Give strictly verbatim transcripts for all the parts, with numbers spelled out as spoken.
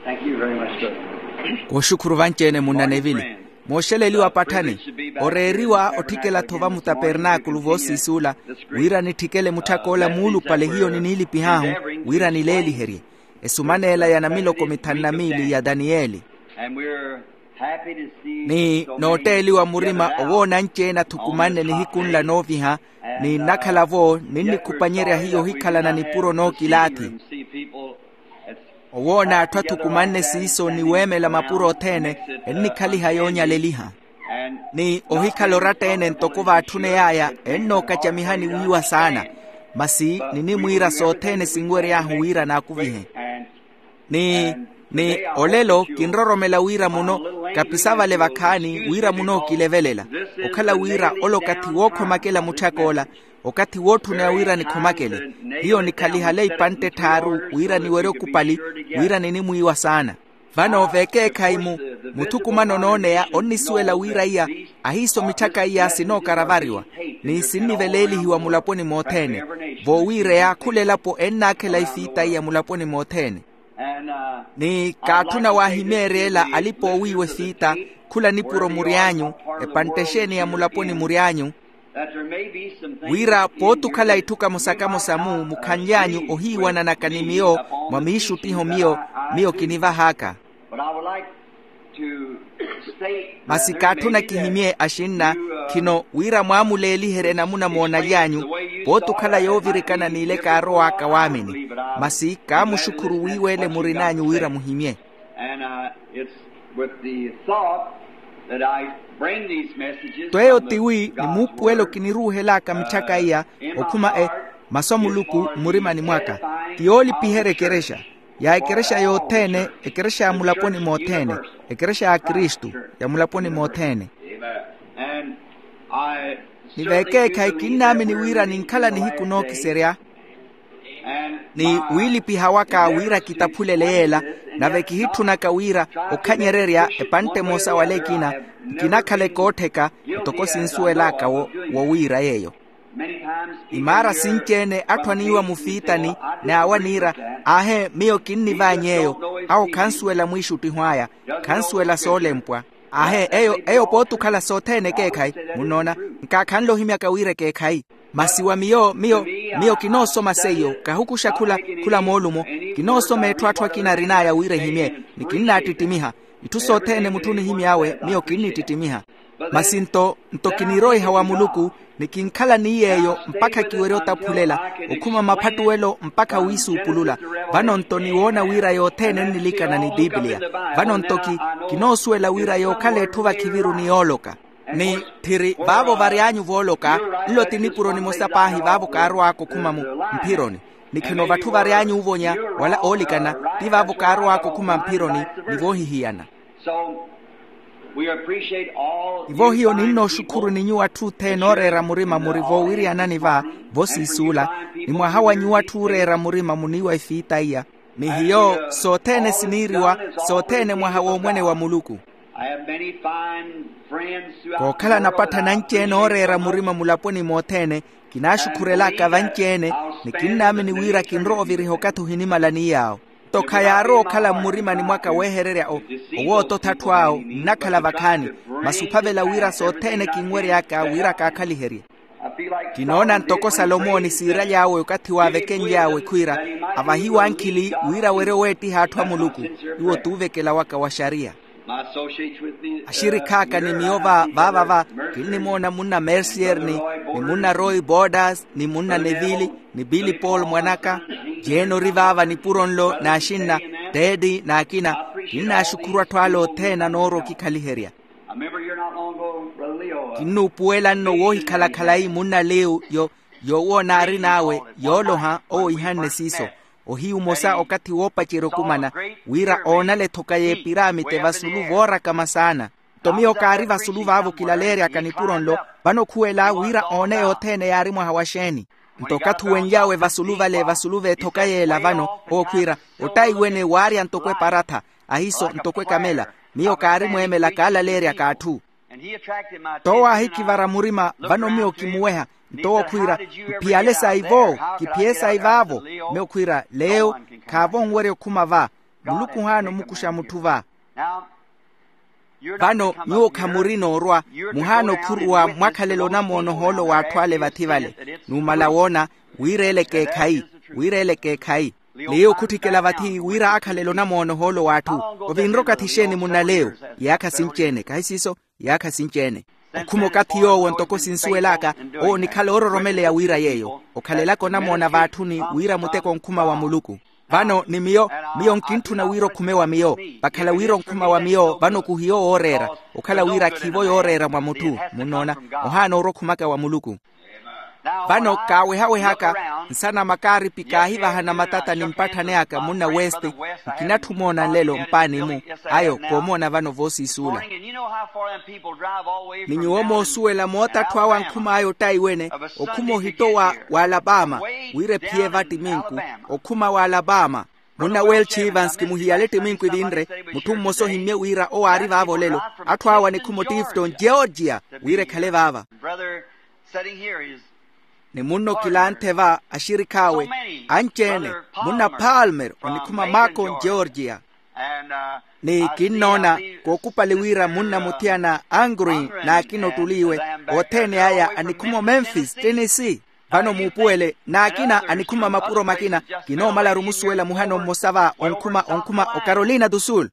Thank you very much, sir. Koshukuru vanchene munanevili. Mosheleli wapatani. Oreriwa otikela tova mutapernakulu vosisula. Wira nitikele mutakola mulu pale hiyo ninili pihahu. Wira nileli heri. Esumanela ya namilo komitanamili ya Danieli. Ni noteli wa murima owo nanche na tukumane ni hikunla noviha. Ni nakalavo nini kupanyere hiyo hikala na nipuro no kilati. Owona twatukumane siiso ni weme la mapuro tene eni kali hayonya leliha. Ni ohikalo rate ene ntokova atune yaya eno kachamihani wiwa sana. Masi nini muira so tene singwere ya huira na kuvihe. Ni ni olelo kinroromela wira muno kapisava levakani wira muno kilevelela. Okala wira olo kati woko makela mutakola. Okati wotu na wira ni komakele. Hiyo ni kalihalei pante taru wira ni wero kupali wira ni nimuiwa sana. Vano veke kaimu mutukumano none ya onisuela wira iya ahiso mitaka iya sino karavariwa. Ni sini veleli hiwa mulaponi motene. Vo wire ya kule lapo enake laifita iya mulaponi motene. Ni katuna wahimerela alipo wiwe fita kula nipuro murianyu e pantesheni ya mulaponi murianyu. Wira potu kala ituka musakamo samu mukanyanyu ohiwa na nakanimio mamishu tiho mio mio kiniva haka. Masikatuna kihimie ashinna kino wira muamuleli herena muna muonalyanyu potu kala yovirikana nile karo waka wamini. Masi kamu shukuru wiwele murinanyu wira muhimie. Tueo tiwi ni mupuelo kiniruhe laka mchaka iya okuma e masomu luku murima ni mwaka. Tioli pihere keresha. Ya ekeresha yotene, ekeresha ya mulaponi motene, ekeresha ya Kristu ya mulaponi motene. Niveke kaikinami ni wira ninkala ni hiku no kiserea. Ni wili pihawaka wira kitapule leela na veki hitu na kawira okanyereria epante mosa walekina kinakale koteka utoko sinsuelaka wo, wo wira yeyo. Imara sinchene atwaniwa mufitani na awanira ahe mio kinni vanyeyo au kansuela mwishu tihwaya kansuela solempwa ahe eyo eyo potu kala sotene kekai munona nka kanlo himya kawire kekai masiwa mio mio mio kinoso maseyo kahukusha kula kula molumo kinoso metwatwa kina rinaya wire himye nikinna titimiha itusotene mutuni himyawe mio kinni titimiha masinto ntokiniroi hawa muluku nikinkala niyeyo mpaka kiwero tapulela ukuma mapatuwelo mpaka wisu upulula vano ntoni wona wira yotene nilika na ni Biblia vano ntoki kinosuela wira yokale tuva kiviru ni oloka ni tiri babo varianyu voloka ilo tinipuro ni mosapahi babo karo ako kumamu mpironi nikino vatu varianyu uvonya wala olikana di babo karo ako kuma mpironi nivohihiana. Ivo hiyo nino shukuru ni nyua tu tenore murima murivo wiri ananiva vosi isula ni mwahawa nyua tu rera murima muniwa ifita iya ni hiyo sotene siniriwa sotene mwahawa mwene wa muluku kwa kala napata nanchene orera murima mulaponi motene kinashukurela kavanchene ni kinami ni wira kinro virihokatu hinimalani yao toka yaro kala murima ni mwaka wehererea o owoto tatwao nakala vakani masupavela wira sotene kingwere yaka wira kakali heri kinaona ntoko Salomoni sira yawe wakati wa vekenye yawe kuira avahiwa ankili wira were weti hatwa muluku iwo tuvekela waka wa sharia ashiri kaka ni miova vava va kini mona muna Mercier ni ni muna Roy Borders ni muna Neville ni Billy Paul mwanaka jeno rivava ni puronlo na ashinna Teddy na akina ina shukuru twalo tena noro kikaliheria kinu puela no wohi kala kalai muna leo yo yo wonari nawe yolo ha o ihane siso ohi umosa okati wopa chirokumana wira onale tokaye piramide vasulu vora kama sana tomio kari vasulu vavo kilalere akanipuronlo bano kuela wira one yotene yari mwa hawasheni ntokatu wenjawe vasulu vale vasulu ve tokaye lavano okwira otai wene wari antokwe parata ahiso ntokwe kamela mio kari mwemela kala lere akatu toa hiki vara murima vano mio kimuweha ntoa kwira piale saivo kipiesa ivavo mio kwira leo kavon were kumava muluku hano mukusha mutuva vano nyuo kamurino orwa muhano kurwa mwakalelo na mono holo watwale vativale numala wona wireleke kai wireleke kai leo kutikela vati wira akalelo na mono holo watu ovinroka tisheni muna leo yaka sinchene kaisiso yaka sinchene okumo katiyo wontoko sinsuelaka o nikaloro romele ya wira yeyo okalelako na mona vatu ni wira muteko nkuma wa muluku vano ni miyo miyo nkintu na wiro kumewa miyo bakala wiro nkuma wa miyo vano kuhiyo orera okala wira kivo yorera mwa mutu munona ohano oro kumaka wa muluku vano kawe hawe haka nsana makari pika hiva hana matata ni mpata neaka muna weste kinatumona lelo mpani mu ayo komona vano vosi isula ninyuomo suela mota twawa nkuma ayo taiwene okumo hitowa wa Alabama wire pie vati minku okuma wa Alabama muna Welch Evans kimuhiyalete minku idinre mutumu moso himye wira o ariva avo lelo atwawa ni kumo Tifton Georgia wire kale vava ni muno kilante va ashirikawe anchene muna Palmer onikuma Macon Georgia ni kinona kokupa liwira muna mutiana Angry na kino tuliwe otene haya anikuma Memphis Tennessee vano mupuele na akina anikuma mapuro makina kino mala rumusuela muhano mosava onkuma onkuma o Carolina do Sul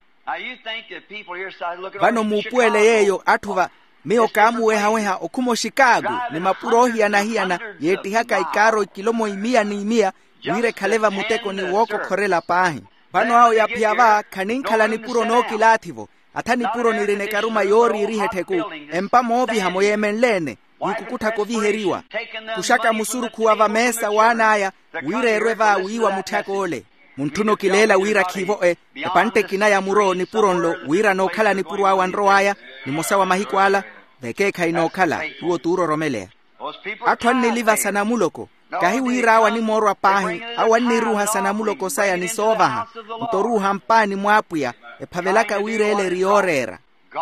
vano mupuele yeyo atuva meo kamu weha weha okumo Chicago ni mapuro hiana hiana yeti haka ikaro kilomo imia ni imia wire kaleva muteko ni woko korela pahi vano hao ya piava kaninkala ni puro no kilativo atani puro ni rene karuma yori riheteku empa movi hamo yemenlene wikukuta koviheriwa kushaka musuru kuwava mesa wanaya wire rweva wiwa mutako ole muntuno kilela wira kivo e epante kinaya muro ni puronlo wira no kala ni puro awan roaya ni mosawa mahikwala veke kaino kala huo turo romelea atwan ni liva sana muloko kahi wira awa ni morwa pahi awan ni ruha sana muloko saya ni sovaha mtoruha mpani mwapuya epavelaka wira ele riorera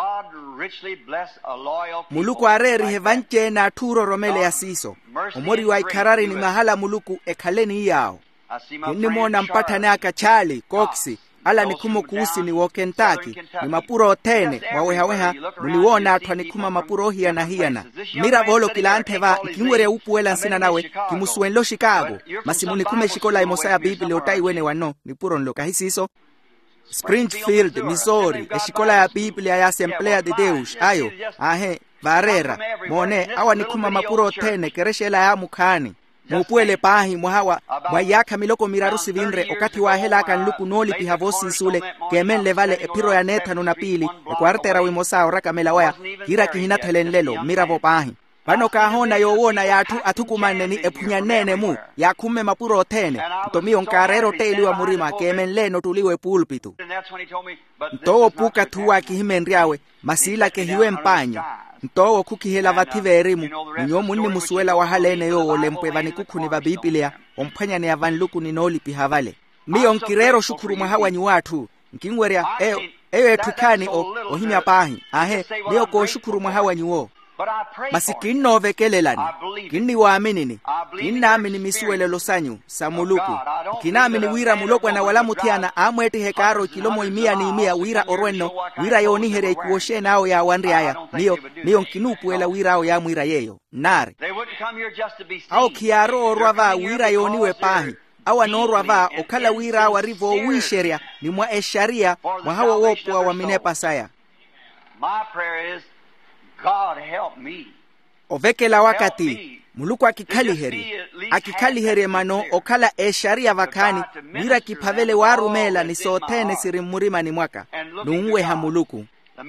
muluku areri hevanche na turo romele ya siso omori wa ikarari ni mahala muluku ekaleni yao kini mona mpata neaka Charlie Coxi ala nikumo kuusi ni wo Kentucky ni mapuro otene waweha weha muliwona atwa nikuma mapuro hiana hiana mira volo kilante va kimwere upuela nsina nawe kimusuenlo Chicago masimuni kume shikola imosaya Biblia otaiwene wano ni puro nlo kahisiso Springfield Missouri eshikola ya Biblia ya Assemblea de Deus ayo ahe varera mone awa nikuma mapuro otene kereshela ya mukani mupuele pahi mwahawa mwayaka miloko mirarusi vinre okati wa hela kan luku noli pihavosi isule kemen levale epiro ya neta nuna pili ekwartera wimosa oraka melawaya kira kihinata lenlelo miravo pahi vano kahona yowona ya atu atukumane ni epunya nene mu ya kume mapuro otene ntomio nkarero teiliwa murima kemen leno tuliwe pulpitu ntowo puka tuwa kihimenriawe masila kehiwe mpanyo ntowo kukihela vative erimu ninyo munni musuela wa halene yo olempwe vani kukuni va Biblia omphanya ne avan luku ni noli pihavale miyo nkirero shukuru mwahawa nyu watu nkingweria eyo eyo etukani o ohimya pahi ahe miyo ko shukuru mwahawa nyuo masikino vekelelani kinni waaminini kinnaamini misuele losanyu samuluku kinnaamini wira mulokwa na wala mutiana amweti hekaro kilomo imia ni imia wira orweno wira yoni here kuoshe nao ya wandri aya miyo miyo nkinupuela wira ao ya mwira yeyo nare au kiaro orwava wira yoniwe pahi awa norwava okala wira warivo wisheria ni mwa esharia mwa hawa wopu wa minepa saya my prayer is God help me. Ovekela wakati muluku akikali heri akikali heri mano okala esharia vakani mira kipavele warumela ni sotene sirimurima ni mwaka nuwe hamuluku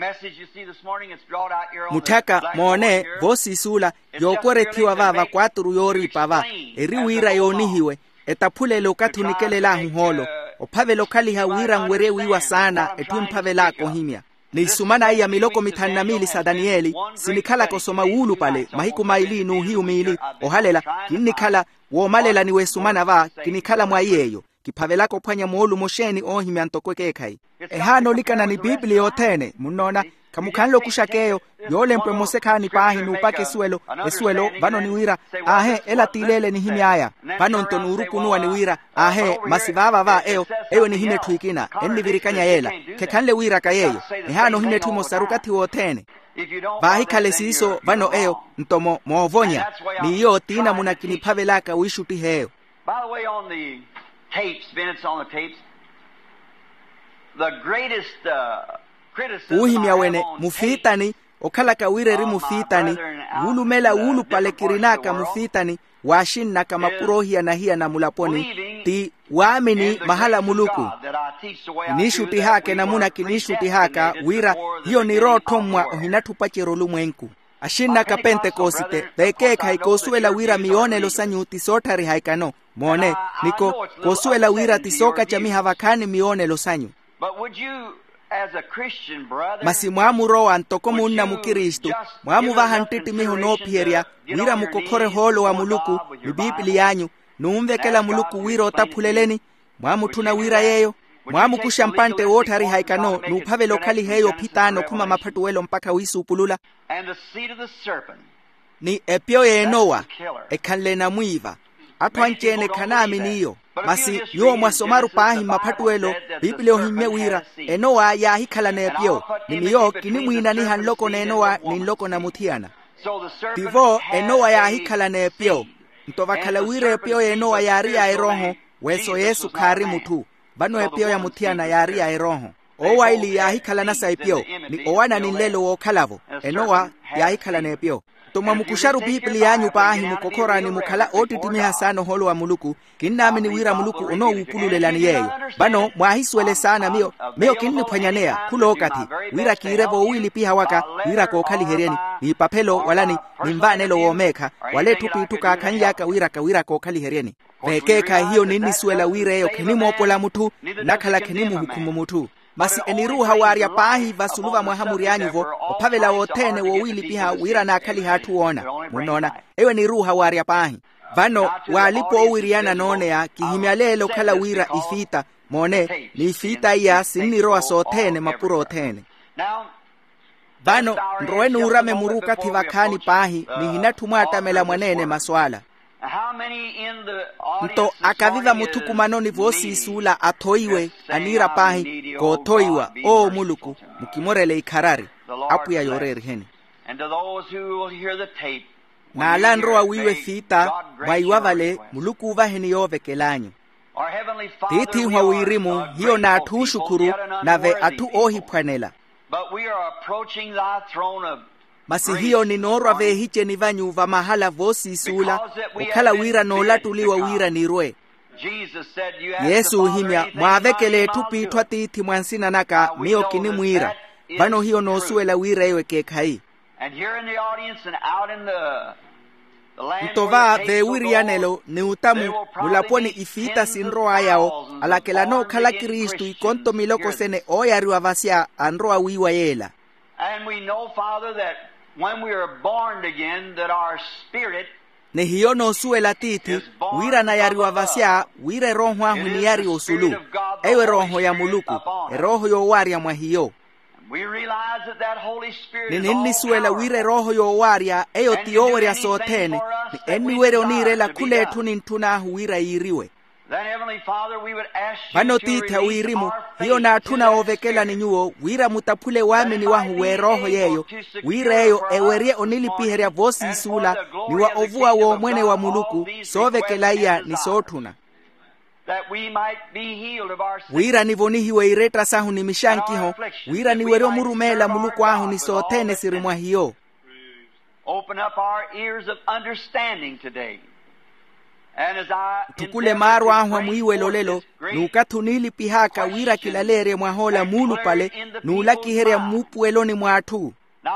mutaka mone vosi sula yokore tiwa vava kwaturu yori pava eri wira yonihiwe etapule lokatu nikelela holo opavelo kali hawira ngwere wiwa sana etumpavela kohimia ni sumana iya miloko mitana mili sa Danieli sinikala kosoma wulu pale mahiku maili nuhiu mili ohalela kinikala wo malela niwe sumana va kinikala mwayeyo kipavelako panya muolu mosheni ohimi antokwe kekai ehano likana ni Biblia otene munona kamukanlo kushakeyo yole mpwemosekani pahi nupake suelo esuelo vano niwira ahe ela tilele ni himyaya vano ntonurukunua niwira ahe masivava va eo eyo ni hime tuikina enni virikanya yela kekanle wira kayeyo ehano hime tuimo sarukati wotene vahi kalesiso vano eo ntomo moovonya ni yo tina munakini pavelaka wishuti heyo. By the way, on the tapes, Vince, on the tapes, the greatest uh, criticism uhimya wene mufitani okalaka wireri mufitani ulumela ulu palekirinaka mufitani washinna kama purohia na hiya na mulaponi ti waamini mahala muluku nishuti hake na muna kinishuti haka wira hiyo ni roho tomwa ohinatupachero lumwenku ashinna ka pentekosite veke kai kosuela wira mione lo sanyuti sotari haikano mone niko kosuela wira tisoka chami havakani mione lo sanyu. But would you as a Christian brother masi mwamu roa ntoko munna mukiristu mwamu vahantiti miho no pieria wira mukokore holo wa muluku ni bibili yanyu nuumvekela muluku wira otapuleleni mwamu tuna wira yeyo mwamu kushampante wotari haikano nupave lokali heyo pitano kuma mapatuwelo mpaka wisu upulula and the seed of the serpent ni epyo ye Noa ekanle na mwiva atwanchene kanami niyo masi yo mwasomaru pahi mapatuwelo biblia ohime wira enoa ya hikala na epyo nimiyo kini mwina ni hanloko na enoa ni nloko na mutiana tivo enoa ya hikala na epyo ntovakala wira epyo ye Noa yari ya eroho weso Yesu kari mutu bano epyo ya mutiana yari ya eroho owa ili ya hikala na sa epyo ni owana ni lelo wo kalavo enoa ya hikala na epyo tuma mukusharu biblia yanyu pahi mukokora ni mukala otitimi hasano holo wa muluku kinnami ni wira muluku ono upululelani yeyo bano mwahiswele sana miyo miyo kinni pwanyanea kulokati wira kirevo uwili piha waka wira kokali hereni ni papelo walani ni mvanelo womeka wale tupi tuka kanyaka wira ka wira kokali hereni vekeka hiyo nini suela wira yo kenimu opola mutu nakala kenimu hukumu mutu masi eniruha waria pahi vasuluva mwahamuri anyuvo opavela wotene wowili piha wira na akali hatuona munona ewe ni ruha waria pahi vano walipo owiriana none ya kihimya lelo kala wira ifita mone ni ifita ya sinni roa sotene mapuro otene vano nroenu urame muruka tivakani pahi ni hinatumata mela mwanene maswala nto akaviva mutuku manoni vosi isula atoiwe anira pahi kotoiwa o muluku mukimorele ikarari apu ya yoreri heni na alanroa wiwe fita mwaiwavale muluku uvaheni yovekelanyu titi hwa wirimu hiyo na atu shukuru na ve atu ohi pwanela masi hiyo ni norwa ve hiche ni vanyu va mahala vosi isula ukala wira no latuliwa wira nirwe Yesu himya mwavekele tupi twatiti mwansina naka miyo kini mwira vano hiyo no suela wira ewe kekai mtova ve wiri yanelo ni utamu mulaponi ifita sinroa yao alakela no kala Kristu ikonto miloko sene oyariwa vasya anroa wiwa yela. And we know, Father, that when we are born again, that our spirit ne hiyo no suela titi wira na yariwa vasya wire roho ahu ni yari osulu ewe roho ya muluku e roho yo waria mwa hiyo ni nini suela wire roho yo waria eyo tiyoweria sotene ni eni were onire la kuletu nintuna ahu wira iriwe vano tita wirimu hiyo na atuna ovekela ni nyuo wira mutapule wamini wahu we roho yeyo wira eyo ewerie onilipiheria vosi isula ni wa ovua wo mwene wa muluku sovekela iya ni sotuna wira nivonihiwe ireta sahu ni mishankiho wira ni wero murumela muluku ahu ni sotene sirimwa hiyo. Open up our ears of understanding today. tukule marwa ahwa mwiwe lolelo nukatunili pihaka wira kilalere mwahola mulu pale nulaki heria mupu eloni mwatu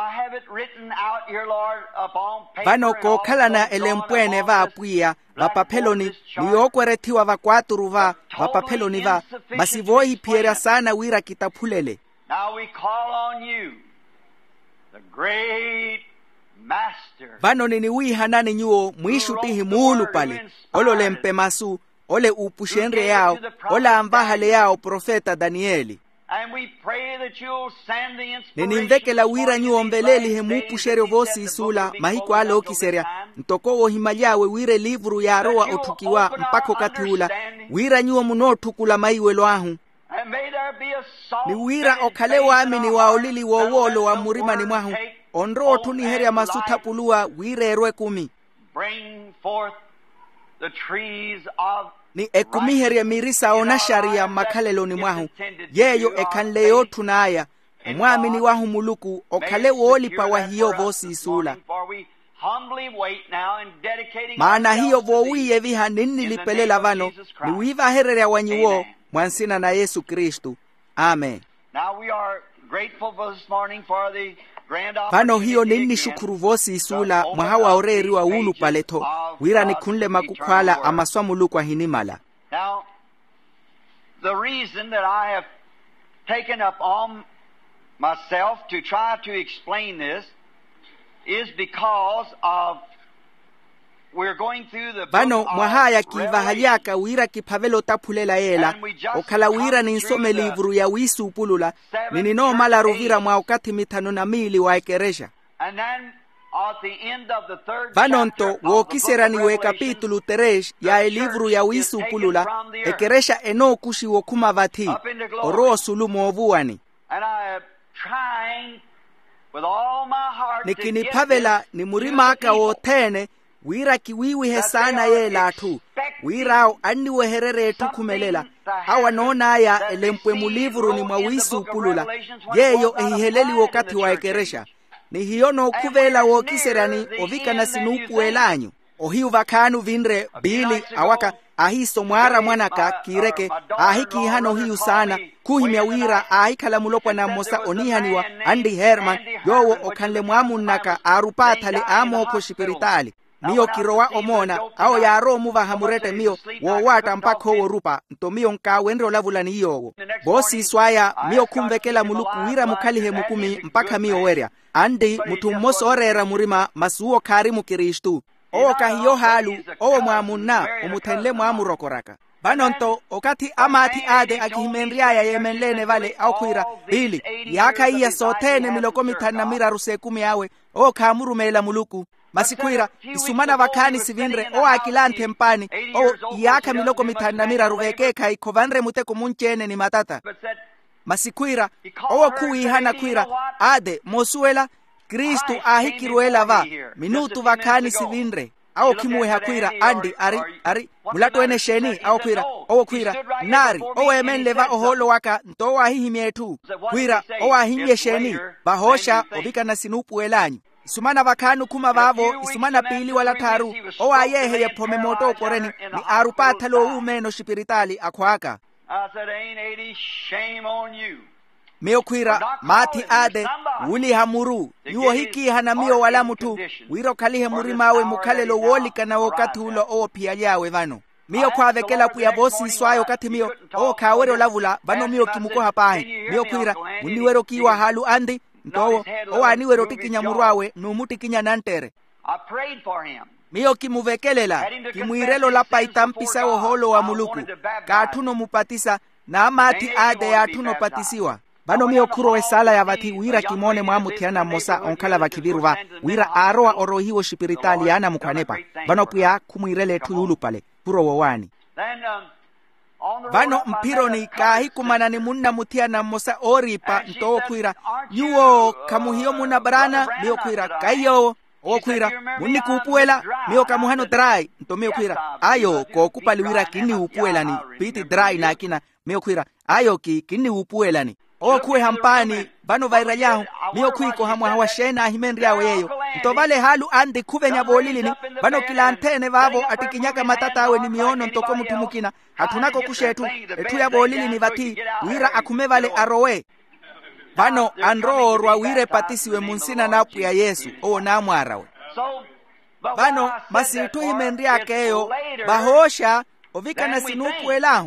vano kokala na elempwene va apuia vapapeloni niyokweretiwa vakwaturu va vapapeloni va masivoi piera sana wira kitapulele. Now we call on you, the great Master. Vano nini wiha nani nyuo mwishutihi mulu pale olo lempe masu ole upushenre yao ola ambahale yao profeta Danieli. ninimvekela wira nyuombeleli hemupushere vosi isula mahiko ale okiseria ntokowo himalyawe wire livru ya roa otukiwa mpako katiula wira nyuo munotukula maiwelo ahu ni wira okale wami ni waolili wowolo wa murima ni mwahu onro otuni heria masuta pulua wire erwe kumi ni ekumi heria mirisa ona sharia makalelo ni mwahu yeyo ekanleyo tunaya umwami ni wahu muluku okale woli pawa hiyo vosi isula maana hiyo vowiye viha nini lipelela vano ni wiva hererea wanyiwo mwansina na Yesu Kristu. Amen. Vano hiyo nini shukuru vosi isula mwahawa oreri wa ulu paleto wira ni kunle makukwala amaswa mulukwa hinimala. Now, the reason that I have taken up on myself to try to explain this is because of we're going through the vano mwahaya kivahalyaka wira kipavelo tapulela yela okala wira ninsome livru ya wisu upulula ninino mala rovira mwa wakati mitano na mili wa ekeresha vano nto wokisera niwe kapitulu teresh ya elivru ya wisu upulula ekeresha eno kushi wokuma vati oro sulumu ovuani nikinipavela ni murima aka wotene wira kiwiwi hesana yela tu wirao aniwe herere tu kumelela hawa nona ya elempwe mulivuru ni mwawisu upulula yeyo ehiheleli wakati wa ekeresha ni hiyono kuvela wokiserani ovika na sinupu elanyu ohiu vakanu vinre bili awaka ahiso mwara mwanaka kireke ahiki hano hiu sana kuhimya wira ahikala mulopwa na mosa onihaniwa Andy Herman yowo okanle mwamunaka arupatale amoko shipiritali miyo kirowa omona ao ya ro muva hamurete miyo wo wata mpako wo rupa nto miyo nka wenro lavula ni yowo bosi swaya miyo kumvekela muluku wira mukalihe mukumi mpaka miyo weria Andi mutu moso orera murima masuo karimu Kristu owo kahiyo halu owo mwamunna umutenle mwamurokoraka banonto okati amati ade akihimenria ya yemenlene vale au kuira bili yaka iya sotene milokomitana mira ruse kumi yawe o kamurumela muluku masikuira isumana vakani sivinre o akilante mpani o yaka miloko mitana mira ruvekeka ikovanre muteko munchene ni matata masikuira o kuwi hana kuira ade mosuela Kristu ahikiruela va minutu vakani sivinre au kimwe hakuira Andi ari ari mulato ene sheni au kuira o kuira nari o emenleva oholo waka nto ahihimietu kuira o ahimye sheni bahosha obika na sinupu elanyu isumana vakanu kuma vavo isumana pili wala taru o ayehe ye pome moto poreni ni arupata lo umeno shipiritali akwaka meo kuira mati ade uli hamuru yuo hiki hanamio wala mutu wiro kalihe murimawe mukalelo wolika na wakati hulo o pia yawe vano mio kwa vekela puya bosi swayo kati mio o kawero lavula vano mio kimuko hapahi mio kuira uniwero kiwa halu Andi ntowo o aniwero tikinya murwawe numuti kinya nantere mio kimuvekelela kimuirelo la paitampisa wo holo wa muluku katuno mupatisa na amati ade ya tuno patisiwa bano mio kuro esala ya vati wira kimone mwamutiana mosa onkala vakiviruva wira aroa orohiwo shipiritali yana mukwanepa bano puya kumuirele tuyulu pale kuro wawani vano mpironi kahikumana ni munna mutiana mosa oripa ntowo kuira yuo kamuhiyo muna barana mio kuira kayo o kuira munni kupuela mio kamuhano dry nto mio kuira ayo ko kupali wira kini upuela ni piti dry na kina mio kuira ayo ki kini upuela ni o kuwe hampani bano vaira yahu mio kuiko hamwa hawashena himenri yawe yeyo nto vale halu Andi kuvenya bolili ni bano kila antene vavo atikinyaka matatawe ni miono ntoko mutumukina hatunako kushetu etu ya bolili ni vati wira akume vale arowe bano androorwa wire patisiwe munsina napu ya Yesu o namwarawe bano masitu himenri yakeyo bahosha ovika na sinupu elahu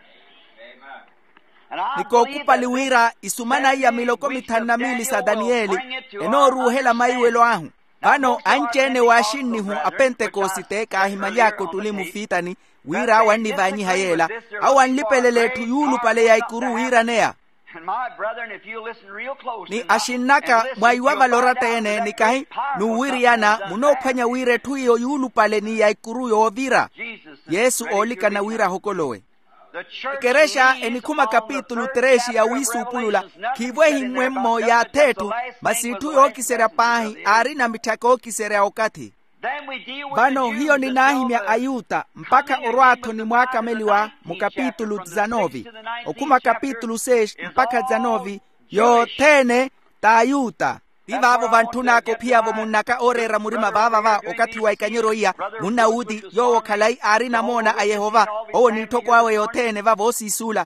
niko kupali wira isumana ya miloko mitana mili sa Danieli eno ruhela maiwelo ahu bano anchene washini hu apentekosite kahimaliako tulimu fitani wira wani vanyi hayela au anlipelele tuyulu pale ya ikuru wira nea ni ashinaka mwaiwa valorata ene nikahi nuwiriana munopanya wire tuyo yulu pale ni yaikuru yo vira Yesu olika na wira hokolowe keresha enikuma kapitulu tereshi ya wisu upulula kivwehi mwemmo ya tetu masitu yo kisera pahi ari na mitako kisera okati bano hiyo ni nahimya ayuta mpaka orwato ni mwaka meliwa mukapitulu zanovi okuma kapitulu sesh mpaka zanovi yo tene tayuta ivavo vantunako piyavo munaka orera murima vava va okati wa ikanyero iya munaudi yo kalai ari na mona ayehova o nitoko awe yo tene vavo osisula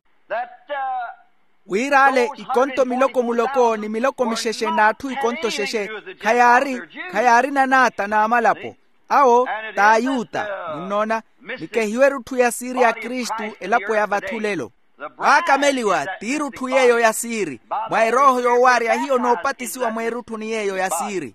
wirale ikonto miloko muloko ni miloko misheshe na tu ikonto sheshe kayari kayari na nata na amalapo ao tayuta munona nikehiweru tu ya siri ya Kristu elapo ya vatulelo akameliwa tirutu yeyo ya siri mwa roho yo waria hiyo no patisiwa mwerutu ni yeyo ya siri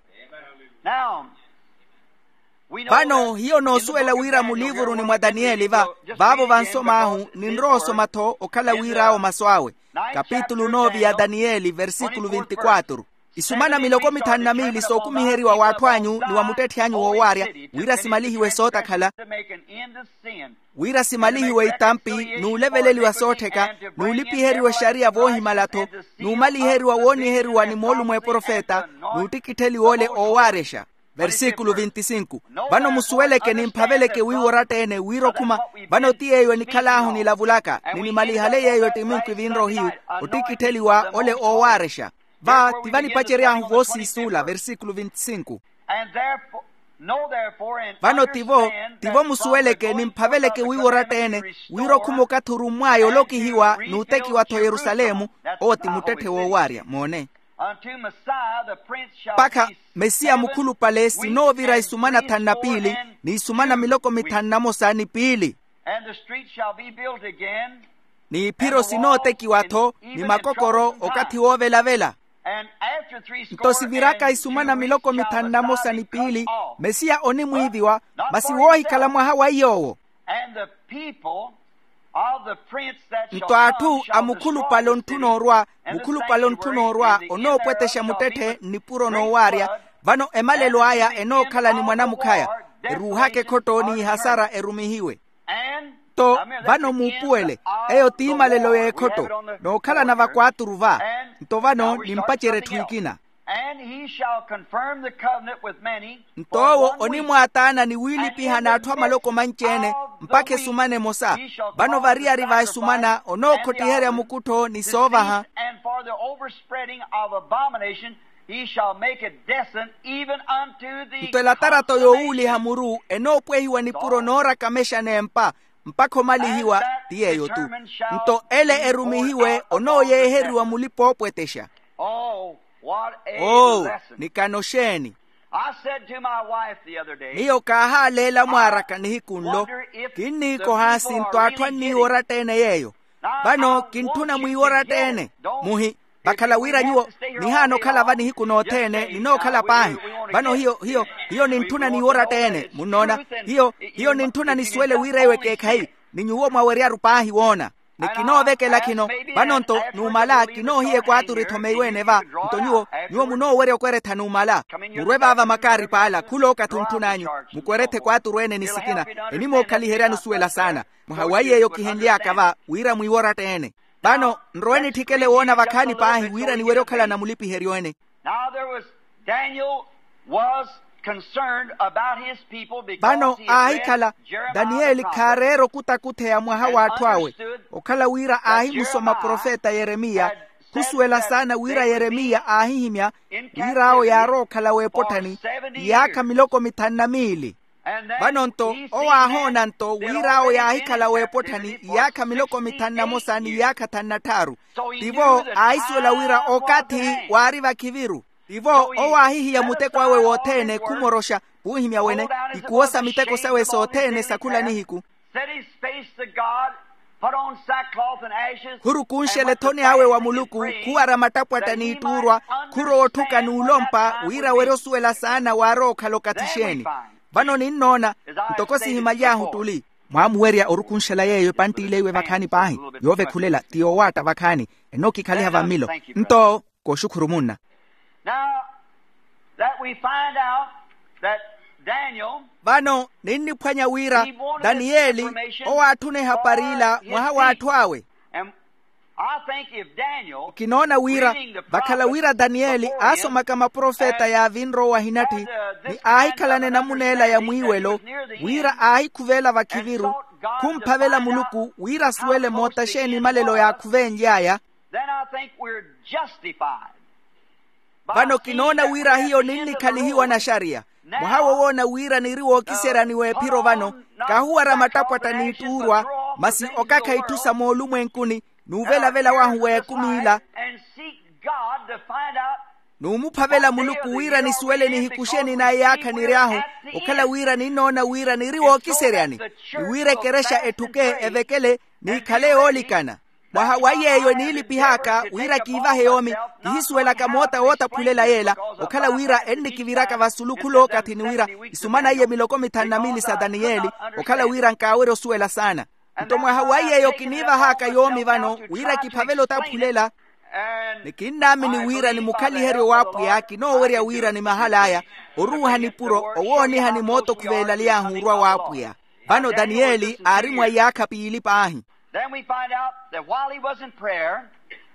bano hiyo no suela wira mulivuru ni mwa Danieli va babo vansomahu ni nroso mato okala wira o maswawe kapitulu novi ya Danieli versikulo veintiquatro isumana miloko mitanu na mili so kumiheri wa watu anyu ni wa muteti anyu wa waria wira simalihi we sota khala wira simalihi we itampi nuleveleli wa soteka nulipi heri wa sharia vohi malato numali heri wa woni heri wa ni molu mwe profeta nutikiteli wole o waresha versikulo veinticinco bano musueleke ni mpaveleke wiworate ene wiro kuma bano tiyeyo ni kalahu ni lavulaka ni malihale yeyo timinku vinro hiu utikiteli wa ole o waresha va tivani pacheria vosi sula versikulo veinticinco vano tivo tivo musueleke ni mpaveleke wiworate ene wiro kumuka turumwayo loki hiwa nuteki wato Yerusalemu oti mutete wo waria mone paka Mesia mukulu pale sino vira isumana tanna pili ni isumana miloko mitanna mosani pili ni piro sino teki wato ni makokoro okati wo vela vela ntosi viraka isumana miloko mitanna mosani pili Mesia oni muiviwa basi wohi kalamwa hawa iyowo Ntoatu amukulu palontunorwa mukulu palontunorwa ono pwetesha mutete ni puro no waria vano emalelo aya eno kala ni mwana mukaya ruhake koto ni hasara erumihiwe to vano mupuele eyo timalelo ye koto no kala na vakwaturuva nto vano ni mpachere tuikina And he shall confirm the covenant with many. Ntowo oni mwatana ni wili piha na atwa maloko manchene mpake sumane mosa bano varia riva sumana ono kotihere mukuto ni sovaha and for the overspreading of abomination he shall make it desolate even unto the Ntoelatara toyo uli hamuru eno pwehiwa ni puro nora kamesha nempa mpako mali hiwa tiyeyo tu nto ele erumihiwe ono yeheriwa mulipo pwetesha. Oh, what a Oh, lesson. nikanosheni. I said to my wife the other day, Niyo kaha lela mwaraka ni hikunlo. Kini ko hasi nto atwa ni oratene yeyo. Bano kintuna mwi oratene. Muhi. Bakala wira nyuo. Ni hano kala vani hikuno tene. Nino kala pahi. Bano hiyo, hiyo, hiyo nintuna ni oratene. Munona. Hiyo, hiyo nintuna ni swele wira iwe kekai. Ni nyuo maweria rupahi wona. Nikino veke la kino banonto numala kino hiye kwa aturi tomeiwene va nto nyuo nyuo muno were okwere tanumala murweba ava makari pala kulo katuntunanyu mukwerete kwa aturuene nisikina enimo kaliheria nusuela sana muhawaye yo kihenlia kava wira muiwora tene bano nroeni tikele wona vakani pahi wira ni were okala na mulipi herioene. now there was Daniel was concerned about his people because bano he had read ahikala Jeremiah Danieli the prophet. karero kutakute ya mwaha watu awe okala wira ahi musoma profeta Yeremia kusuela sana wira Yeremia ahihimya wira ao yaro kala wepotani yaka miloko mitana mili And then banonto he o seen ahona that nto they wira ao already yahi been kala in wepotani captivity for yaka miloko mitana sixty-eight mosani years. yaka tanataru So he tivo knew the aisuela wira time was okati at hand. wariva kiviru tivo So he o ahihi ya set mutekwa aside we all wotene his work, kumorosha buhimya wene pulled out his ikuosa above the miteko shades sawe of all his sotene daily sakula tasks, nihiku set his face to God, put on sackcloth and ashes, huru and kunshe went to letoni hawe wa fasting and muluku praying, kuwara matapwa that he taniiturwa might kuro otuka understand when nuulompa that time wira would be. werosuela sana waro Then we kalokatisheni find, bano ninnona as I ntokosi stated himayahu before, tuli mwamuweria orukunshela yeyo pantile iwe vakhani pahi yove khulela tiyo wata vakhani enoki khaliha vamilo nto koshukuru munna. Now that we find out that Daniel vano ninni phwanya wira Danieli owathune haparila mwaha wathu awe. and I think if Daniel kinona wira bakhala wira Danieli asoma kama profeta ya vinro wa hinati ni ahikhalane na munela ya mwiwelo wira ahikhuvela vakhiviru kumphavela muluku wira suwele mota sheni malelo ya khuvenjaya then I think we're justified. vano kinona wira hiyo ninni khalihiwa na sharia mwahawo wona wira niriwo kiseraniwe phiro vano kahuwara matapwata niiturwa masi okakha itusa molumwenkuni nuvelavela wahuwe kumila and seek God to find out numuphavela muluku wira nisuwele nihikusheni na yakha niriahu okhala wira ninona wira niriwo kiserani wira keresha etuke evekele nikhale olikana mwaha wayeyo nilipihaka wira kiva heyomi ihisuwela kamota wota phulela yela okhala wira enni kiviraka vasulukulo kathini wira isumana iye miloko mithanna mili sa Danieli okhala wira nkawero suwela sana nto mwaha wayeyo kiniva haka yomi vano wira kiphavelo taphulela nikinnami ni wira ni mukhalihere wapwiya kinowerya wira ni mahalaya oruha ni puro owoniha ni moto khuvela liyahurwa wapwiya vano Danieli arimwa yakha pili pahi. Then we find out that while he was in prayer,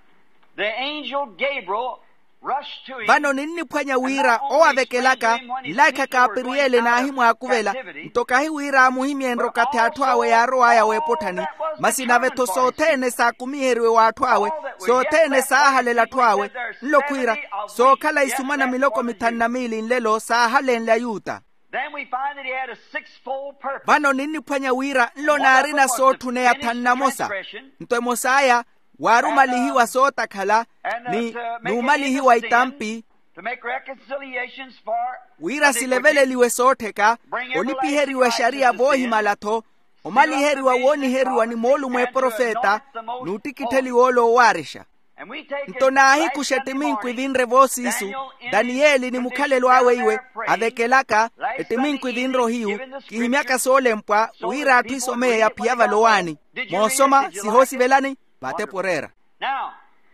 the angel Gabriel rushed to him. vano ninni phwanya wira owavekelaka laika kapiriele na ahimwa akuvela ntokahi wira amuhimienro kathe athu awe yaro aya wepothani masinavetho sothene sakumiheriwe wathu awe sothene saahalela athu awe nlokhwira sokhala isumana miloko mithanna mili nlelo saahalenla yuta. Then we find that he had a six-fold purpose. vano ninni phwanya wira nlonari na sothune ya thanna mosa ntwe mosaya warumalihiwa sotakhala ni numalihiwa itampi to make reconciliations for wira sileveleliwe sotheka olipiheriwe sharia vohimalatho omaliheriwa woniheriwa ni molumwe profeta nutikitheliwolo warisha and we take it ntonahi right kushetiminkhu from the ivinre vosisu Danieli ni mukhalelo awe iwe avekelaka etiminkhu ivinro hiyu kihimyaka solempwa wira athu isomeya phiya valowani mosoma sihosi velani vateporera. now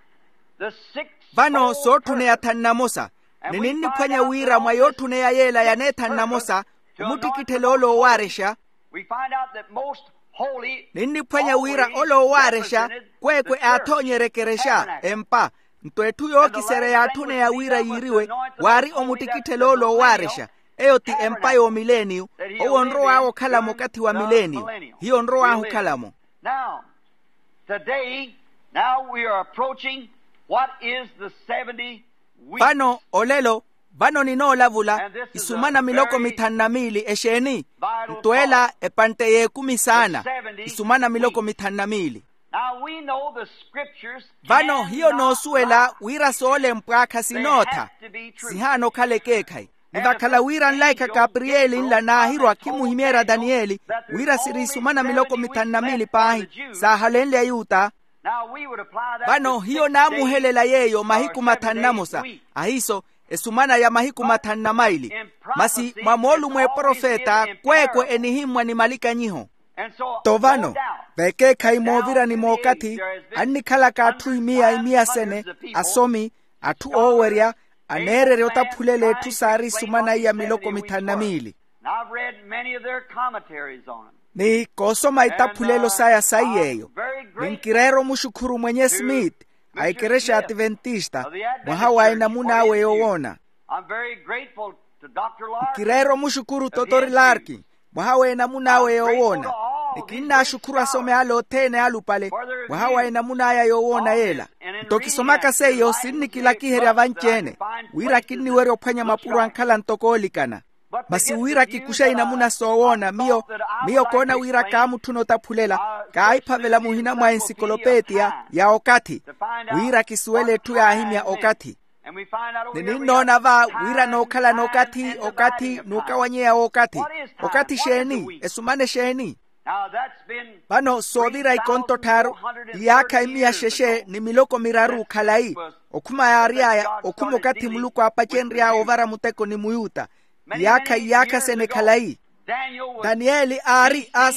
the six vano sothune ya thanna mosa nininni phwanya wira mwa yothune ya yela yane thanna mosa umutikithele olo waresha we find out that most holy ninni phwanya wira olo waresha kwekwe athonyerekeresha empa ntwethu yokisere yathune ya wira yiriwe wari omutikithele olo waresha eyoti empa yo millennium owonro wawo khalamo kathi wa millennium hiyo nro wahu khalamo. now today now we are approaching what is the seventy weeks. vano olelo vano ninolavula isumana miloko mithanna mili esheni ntwela epante yekumi sana isumana miloko mithanna mili. Now we know the scriptures vano hiyo nosuwela wira sole mpwakha sinotha sihano khalekekhai nivakhala wira nlaika Gabrieli nla nahirwa kimuhimera Danieli wira siri isumana miloko mithanna mili pahi sahalenle ya yuta. now we would apply that vano hiyo namuhelela yeyo mahiku mathanna mosa ahiso esumana ya mahiku mathanna maili masi mwamolu mwe profeta kwekwe enihimwa ni malika nyiho and so tovano vekekha imovira ni mokati annikhalaka athu imiya imiya sene asomi athu owerya anerere otaphulele ethu sari sumana ya miloko mithanna mili. now I've read many of their commentaries on it. ni kosoma itaphulelo saya sayeyo ninkirero mushukhuru mwenye Smith aikeresha Adventista mwahawa inamuna awe yowona I'm very grateful to Doctor Lark. kirero mushukuru Totori Larki mwahawa inamuna awe yowona nikinna shukuru asome alo tene alupale mwahawa inamuna aya yowona yela ntokisomaka seyo sinni kila kiherya vanchene wira kinni weri ophwanya mapuru ankhala ntokolikana masi wira kikusha inamuna sowona miyo miyo kona wira kamuthuno taphulela kaiphavela muhina mwa encyclopedia ya okathi wira kisuwele ethu ya ahimya okathi And we find out over here we nininona got va time, wira nokhala time, nokati and okati dividing of time. nukawanyeya okati What is time? okati What is the sheni week? esumane sheni Now that's been vano sovira ikonto tharu yaka imiya sheshe ni miloko miraru khalai okhuma yariaya okhumo kathi muluko apachenria ovara muteko ni muyuta yaka yaka sene khalai Daniel was Danieli ari ase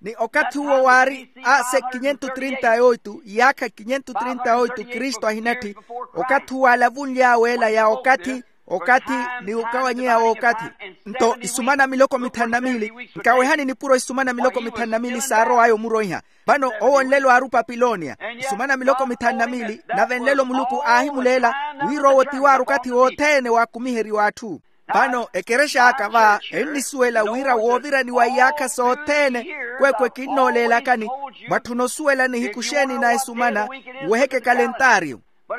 ni wakati huo wari ase quinientos treinta y ocho yaka quinientos treinta y ocho Kristo ahinati wakati huo alavunya wela ya wakati wakati ni ukawanyia wakati nto isumana miloko mitandamili nkawehani ni puro isumana miloko mitandamili saro ayo muroiha bano owo nlelo arupa pilonia isumana miloko mitandamili na venlelo muluku ahimulela wiro woti waru kati wotene wakumiheri watu bano ekeresha akava enisuela wira wovira ni wayaka sotene kwekwe kinolela kani batuno suela ni hikusheni na isumana weheke kalentario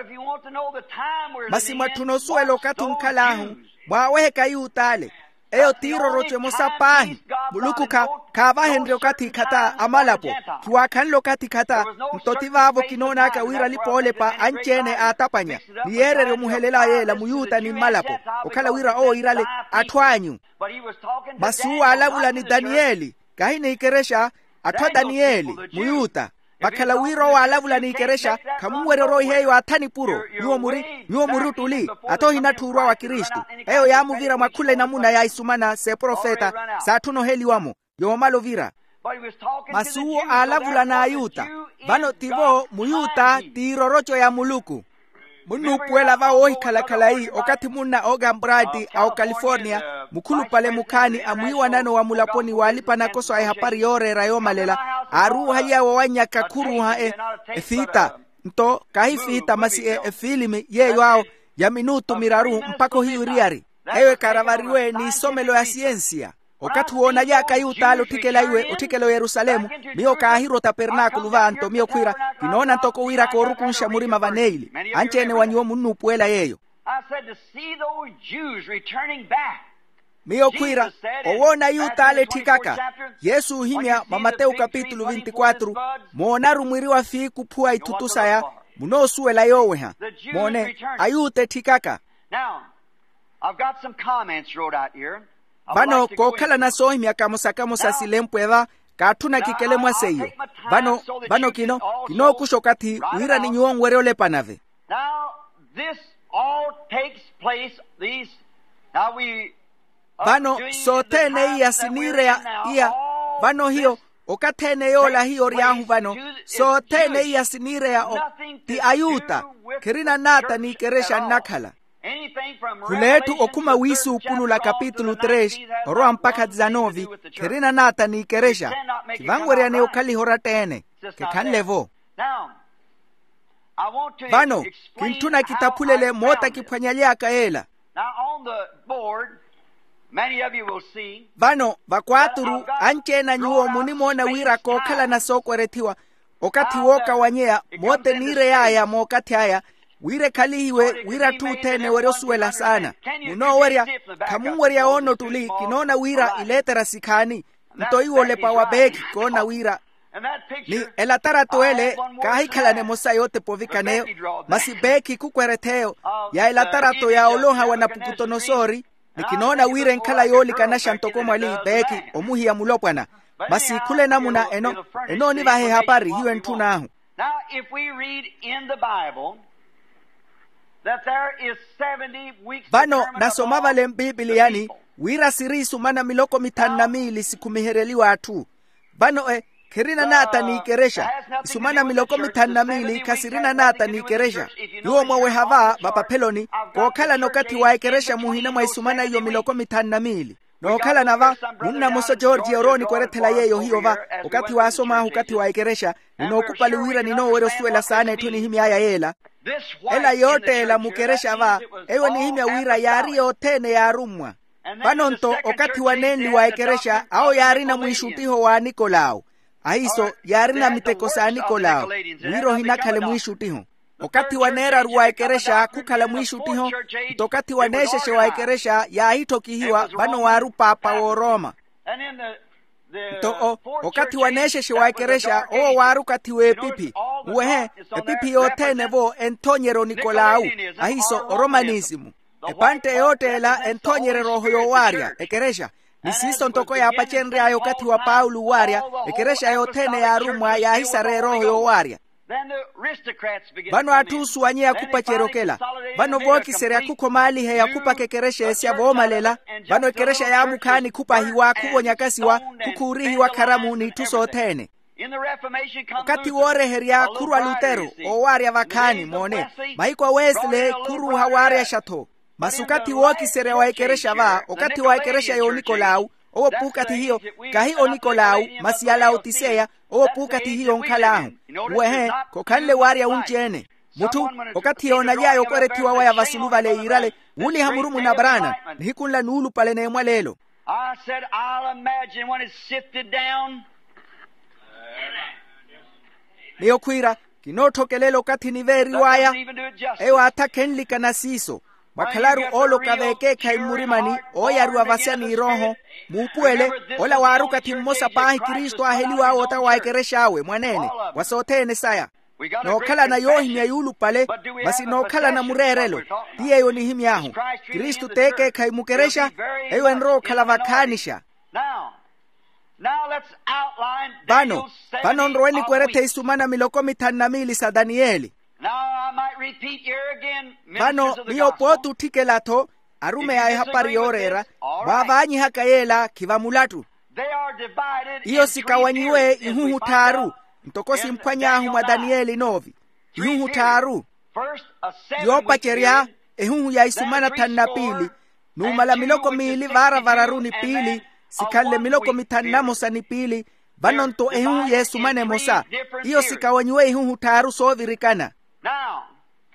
basi matuno suelo katunkalahu mwaweheka yutale eyo tiro roche mosapahi muluku ka kava henrio kati kata amalapo kiwakanlo kati kata mtotivavo kinona ka wira lipole pa anchene atapanya niyerere muhelela yela muyuta ni malapo okala wira o irale atwanyu basi alavula ni Danieli kahine ikeresha atwa Danieli muyuta bakala wiro alavula ni ikeresha kamuwere roi heyo atani puro yuo muri yuo muri tuli atohi na turwa wa Kristo eyo ya muvira makule namuna ya isumana se profeta sa tuno heli wamo yo malo vira masuo alavula na ayuta bano tivo muyuta tirorocho ya muluku munu puela va oi kala kala hii wakati muna oga mbradi au California mukulu pale mukani amuiwa nano wa mulaponi walipa na koso ay hapari yore rayo malela aruha ya wawanya kakuruha e, e fita nto kahi fita masi e, e filimi ye yao ya minutu miraru mpako hiu riari ewe karavariwe ni somelo ya siensia wakati huona yaka yutalo tikela iwe utikelo Yerusalemu mio kahiro tabernakulo vanto mio kwira kinona ntoko wira korukunsha murima vaneili anchene wanyo munu puela yeyo mio kwira owona yutale tikaka Yesu himya Mateo kapitulo veinticuatro mona rumwiri wa fiku pua itutusaya muno suela yoweha mone ayute tikaka. Now I've got some comments wrote out here. Bano kokala na sohi miaka musaka musasi lempweva katuna kikele mwaseyo bano bano kino kino kushokati wira ni nyuongwere ole panave. Now this all takes place these now we bano sotene ya sinire ya iya bano hiyo okatene yola hiyo riahu bano sotene ya sinire ya o, ti ayuta kirina nata ni keresha nakala kuletu okuma wisu upunu la kapitulu tres roa mpaka dzanovi kirina nata ni keresha kivangwere ane ukali horatene kekanlevo bano kintuna kitapulele mota kipwanyalia kaela. Bano bakwaturu anche na nyuo munimona wira kokala na soko retiwa okati woka wanyea mote nire yaya mokati haya wire kaliwe wira tu tene werosuela sana muno weria kamungweria ono tuli kinona wira iletera sikani mto iwole pa wabeki kona wira ni elatara toele kahikala ne mosa yote povikaneo masi beki kukwereteo ya elatara to ya oloha wanapukutonosori nikinona wire nkala yoli kanasha ntoko mwali beki omuhi ya mulopwana basi kule namuna eno eno ni bahe hapari hiwe ntunahu. Now if we read in the Bible that there is seventy weeks bano nasomava le Biblia wira sirisu mana miloko mitana mili sikumihereliwa atu bano e kirina nata ni keresha isumana miloko mitana mili kasirina nata ni keresha yuo mwawe hava bapapeloni kokala nokati wa keresha muhina mwa isumana iyo miloko mitana mili nokala nava muna moso George oroni kweretela yeyo hiyo va wakati wa asoma wakati wa keresha ninokupali wira nino wero suela sana etuni himi haya yela ela yote la mukeresha va ewe ni himi wira yari yotene ya rumwa bano nto wakati wa neni wa keresha au yari na mwishutiho wa Nikolao aiso yari na mitekosa Nikolao wiro hinakale mwishutiho wakati wa nera ruwa keresha kukala mwishutiho tokati wa nesheshe wa keresha ya hito kihiwa bano waru papa wa Roma to wakati wa nesheshe wa keresha o waru kati we pipi uwehe pipi yote nevo Antoniero Nikolao aiso romanismu epante yote la Antoniero roho yo waria ekeresha nisiso ntoko ya pachenri ayo kati wa Paulo waria ekeresha yotene ya rumwa ya hisare roho yo waria bano atusu wanyea kupa cherokela vano voki seria kuko mali heya kupa kekeresha esya vomalela vano ekeresha ya mukani kupa hiwa kubonyakasiwa kukurihiwa karamu ni tusothene wakati wore heria kurwa Lutero owaria vakani mone maikwa Wesley kuru hawaria shato masukati woki seria waekeresha va wakati waekeresha yo Nikolau owo pukati hiyo kahi o Nikolau masiala otiseya owo pukati hiyo nkalahu wehe kokanle waria unjene mutu wakati yona yayo kweretiwa waya vasuluva le irale wuli hamurumu na brana nihikunla nulu pale ne mwalelo. I said I'll imagine when it's sifted down. Niyo kwira kinotokelelo kati ni veri waya ewa atakenli kanasiso bakalaru olo kaveke kaimurimani oyaru avasiani roho mupuele ola waru kati mmosa pahi Kristo aheliwa ota waekereshawe mwanene wasotene saya nokala na yohimya yulu pale basi nokala na murerelo tiye yo ni himyahu Kristo teke kaimukeresha eyo enro kala vakanisha. Now let's outline Bano, bano nroeni kwerete isumana miloko mitana mili sa Danieli. Now I might repeat here again. Bano, niyo potu tikelato, arume ya hapari orera, bavanyi hakayela kivamulatu. They are divided Iyo sikawanyiwe ihuhu taru, mtokosi mkwanyahu mwa Danieli novi. Ihuhu taru. Yopa cheria, ihuhu ya isumana tanna pili, numala miloko mili vara vararuni pili, sikale miloko mitanamosa ni pili banonto ehu Yesu mane mosa iyo sikawanywe ehu taru so virikana. Now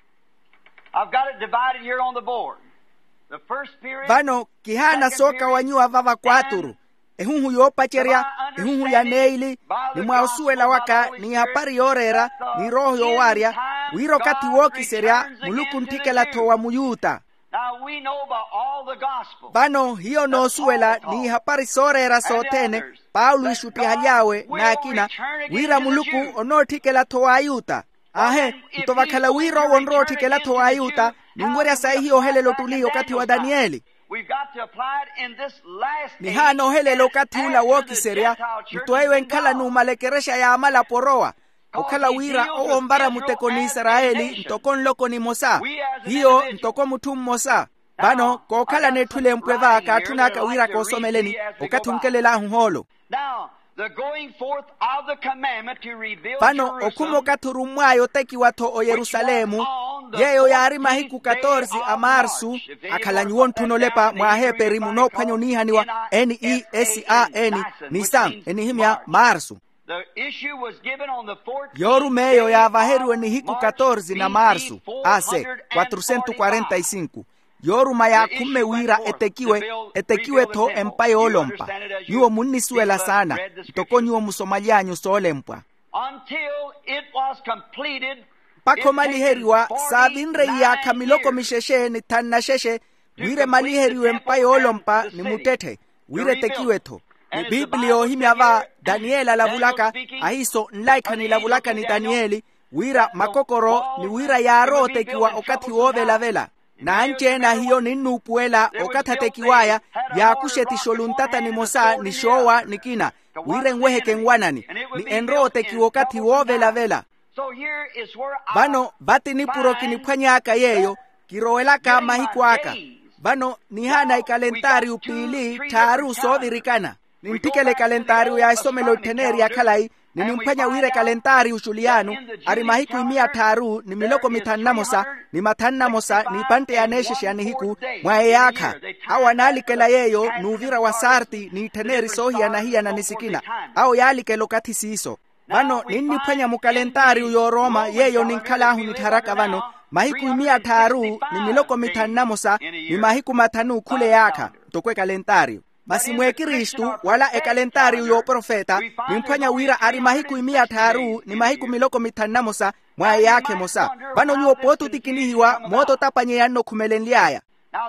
I've got it divided here on the board. The first period bano kihana soka wanywa vava kwaturu ehu yopa cheria ehu ya neili ni mwausuela waka ni hapari yorera ni roho yowaria wiro kati woki seria muluku ntikela towa muyuta. Now we know about all the gospel. Bano hiyo no suela ni hapari sorera sotene Paulo ishuti halyawe na akina wira muluku onotikela toayuta ahe mtovakala wiro wonrotikela toayuta ningweria sai hiyo helelo tulio kati wa Danieli. We've got to apply it in this last ni hano helelo kati ula woki seria mtoewe nkala numalekeresha ya amala poroa okala wira owombara muteko ni Israeli ntokon loko ni Mosa hiyo ntoko mutu Mosa bano kokala netule mpweva katuna ka wira kosomeleni okatunkelela holo. Now the going forth of the commandment to rebuild bano okumo katurumwayo teki wato o Yerusalemu yeyo yari mahiku katorzi amarsu akalanyuon tunolepa mwaheperi muno panyo nihaniwa N E S A N Nisan enihimya marsu. The issue was given on the fourteenth yoru meyo ya vaheru ni hiku katorzi na marsu ase cuatrocientos cuarenta y cinco yoru maya kume wira etekiwe etekiwe to empaye olompa yuo munisuela sana toko nyuo musomalyanyu solempwa until it was completed pako maliheriwa savinre ya kamiloko misheshe ni tanna sheshe wire maliheriwe empaye olompa ni mutete wire tekiwe to ni Biblio himyava Daniela lavulaka ahiso nlaika ni lavulaka ni Danieli wira makokoro ni wira ya roho tekiwa okati wove lavela na anche na hiyo ni nupuela okata tekiwaya ya kusheti sholuntata ni Mosa ni showa ni kina wire ngwehe kenwanani ni enro tekiwa okati wove lavela. So here is where bano bati ni puro kinipanyaka yeyo kiroelaka mahikwaka bano ni hana ikalentari upili taru sovirikana nintikele kalentari ya isomelo teneri ya kalai ninimpanya wire kalentari ushulianu arimahiku imia taru ni miloko mitanamosa ni matanamosa ni pante ya neshishi ya nihiku mwae yaka awa nalikela yeyo nuvira wa sarti ni teneri sohi ya nahia na nisikina au yalikelo kati siiso bano ninipanya mukalentari uyo Roma yeyo ninkalahu nitaraka bano mahiku imia taru ni miloko mitanamosa ni mahiku matanu kule yaka tokwe kalentari basi mwe Kristu wala ekalentari uyo profeta nimpanya wira ari mahiku imia taru ni mahiku miloko mitanamosa mwae yake Mosa bano nyuo potu tikinihiwa moto tapanye yanno kumelenliaya.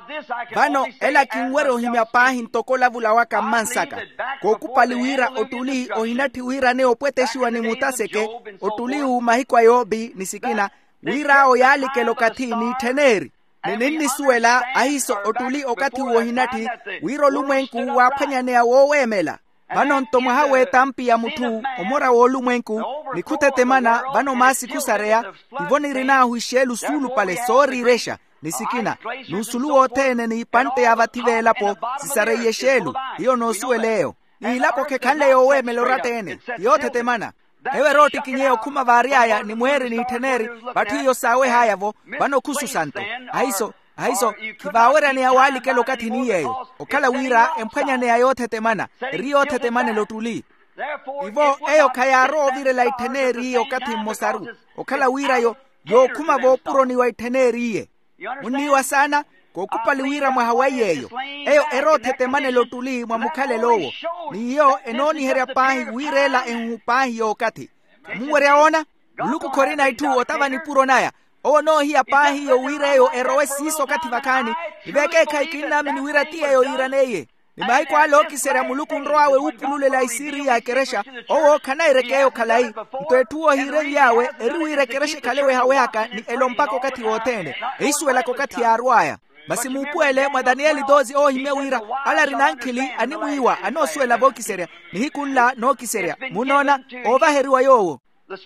Bano ela kingwero himya pahi ntoko lavula waka mansaka kokupali wira otuli ohinati wira ne opweteshiwa ni mutaseke otuli umahikwa yobi nisikina wira o yali kelokati ni teneri nenini suela ahiso otuli okati uohinati wiro lumwenku wapanyane ya wowemela vano ntomwa hawe tampi ya mutu omora wolu mwenku nikutetemana vano masi kusarea ivoni rinahu ishelu sulu pale sori resha nisikina nusulu otene ni pante ya vativelapo sisare yeshelu hiyo nosue leo nilapo kekale yowe meloratene yote temana ewe roti kinyeo kuma variaya ni muheri ni teneri batu hiyo sawe hayavo vano kusu santo haiso haiso kibawera ni awali kelo kati ni yeyo okala wira empanya ne ayote temana rio tetemane lotuli ivo eyo kayaro vire la teneri okati mosaru okala wira yo yo kuma bo puro ni wa teneri ye muniwa sana kokupa liwira mwa hawaii eyo eyo erote temane lotuli mwa mukale lowo ni yo enoni heria pahi wirela enhu pahi yo kati muwere aona luku korina itu otava ni puro naya o no hiya pahi yo wireyo erowe siso kati vakani ibeke kaikina mini wirati yo iraneye nimai kwa loki sera muluku nroawe upulule la isiri ya keresha o kana irekeyo kalai mtoetuo hire yawe eru irekereshe kalewe hawe haka ni elompako kati wotene eisuela kokati ya arwaya basi mupuele mwa Danieli dozi o himewira ala rinankili animuiwa anosuela boki seria ni hikunla no kiseria munona ova heriwa yowo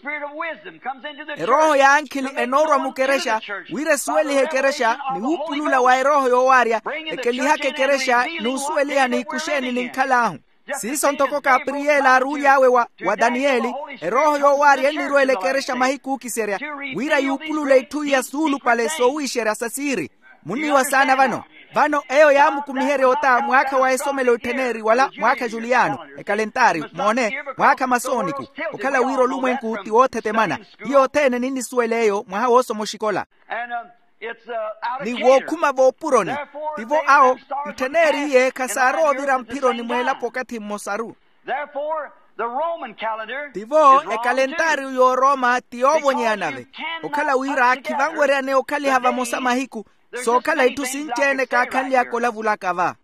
roho ya ankili enorwa mukeresha wire sueli hekeresha ni upulula wa roho yo waria ekeli hake keresha ni usueli ya ni kusheni ni nkalahu siso ntoko kapriela ruyawe wa, wa Danieli roho yo waria ni roele keresha mahiku kiseria wira yupulula itu ya sulu pale so wishera sasiri muniwa sana vano vano eyo yamu kumihere ota mwaka wa esomelo teneri wala mwaka Juliano e kalentari mone mwaka masoniku okala wiro lumwenku ti wote temana iyo tene nini sueleyo mwaha woso moshikola ni wokuma vo puroni tivo ao teneri ye kasaro vira mpironi mwela pokati mosaru tivo e kalentari yo Roma tiovo nyanave okala wira kivangwere ane okali hava mosa mahiku so kala itu sinchene kakali ya kola vula kava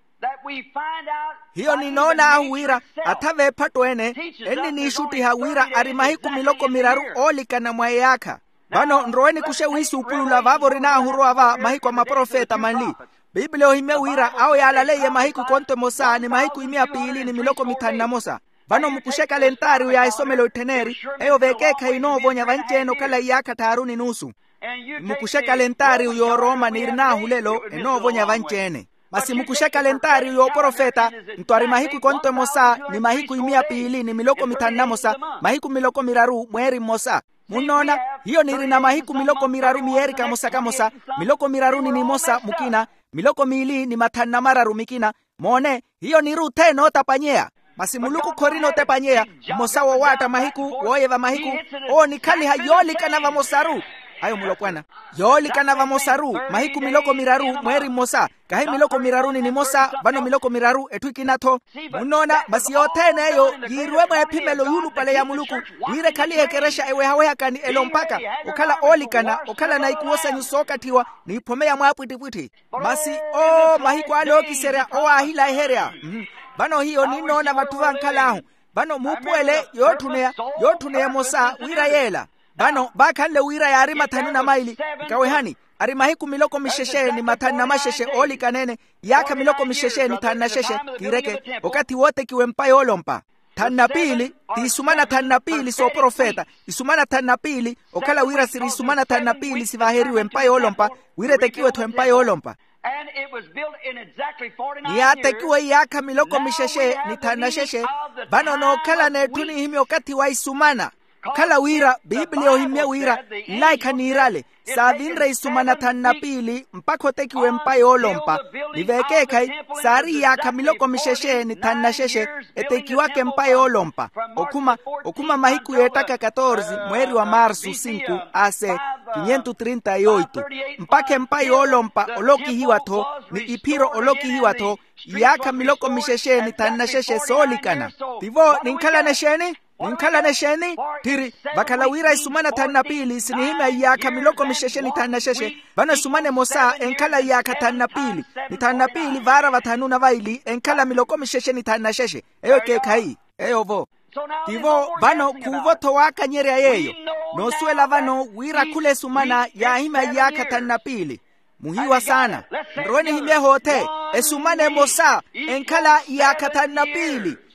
hiyo ninona ahuira atave pato ene eni nishuti hawira arimahiku miloko miraru olika na mwae yaka bano nroeni kushe wisi upulula vavo rina ahuro ava mahiku maprofeta manli Biblia ohime wira ao ya alaleye mahiku konto mosa ni mahiku imia pili ni miloko mitana mosa bano mkushe kalentari ya isomelo teneri eyo vekeka inovo nyavancheno kala yaka taruni nusu mukushe kalentari uyo Roma nirina hulelo enovo nyavanchene basi mukushe kalentari uyo profeta ntwari mahiku konto mosa ni mahiku imia pili ni miloko mitana mosa mahiku miloko miraru mweri mosa munona hiyo nirina mahiku miloko miraru mieri kamosa kamosa miloko miraru ni mosa mukina miloko mili ni matana mararu mikina mone hiyo niru teno tapanyea basi muluku korino tepanyea mosa wa wata mahiku woye va mahiku o nikali hayoli kana va mosaru ayo mulokwana yoli kana va mosaru mahiku miloko miraru mweri mosa kahe miloko miraru ni mosa bano miloko miraru etuikinato munona basi yotene yo yirwe mwe pimelo yulu pale ya muluku wire kali ekeresha ewe hawe hakani elompaka okala oli kana okala na ikuosa nyusoka tiwa ni pomea mwapwiti pwiti basi o mahiku alo kiserea o ahila herea mm. Bano hiyo ninona watu vankalahu bano mupuele yotunea yotunea mosa wira yela bano bakale wira ya arima tanina maili kawehani arima hiku miloko misheshe ni matana masheshe oli kanene yaka miloko misheshe ni tanna sheshe kireke wakati wote kiwe mpayo olompa tanna pili ti isumana tanna pili so profeta isumana tanna pili okala wira siri isumana tanna pili sivaheriwe mpayo olompa wire tekiwe tu mpayo olompa And it was built in exactly forty-nine ni atakiwa yaka miloko misheshe ni tanna sheshe bano no kala netuni himi wakati wa isumana kala wira Biblia ohimia wira laika nirale savinra isumana tanna pili mpako tekiwe mpayo olompa nivekekai sari yaka miloko misheshe ni tanna sheshe etekiwake mpayo olompa okuma okuma mahiku yetaka catorze mweri wa marsu cinco ase quinientos treinta y ocho mpake mpayo olompa oloki hiwato ni ipiro oloki hiwato yaka miloko misheshe ni tanna sheshe solikana tivo ninkala nesheni ninkala nesheni tiri bakala wira isumana tanna pili sinihima yaka miloko misheshe ni tanna sheshe bana sumane mosa enkala yaka tanna pili ni tanna pili vara vatanuna vaili enkala miloko misheshe ni tanna sheshe eyo kekai eyo vo tivo bano kuvoto waka nyere yeyo no suela vano wira kule sumana ya hima yaka tanna pili muhiwa sana ndroni hime hote esumane mosa enkala yaka tanna pili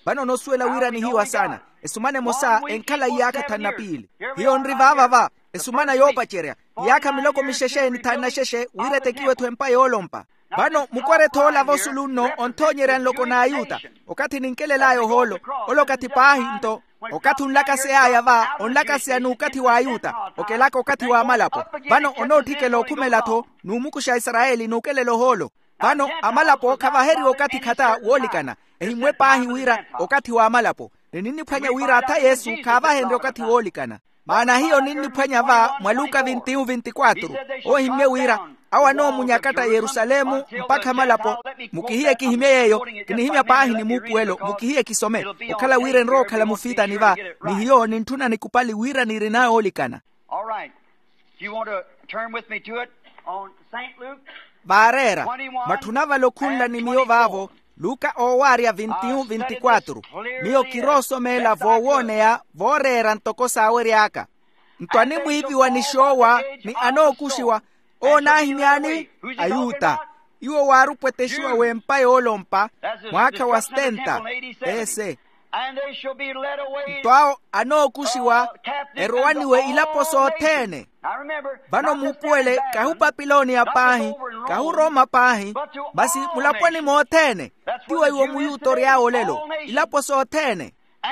vano nosuela wira ni hiwa sana esumane mosa enkala yaka tana pili hiyo nrivava va esumana yopa cherea yaka miloko misheshe ni tana sheshe wira tekiwe tuempa yolompa vano mukware tola vosuluno ontonyere nloko na ayuta okati ninkele layo holo olokati pahi nto okati unlaka se aya va onlaka se anu ukati wa ayuta okelaka okati wa amalapo vano onotike lo kumelato numukusha Israeli nukele lo holo vano amalapo kavaheri okati kata wolikana ehimwe pahi wira okati wa amalapo nini panya wira ata Yesu kavahendre okati wolikana maana hiyo nini panya va mwaluka veintiuno veinticuatro ohimwe wira awa no munyakata Yerusalemu mpaka malapo mukihie kihimye yeyo kinihimya pahi ni mukuelo mukihie kisome ukala wire nro kala mufita niva ni hiyo ni ntuna ni kupali wira ni rinao olikana. All right. Do you want to turn with me to it on Saint Luke? Barera matunava lokunda ni mio vavo Luka owaria veintiuno veinticuatro mio kiroso mela vowonea vorera ntokosa aweriaka ntwani mwivi wa nishowa ni anokushiwa o nahimiani ayuta iwo warupweteshiwa wempa yolompa mwaka wa stenta ese ntwao anokushiwa erowaniwe ilapo sotene vano mupuele kahu Papiloni ya pahi kahu Roma pahi basi mulapwani motene tiwa iwo muyutori yao lelo ilapo sotene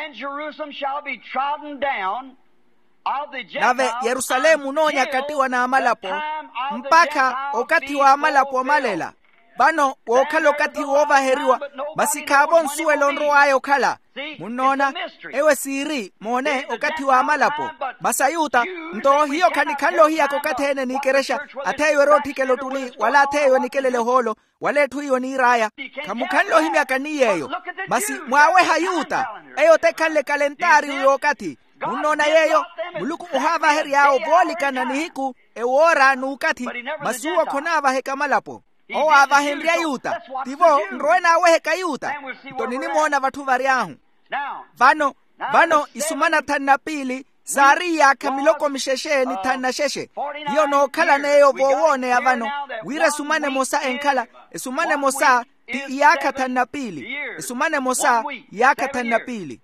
nave Yerusalemu no nyakatiwa na amalapo mpaka okati wa amalapo malela bano wokalo okati wova heriwa basi kabon suelo nro ayo kala munona ewe siri mone okati wa amalapo basayuta ndo hiyo kanikalo hiya kokatene nikeresha ateyo rotike lotuli wala ateyo nikelele holo wale tuyo ni raya kamukalo himya kaniyeyo basi mwawe hayuta eyo tekale kalentari uyokati munona yeyo muluku uhava heri yao volikana ni hiku ewora nukati masuwa konava heka malapo o ava hendria yuta tivo nroena awe heka yuta tonini mwona vatu variahu vano vano isumana tana pili sari ya kamiloko mishesheni tana sheshe hiyo no kala neyo vowone ya vano wire sumane mosa enkala esumane mosa ti iyaka tana pili esumane mosa iyaka tana pili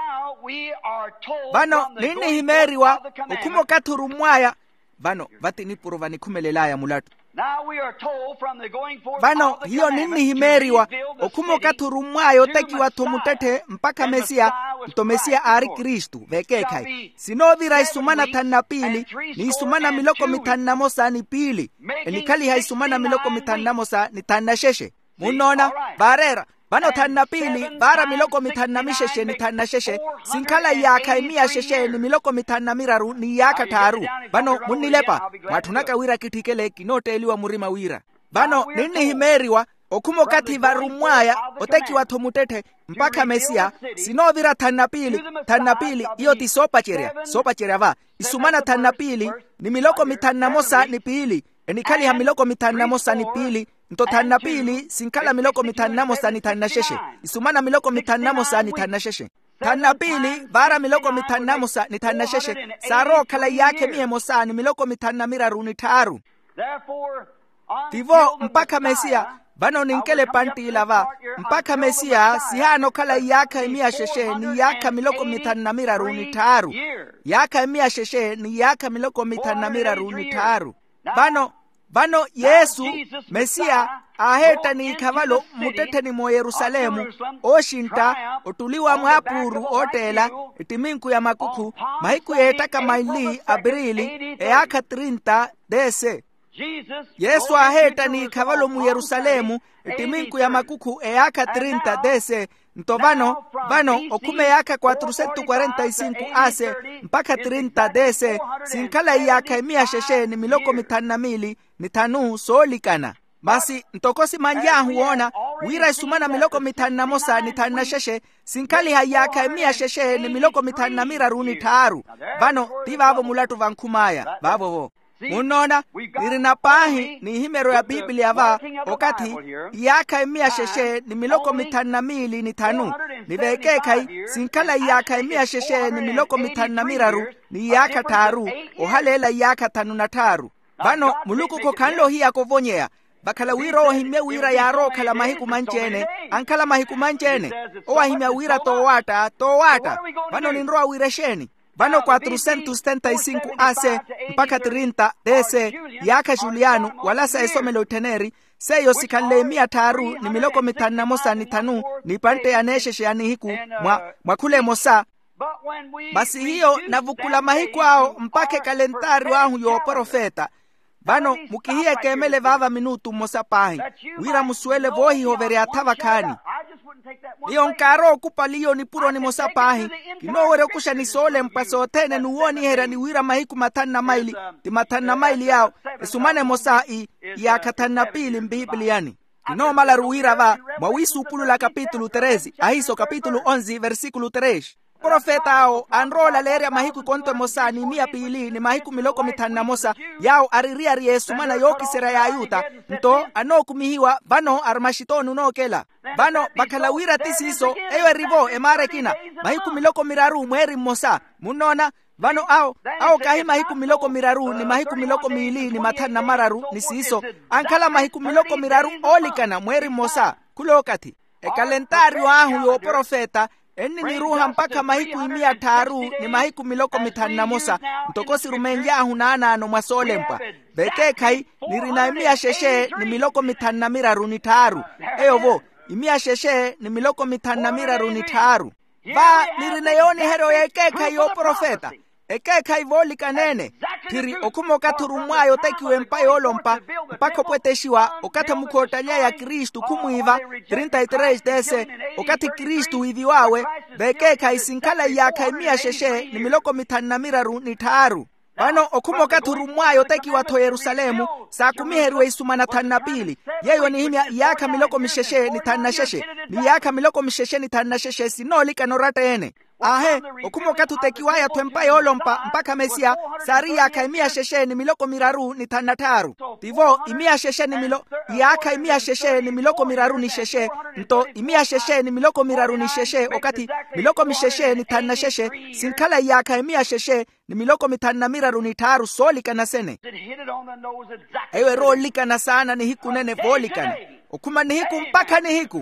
vano nini himeriwa ukumo katurumwaya vano vati nipuro vanikumelelaya mulatu vano hiyo nini himeriwa okumo katurumwayo tekiwa tomutete mpaka Mesia to Mesia ari Kristu vekekai sinovira isumana tana pili ni isumana miloko mitanna mosa ni pili enikali haisumana miloko mitanna mosa ni tana sheshe munona barera vano tana pili bara miloko mitanna misheshe ni tana sheshe sinkala yaka imia sheshe ni miloko mitanna miraru ni yaka taru vano munilepa matunaka wira kitikele kinote eliwa murima wira vano nini himeriwa okumo kati varumwaya oteki watomutete mpaka Mesia sinovira tana pili tana pili iyo ti sopa cheria sopa cheria va isumana tana pili ni miloko mitanna mosa ni pili enikali ha miloko mitanna mosa ni pili nto tana pili sinkala miloko mitanna mosa ni tana sheshe isumana miloko mitanna mosa ni tana sheshe tana pili bara miloko mitanna mosa ni tana sheshe saro kala yake mie mosa ni miloko mitanna miraru ni taru tivo mpaka Mesia vano ninkele panti lava mpaka Mesia sihano kala yaka imia sheshe ni yaka miloko mitanna miraru ni taru yaka imia sheshe ni yaka miloko mitanna miraru ni taru vano vano Yesu Mesia aheta ni kavalo mutete ni mo Yerusalemu oshinta otuliwa mwapuru otela itiminku ya makuku mahiku yetaka maili abrili eaka trinta dese Yesu aheta ni kavalo mu Yerusalemu itiminku ya makuku eaka trinta dese nto vano vano okume yaka cuatrocientos cuarenta y cinco ase mpaka trinta dese sinkala yaka imia sheshe ni miloko mitanna mili ni tanu solikana basi ntokosi manja huona wira isumana miloko mitanna mosa ni tanna sheshe sinkali hayaka imia sheshe ni miloko mitanna miraru ni taru vano tivavo mulatu vankumaya vavo vo munona irina pahi ni himero ya Biblia va okati yaka imia sheshe ni miloko mitanna mili ni tanu ni vekekai sinkala yaka imia sheshe ni miloko mitanna miraru ni yaka taru ohalela yaka tanu na taru vano muluku ko kanlo hiya ko vonyea bakhala wira ohimya wira yaro khala mahiku manjene ankhala mahiku manjene owahimya wira towata towata vano ninroa wiresheni vano quatrocentos setenta e cinco A C mpaka trinta D C yaka Juliano walasa esomelo teneri seyo sikhanle mia tharu ni miloko mitanu na mosa ni thanu ni pante yanesheshe yani hiku mwa mwakhule mosa basi hiyo navukula mahiku ao mpake kalentari wahu yo profeta vano mukihiye kemele vava minutu mosa pahi wira musuele vohi hovere atava khani iyo nkaro kupaliyo ni puro ni mosa pahi kinowere kusha ni sole mpaso tene nuwoni hera ni wira mahiku matani na maili ti matani na maili yao esumane mosa i ya katani na pili mbibiliani kino mala ruwira va mwawisu upulu la kapitulu terezi ahiso kapitulu onzi versikulu teresh profeta ao anrola leria mahiku konto mosa ni mia pili ni mahiku miloko mitanu na mosa yao ariria riesu mana yoki sera ya ayuta nto ano kumihiwa vano armashitonu no kela vano bakala wira tisiso ewe rivo emare kina mahiku miloko miraru mweri mosa munona vano ao ao kahi mahiku miloko miraru ni mahiku miloko miili ni matanu na mararu ni siso ankala mahiku miloko miraru olikana mweri mosa kulokati e kalentari ahu yo profeta eni niruha mpaka mahiku imia taru ni mahiku miloko mitanu na mosa mtokosi rumenja ahu na anano mwasolempa beke kai nirina imia sheshe ni miloko mitanu na miraru ni taru eyovo imia sheshe ni miloko mitanu na miraru ni taru va nirina yoni hero eke kai yo profeta eke kai voli kanene tiri okumoka turumwayo tekiwe mpa yolompa mpaka pweteshiwa okata mukotanya ya Kristu kumuiva treinta y tres dese okati Kristu hivi wawe beke kai sinkala ya kai mia sheshe ni miloko mitanu na miraru ni taru vano okumoka turumwayo tekiwa to Yerusalemu saa kumiheru isumana tanu na pili yeyo ni himya yaka miloko misheshe ni tanu na sheshe ni yaka miloko misheshe ni tanu na sheshe sinolika norate ene ahe okumoka tutekiwaya twempa yolompa mpaka mesia sari yaka imia sheshe ni miloko miraru ni tanu na taru tivo imia sheshe ni milo yaka imia sheshe ni miloko miraru ni sheshe nto imia sheshe ni miloko miraru ni sheshe okati miloko misheshe ni tanu na sheshe sinkala yaka imia sheshe ni miloko mitanu na miraru ni taru solika na sene ewe rolika na sana ni hiku nene volika okuma ni hiku mpaka ni hiku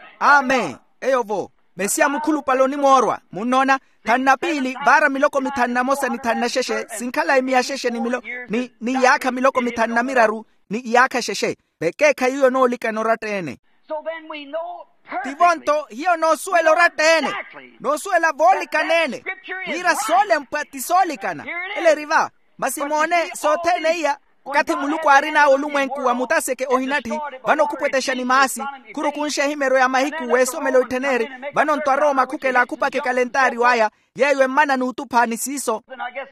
amen eyovo mesia mukulu paloni morwa munona tanu na pili bara miloko mitanu na mosa ni tanu na sheshe sinkala imia sheshe ni milo ni ni yaka miloko mitanu na miraru ni yaka sheshe beke kayo no lika no ratene So then we know tivonto hiyo no suelo ratene no suela volika nene mira sole mpati solikana ele riva masimone sotene iya kati muluku arina olumwenku wa mutaseke ohinati vano kupwetesha ni maasi kuru kunshe himero ya mahiku weso melo teneri vano ntuaroma kukela kupake kalentari waya yewe mana nuutupani siso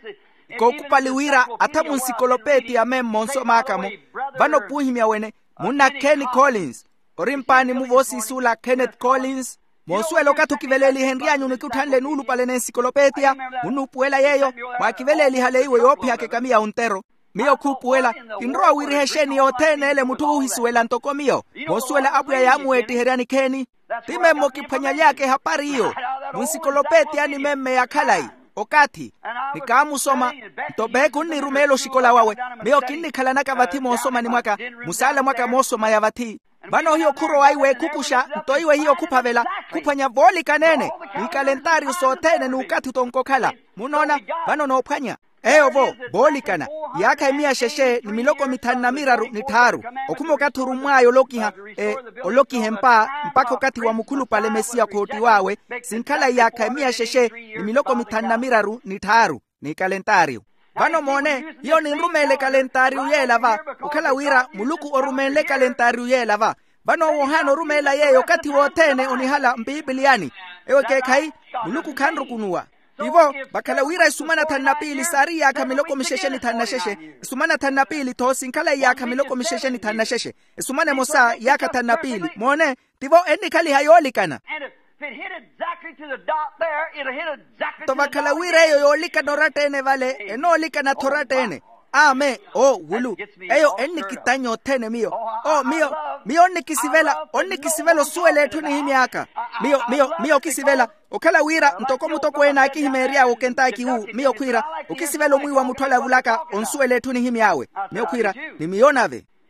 kokupaliwira atamu nsikolopeti ya mem monso makamo vano puhimya wene muna Kenny Collins orimpani muvosi sula Kenneth Collins mosuelo katu kiveleli henrianyu nikutanle nulu pale nensikolopetia munu puela yeyo wa kiveleli haleiwe yopi hake kamia untero miyo kupuela inroa wirihesheni yotene ele mutu uhisuela ntoko miyo mosuela apu ya yamueti heriani Kenny time mokipanya yake hapari hiyo munsikolopetia ni meme ya kalai okati nikamu soma tobeku ni rumelo shikola wawe miyo kini kalanaka vati mosoma ni mwaka musala mwaka mosoma ya vati vano hiyo kuro aiwe kupusha ntoiwe hiyo kupavela kupanya voli kanene ni kalentari usotene ni ukati utonkokala munona vano no panya eovo voli kana yaka imia sheshe ni miloko mitanu na miraru ni taru okumo katuru mwayo lokiha e, oloki hempa mpako kati wa mukulu pale mesia koti wawe sinkala yaka imia sheshe ni miloko mitanu na miraru ni taru ni kalentari vano mone hiyo ni rumele kalentari uyela va ukala wira muluku orumele kalentari uyela va vano wohano rumela yeyo kati wotene onihala mbibiliani ewe kekai muluku kanru kunua ivo bakala wira isumana tanna pili sari ya kamiloko mishesheni tanna sheshe isumana tanna pili to sinkala ya kamiloko mishesheni tanna sheshe isumane mosa ya katanna pili mone tivo endi kali hayoli kana if it hit exactly to the dot there, it'll hit exactly to to the bakala dot. wira yo yolika doratene vale eno lika na toratene ame oh wulu eyo enni kitanyo tene mio oh mio mio ni kisivela onni kisivelo suele tuni himi aka mio mio mio kisivela okala wira ntoko mutoko ena kihimeria okentaki hu mio kwira ukisivelo mwiwa mutwala vulaka onsuele tuni himi awe mio kwira ni mionave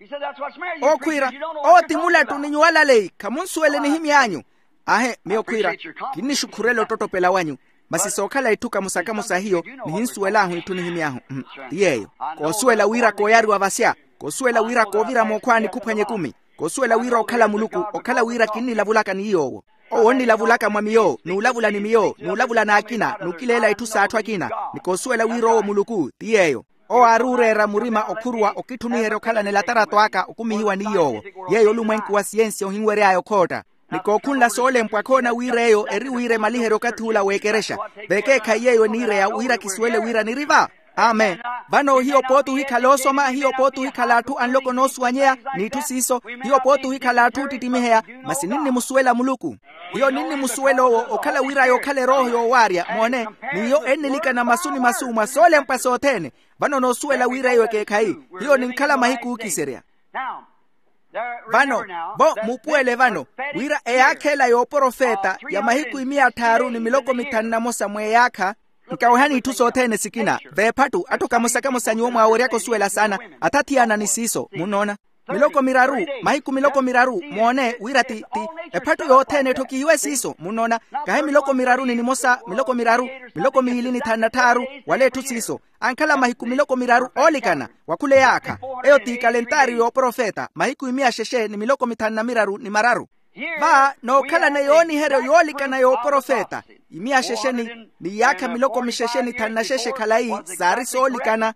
okwira otimula tuninyualalei kamunsuele ni himyanyu ahe meokwira kinishukурelo totopela wanyu masisokhala ituka musaka musahiyo nihinsuela hu ituni himyahu mm. yeyo kosuela wira koyari wavasya kosuela wira kovira mokwani kuphanye kumi kosuela wira okhala muluku okhala wira kinni lavulaka ni yowo owoni lavulaka mwamiyo nulavula ni miyo nulavula na akina nukilela itusa athu akina nikosuela wira o muluku yeyo o arurera murima okurwa okitunihere okhala nelatarato aka okumihiwa ni yowo yeyo lumwenku wa siensi ohingwere ayo kota nikokunla sole mpwakona wireyo eri wire malihero kathula wekeresha bekeka yeyo nireya wira kiswele wira niriva amen vano hiyo potu hikalosoma hiyo potu hikalatu anloko nosuanyea nitu siso hiyo potu hikalatu titimiheya masinini musuela muluku hiyo nini musuelo wo okala wira yo kale roho yo waria mwone niyo enilika na masuni masuma sole mpasotene vano nosuela wira yo kekai hiyo ninkala mahiku ukiserea vano bo mupuele vano wira eyakela yo profeta ya mahiku imia taru ni miloko mitanna mosa mweyaka nkawehani itusotene sikina vepatu atoka musaka musanyi omwe aworiako suela sana atatiana nisiso munona miloko miraru mahiku miloko miraru mwone wira ti, ti epatu yotene toki hiwe siso munona kahe miloko miraru ni nimosa miloko miraru miloko mihilini tanataru wale tu siso ankala mahiku miloko miraru olikana wakule yaka eyo ti kalentari yo profeta mahiku imia sheshe ni miloko mitanna miraru ni mararu ba no kala na yoni hero yolikana yo profeta imia sheshe ni, ni yaka miloko misheshe ni tanna sheshe kalai sari solikana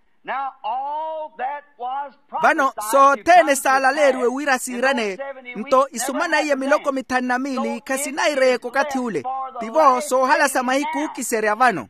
vano so tene sala lerwe wira sirane nto isumana iye miloko mitanna mili kasinaireko katiule tivo so hala samahiku kiserea vano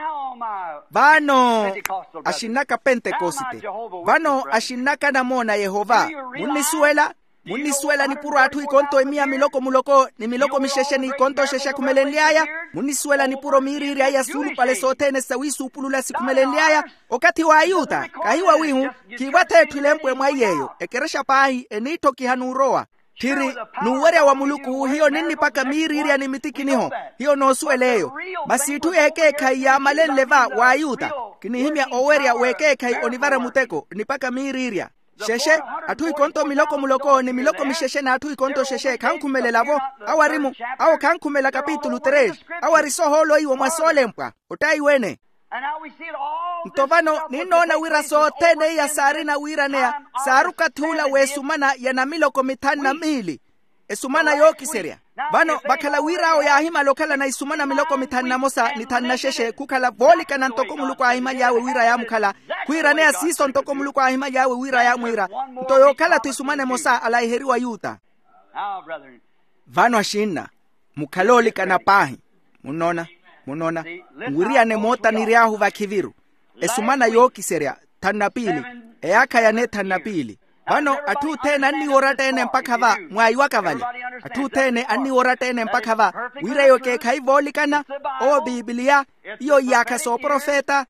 vano ashinaka pentekosite vano ashinaka namona Yehova munisuela munisuela ni puru atu ikonto emia miloko muloko ni miloko misheshe ni ikonto sheshe kumelenliaya munisuela ni puro miriri aya sulu pale sotene sawisu upulula sikumelenliaya okati wa ayuta kahiwa wihu kiwate tulempwe mwayeyo ekeresha pahi enito kihanuroa tiri nuwere wa muluku hiyo nini paka miriri ya nimitiki niho hiyo nosueleyo masitu eke kai ya malenleva wa ayuta kinihimia oweria weke kai onivara muteko ni paka miriri sheshe atu ikonto miloko muloko ni miloko misheshe na atu ikonto sheshe kankumele lavo awarimu awo kankumela kapitulu tres awariso holo iwo mwasole mpwa utai wene ntovano ninona wira sotene ya sarina wira nea saruka tula wesumana ya na miloko mitana mili esumana yoki seria vano bakala wira o ya hima lokala na isumana miloko mitana mosa nitanna sheshe kukala volika na ntoko muluko ahima yawe wira ya mukala kuira nea siso ntoko muluko ahima yawe wira ya mwira ntoyo kala tuisumane mosa alaiheriwa yuta vano ashinna mukalolika na pahi munona munona nguria ne mota niriahu vakiviru esumana yoki seria tanapili eaka ya ne tanapili vano atu tene ani oratene mpaka va mwai wakavali atu tene ani oratene mpaka va wira yoke kaivolikana o biblia iyo yaka so profeta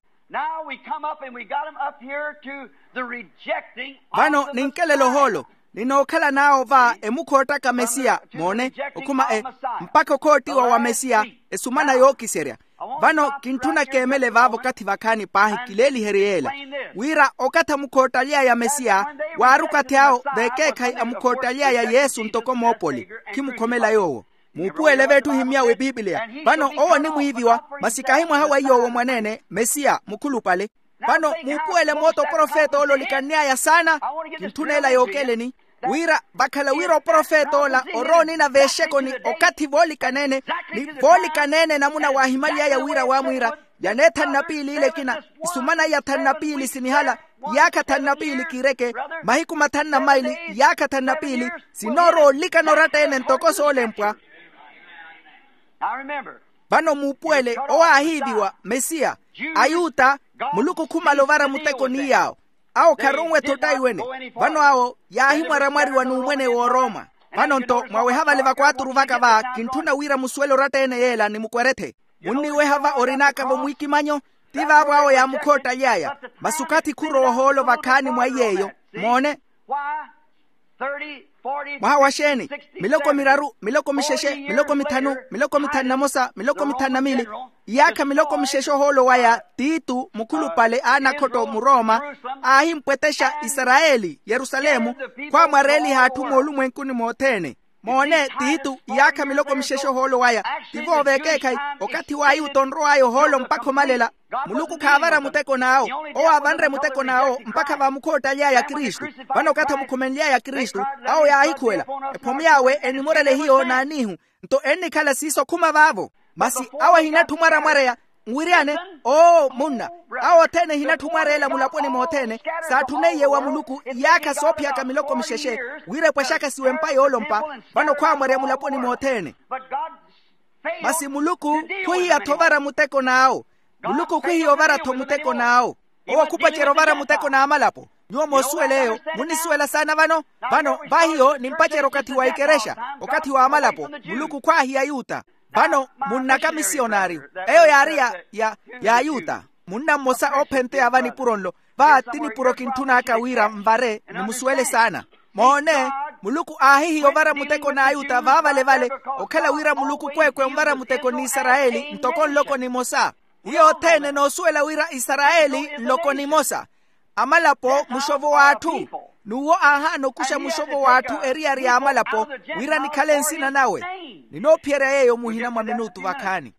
vano ninkele loholo ninokala nao va emukotaka mesia mone okuma e mpaka kotiwa wa mesia esumana yoki seria vano kintuna kemele vavo kati vakani pahi kileli heriela wira okata mukotalia ya mesia warukati hao bekekai amukotalia ya Yesu ntoko mopoli kimukomela yowo mupuele vetu himia we Biblia vano owo ni muhiviwa masikahimwa hawa yowo mwanene mesia mukulu pale vano mupuele moto profeta olo likania ya sana kintunela yokele ni wira bakala wira profeta ola oroni na vesheko ni okati voli kanene ni voli kanene namuna wahimalia ya wira wa mwira ya neta napili ile kina isumana ya tanapili sinihala yaka tanapili kireke mahiku matanna maili yaka tanapili sinoro lika norata ene ntokoso olempwa vano mupuele oa hiviwa mesia ayuta muluku kumalovara muteko ni yao ao karungwe totai wene vano ao yahimwa ramari wanu mwene wa Roma vano nto mwawe hava leva kwa turuvaka va kintuna wira musuelo rata ene yela ni mukwerete muni we hava orinaka vo mwiki manyo tiva avo ao ya mukota yaya masukati kuro holo vakani mwa yeyo mone mwahawasheni miloko miraru miloko misheshe miloko mitanu miloko mitanu na mosa miloko mitanu na mili yaka miloko mishesho holo waya Titu mukulu pale anakoto muroma ahimpwetesha Israeli Yerusalemu kwa mareli hatumo ulimwenkuni motene mone Titu yaka miloko mishesho holo waya tivo vekekai okati wa yutonro ayo holo mpako malela muluku kavara muteko nao o avandre muteko nao mpaka vamukota lya ya Kristu vano kata mukumenlia ya Kristu au ya ahikuela epomyawe enimorele hiyo na nihu nto eni kala siso kuma vavo masi awa hinatu mara marea mwiriane o munna awa tene hinatu marela mulaponi motene sa tuneye wa muluku yaka sopi yaka miloko msheshe wire pashaka siwe mpaye olompa vano kwa mware mulaponi motene masi muluku kuhi atovara muteko nao muluku kuhi ovara to muteko nao owa kupachero vara muteko na amalapo nyuo mosueleo munisuela sana vano vano vahiyo ni mpachero kati wa ikeresha wakati wa amalapo muluku kwa hi ayuta vano munaka misionario eyo yaria ya ya ayuta munna mosa opente avani puronlo va tini puro kintuna akawira mvare ni musuele sana mone muluku ahihi ovara muteko na ayuta va vale vale okala wira muluku kwekwe mvara muteko ni Israeli mtokon loko ni mosa iyo tene no suela wira Israeli loko ni mosa amalapo mushovo watu nuwo aha no kusha mushovo watu eria ria amalapo wira ni kalensi na nawe nino piera yeyo muhina mwa minutu vakani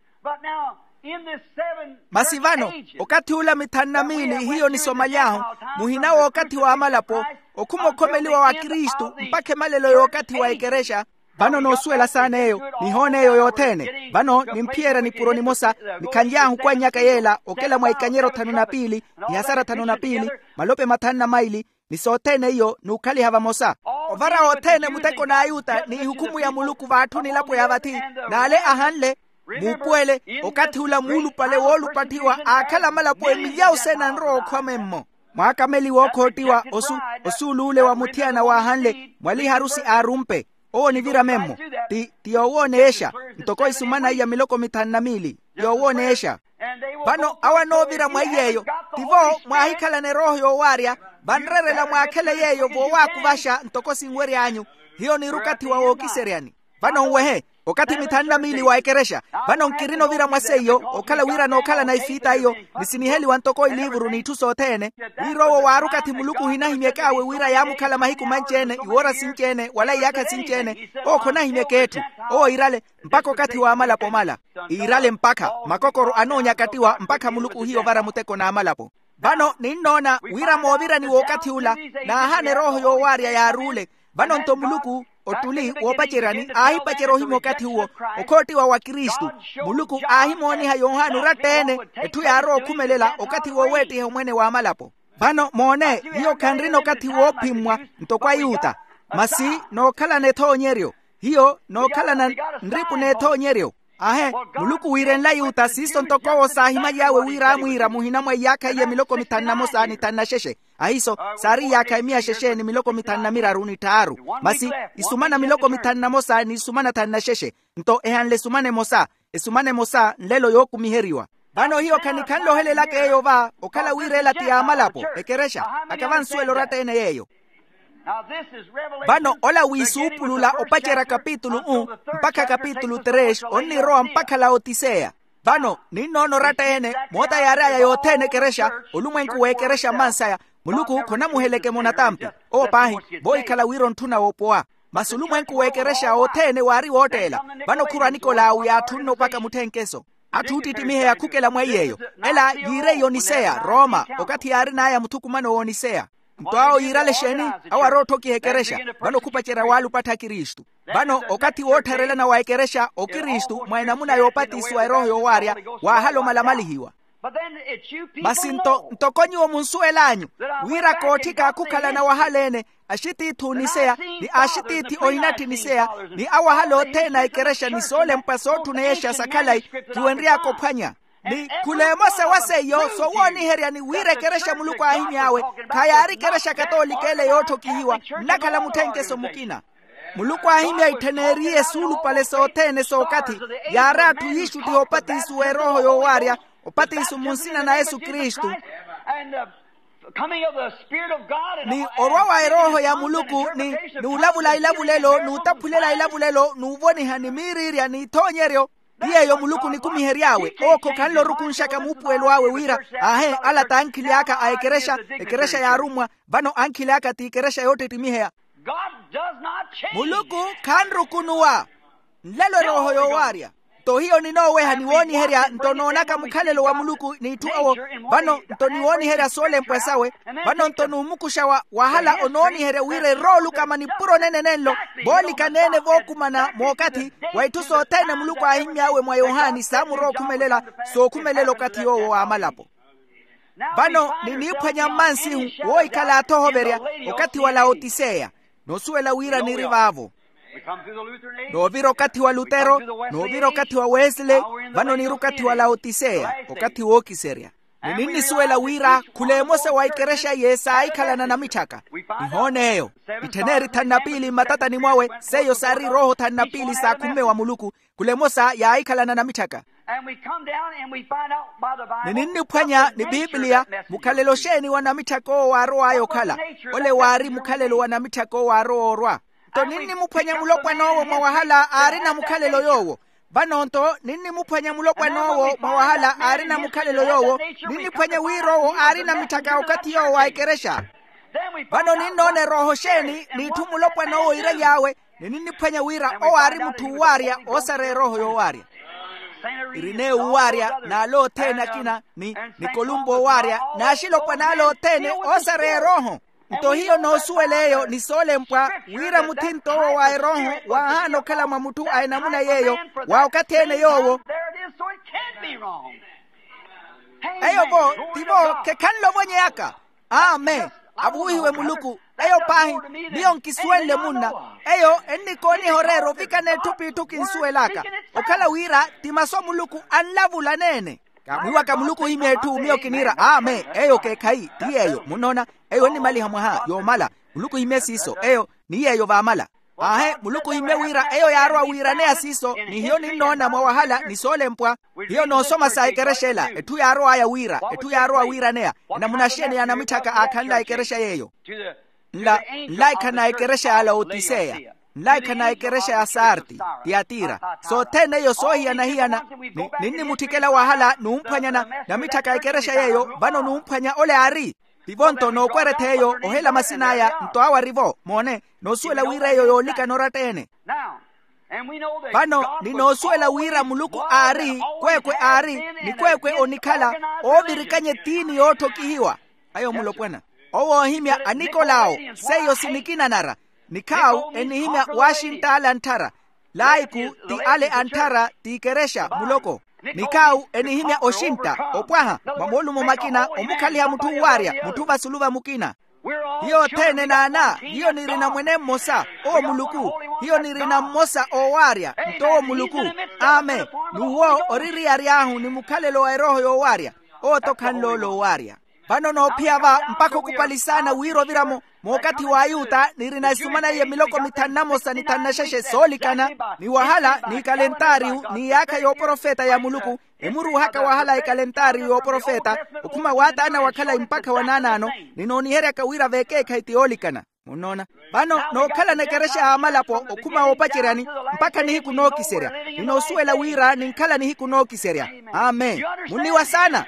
masivano okati ula mitanna mili hiyo ni somalyaho muhina wakati wa amalapo okumo komeliwa wa Kristu mpake malelo wakati wa ikeresha vano no suela sana eyo nihone eyo yotene vano ni mpiera ni puroni mosa ni kanyahu kwa nyaka yela okela mwa ikanyero tanu na pili ni hasara tanu na pili malope matanu na maili ni sotene iyo ni ukali hava mosa ovara otene muteko na ayuta ni hukumu ya muluku vatu ni lapo ya vati na ale ahanle mupwele okati ula mulu pale wolu patiwa akala malapo emilia usena nro kwa memmo mwakameli wokotiwa osu osulu ule wa mutiana wa ahanle mwali harusi arumpe o ni vira memmo ti ti owone esha ntoko isumana ya miloko mitanu na mili yo owone esha vano awa no vira mwayeyo tivo mwahikala ne roho yo waria banrere la mwakele yeyo vo wakuvasha ntoko singweri anyu hiyo ni rukati wa okiseriani vano wehe okati mitanu na mili wa ekeresha vano nkirino vira mwaseyo okala wira no kala na ifita hiyo nisiniheli wantoko ilivuru ni tuso tene wirowo warukati muluku hina himekawe wira yamu kala mahiku manchene iwora sinchene wala yaka sinchene oko na himeketu o irale mpaka kati wa amalapo mala irale mpaka makokoro anonya katiwa mpaka muluku hiyo vara muteko na amalapo vano ninona wira movira ni wakati ula na hane roho yo waria ya rule vano nto muluku otuli wopachirani ahi pachero himo kati huo okoti wa wa Kristu muluku ahi moni ha Yohanu ratene etu ya roho kumelela okati wo weti mwene wa amalapo vano mone hiyo kandrino kati wo pimwa ntokwa yuta masi no kala neto nyerio hiyo no kala na ndripu neto nyerio ahe muluku wiren la yuta sisto ntoko wo sahima yawe wira mwira muhina mwa yaka ya miloko mitanu na mosa ni tanu na sheshe ahiso sari yaka mia sheshe ni miloko mitanu na miraru ni taru masi isumana miloko mitanu na mosa ni isumana tanu na sheshe nto ehanle sumane mosa isumane mosa lelo yoku miheriwa vano hiyo kanikanlo hele lake yeyo va okala wire lati ya amalapo ekeresha akavansuelo rata ene yeyo vano ola wisupulula opachera kapitulu u mpaka kapitulu tres onni roa mpaka la Odisea vano ninono rata ene mota ya raya yotene keresha olumwenku wekeresha mansaya muluku kona muheleke monatampi o pahi boy kala wiro ntuna opoa masulumwenku wekeresha otene wari wotela vano kura nikola ya tunno paka mutenkeso atuti timihe ya kukela mwayeyo ela yire yonisea Roma okati yari na ya mutukumano wonisea mtoao irale sheni awa roto kihekeresha vano kupachera walu pata Kristu vano okati wotarela na waekeresha o Kristu mwaena muna yopati iswa roho yo waria wa halo malamali hiwa basi nto ntokonyi wo munsuelanyu wira kotika kukala na wahalene ashiti tunisea ni ashiti ti oinati nisea ni awa halo tena ekeresha ni sole mpaso tuneesha sakalai kiwenria kopanya ni kulemose wase yo so woni heria ni wire keresha muluku ahimi awe kayari keresha katolika ele yoto kihiwa nakala mutenke so mukina muluku ahimi aitenerie sulu pale sotene sokati yara tu yishu ti opati suwe roho yo waria opati isu munsina na Yesu Kristu coming of the Spirit of God and ni orwa roho ya muluku ni ni ulavula ilavulelo ni utaphulela ilavulelo ni uvoniha ni miriria ni tonyerio iyeyo muluku ni kumiheriawe oko kanlo rukunshaka mupuelo awe wira ahe ala ta ankili aka aekeresha ekeresha ya rumwa bano ankili aka tikeresha yote timihea muluku kan rukunua nlelo roho yo waria to hiyo ninowe haniwoni heria ntononaka mukhalelo wa muluku ni tuawo bano ntoniwoni heria sole mpwesawe bano ntonumukusha wa wahala ononi heria wire rolu kama ni puro nene nenlo boli kanene vokumana mokati waituso tene muluku ahimyawe mwa Yohani samu ro kumelela so kumelelo kati yo wa amalapo bano ninipanya mansi wo ikala tohoberia wakati wa Laodicea nosuela wira ni rivavo noviro kati wa Lutero noviro kati wa Wesley bano niru kati wa Laodicea wakati woki seria nini suela wira kulemose waikeresha yesa ikalana na michaka ihoneyo iteneri tanapili matata ni mwawe seyo sari roho tanapili saa kume wa muluku kulemosa ya ikalana na michaka nini pwanya ni Biblia mukalelo sheni wana michako wa roa yokala ole wari mukalelo wana michako wa roa roa to nini mupanya mulopwa nowo mawahala arina mukalelo yowo banonto nini mupanya mulopwa nowo mawahala arina mukalelo yowo nini panya wirowo arina mitaka wakati yowo waikeresha bano ninone roho sheni ni tumulopwa nowo ira yawe nini panya wira o ari mutu waria osare roho yo waria irine waria na lo tena kina ni ni Kolumbo waria na shilopwa na lo tene osare roho to hiyo no sueleyo ni sole mpwa wira mutinto wa roho wa hano kala mamutu ainamuna yeyo wa ukatene yowo ayo bo tibo ke kanlo bonye yaka amen abuhiwe muluku ayo pahi niyo nkiswele muna ayo enikoni horero vikane tupi tukinsuelaka okala wira timaso muluku anlavula nene kamwiwa kamuluku hime tu mio kinira ame eyo ke kai tiyeyo munona eyo ni mali hamwa yo mala muluku hime siso eyo ni yeyo va mala ahe muluku hime wira eyo yarwa wira ne asiso ni hiyo ni nona mwa wahala ni sole mpwa hiyo no soma sa ikereshela etu yarwa ya wira etu yarwa wira ne na munashene yana mitaka akanda ikeresha yeyo la like na ikeresha ala Laodicea like na ikeresha ya Sardi Tiatira so tene yo sohi na hiana ni, nini mutikela wahala numpanya na na mitaka ikeresha yeyo bano numpanya ole ari Pivonto no kwereteyo ohela masinaya nto awa rivo mone no suela wira yo yolika noratene bano ni no suela wira muluku ari kwekwe ari ni kwekwe onikala obirikanye tini yoto kihiwa ayo mulopwena owo himya anikolao seyo sinikina nara nikau enihimya Washington antara laiku ti ale antara ti keresha muloko nikau enihimya oshinta opwaha mamolu momakina omukali ya mutu waria mutu basuluva mukina hiyo tene nana hiyo nirina mwene mosa o muluku hiyo nirina mosa o waria mto muluku ame nuwo oriri ariahu ni mukalelo wa roho yo waria o tokanlo lo waria bano no piava mpako kupalisana wiro viramo mokati wa yuta nirina isumana ye miloko mitanamo sanitana sheshe solikana ni wahala ni kalentari ni yaka yo profeta ya muluku emuru haka wahala ikalentari yo profeta ukuma wata ana wakala mpaka wananano ninoni hera kawira veke kaitiolikana unona bano no kala nekeresha amalapo okuma opachirani mpaka ni hiku no kiseria nino suela wira ni kala ni hiku no kiseria amen muniwa sana.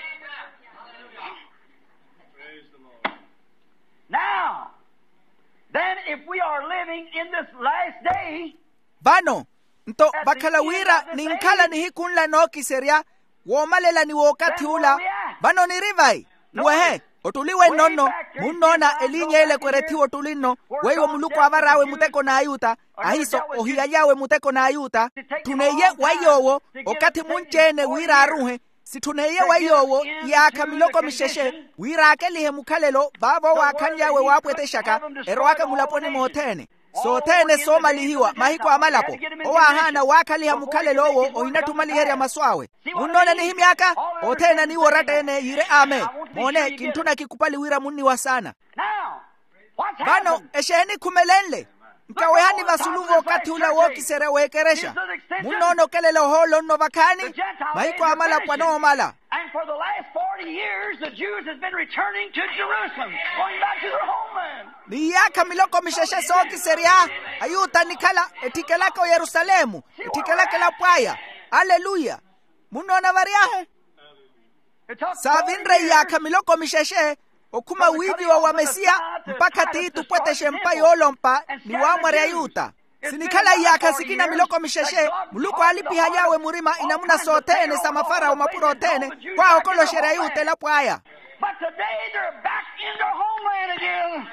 Now, then if we are living in this last day, bano nto bakala wira ninkala ni hikunla no kiseria womalela ni wakati ula bano ni rivai wehe otuliwe nono munona elinye ele kweretiwo tulino weyo muluku avarawe muteko na ayuta ahiso ohia yawe muteko na ayuta tuneye wayowo okati munchene wira aruhe situneye wayowo yaka miloko misheshe wira akelihe mukalelo babo wakanyawe wapwete shaka erwaka mulaponi motene so tene soma lihiwa mahiko amalapo owa hana wakaliha mukalelo wo oinatumali heria maswawe unone ni himiaka otena ni woratene yire ame mone kintuna kikupali wira muniwa sana bano esheni kumelenle ikawehani vasuluvu wakati ula wokisere wekeresha munono kelele holo no vakani maiko amala pwano mala. And for the last forty years, the Jews have been returning to Jerusalem, going back to their homeland. Ni yaka miloko misheshe soki seria ayuta nikala etikelaka o Yerusalemu etikelaka la pwaya. Haleluya. Munona variahe savinre yaka miloko misheshe okuma wivi wa wamesia mpaka titu pwete shempa yolompa ni wamware ayuta. Sinikala yaka sikina miloko misheshe muluko alipi hayawe murima inamuna sotene samafara umapurotene kwa okolo shere ayute la pwaya. But today they're back in their homeland again.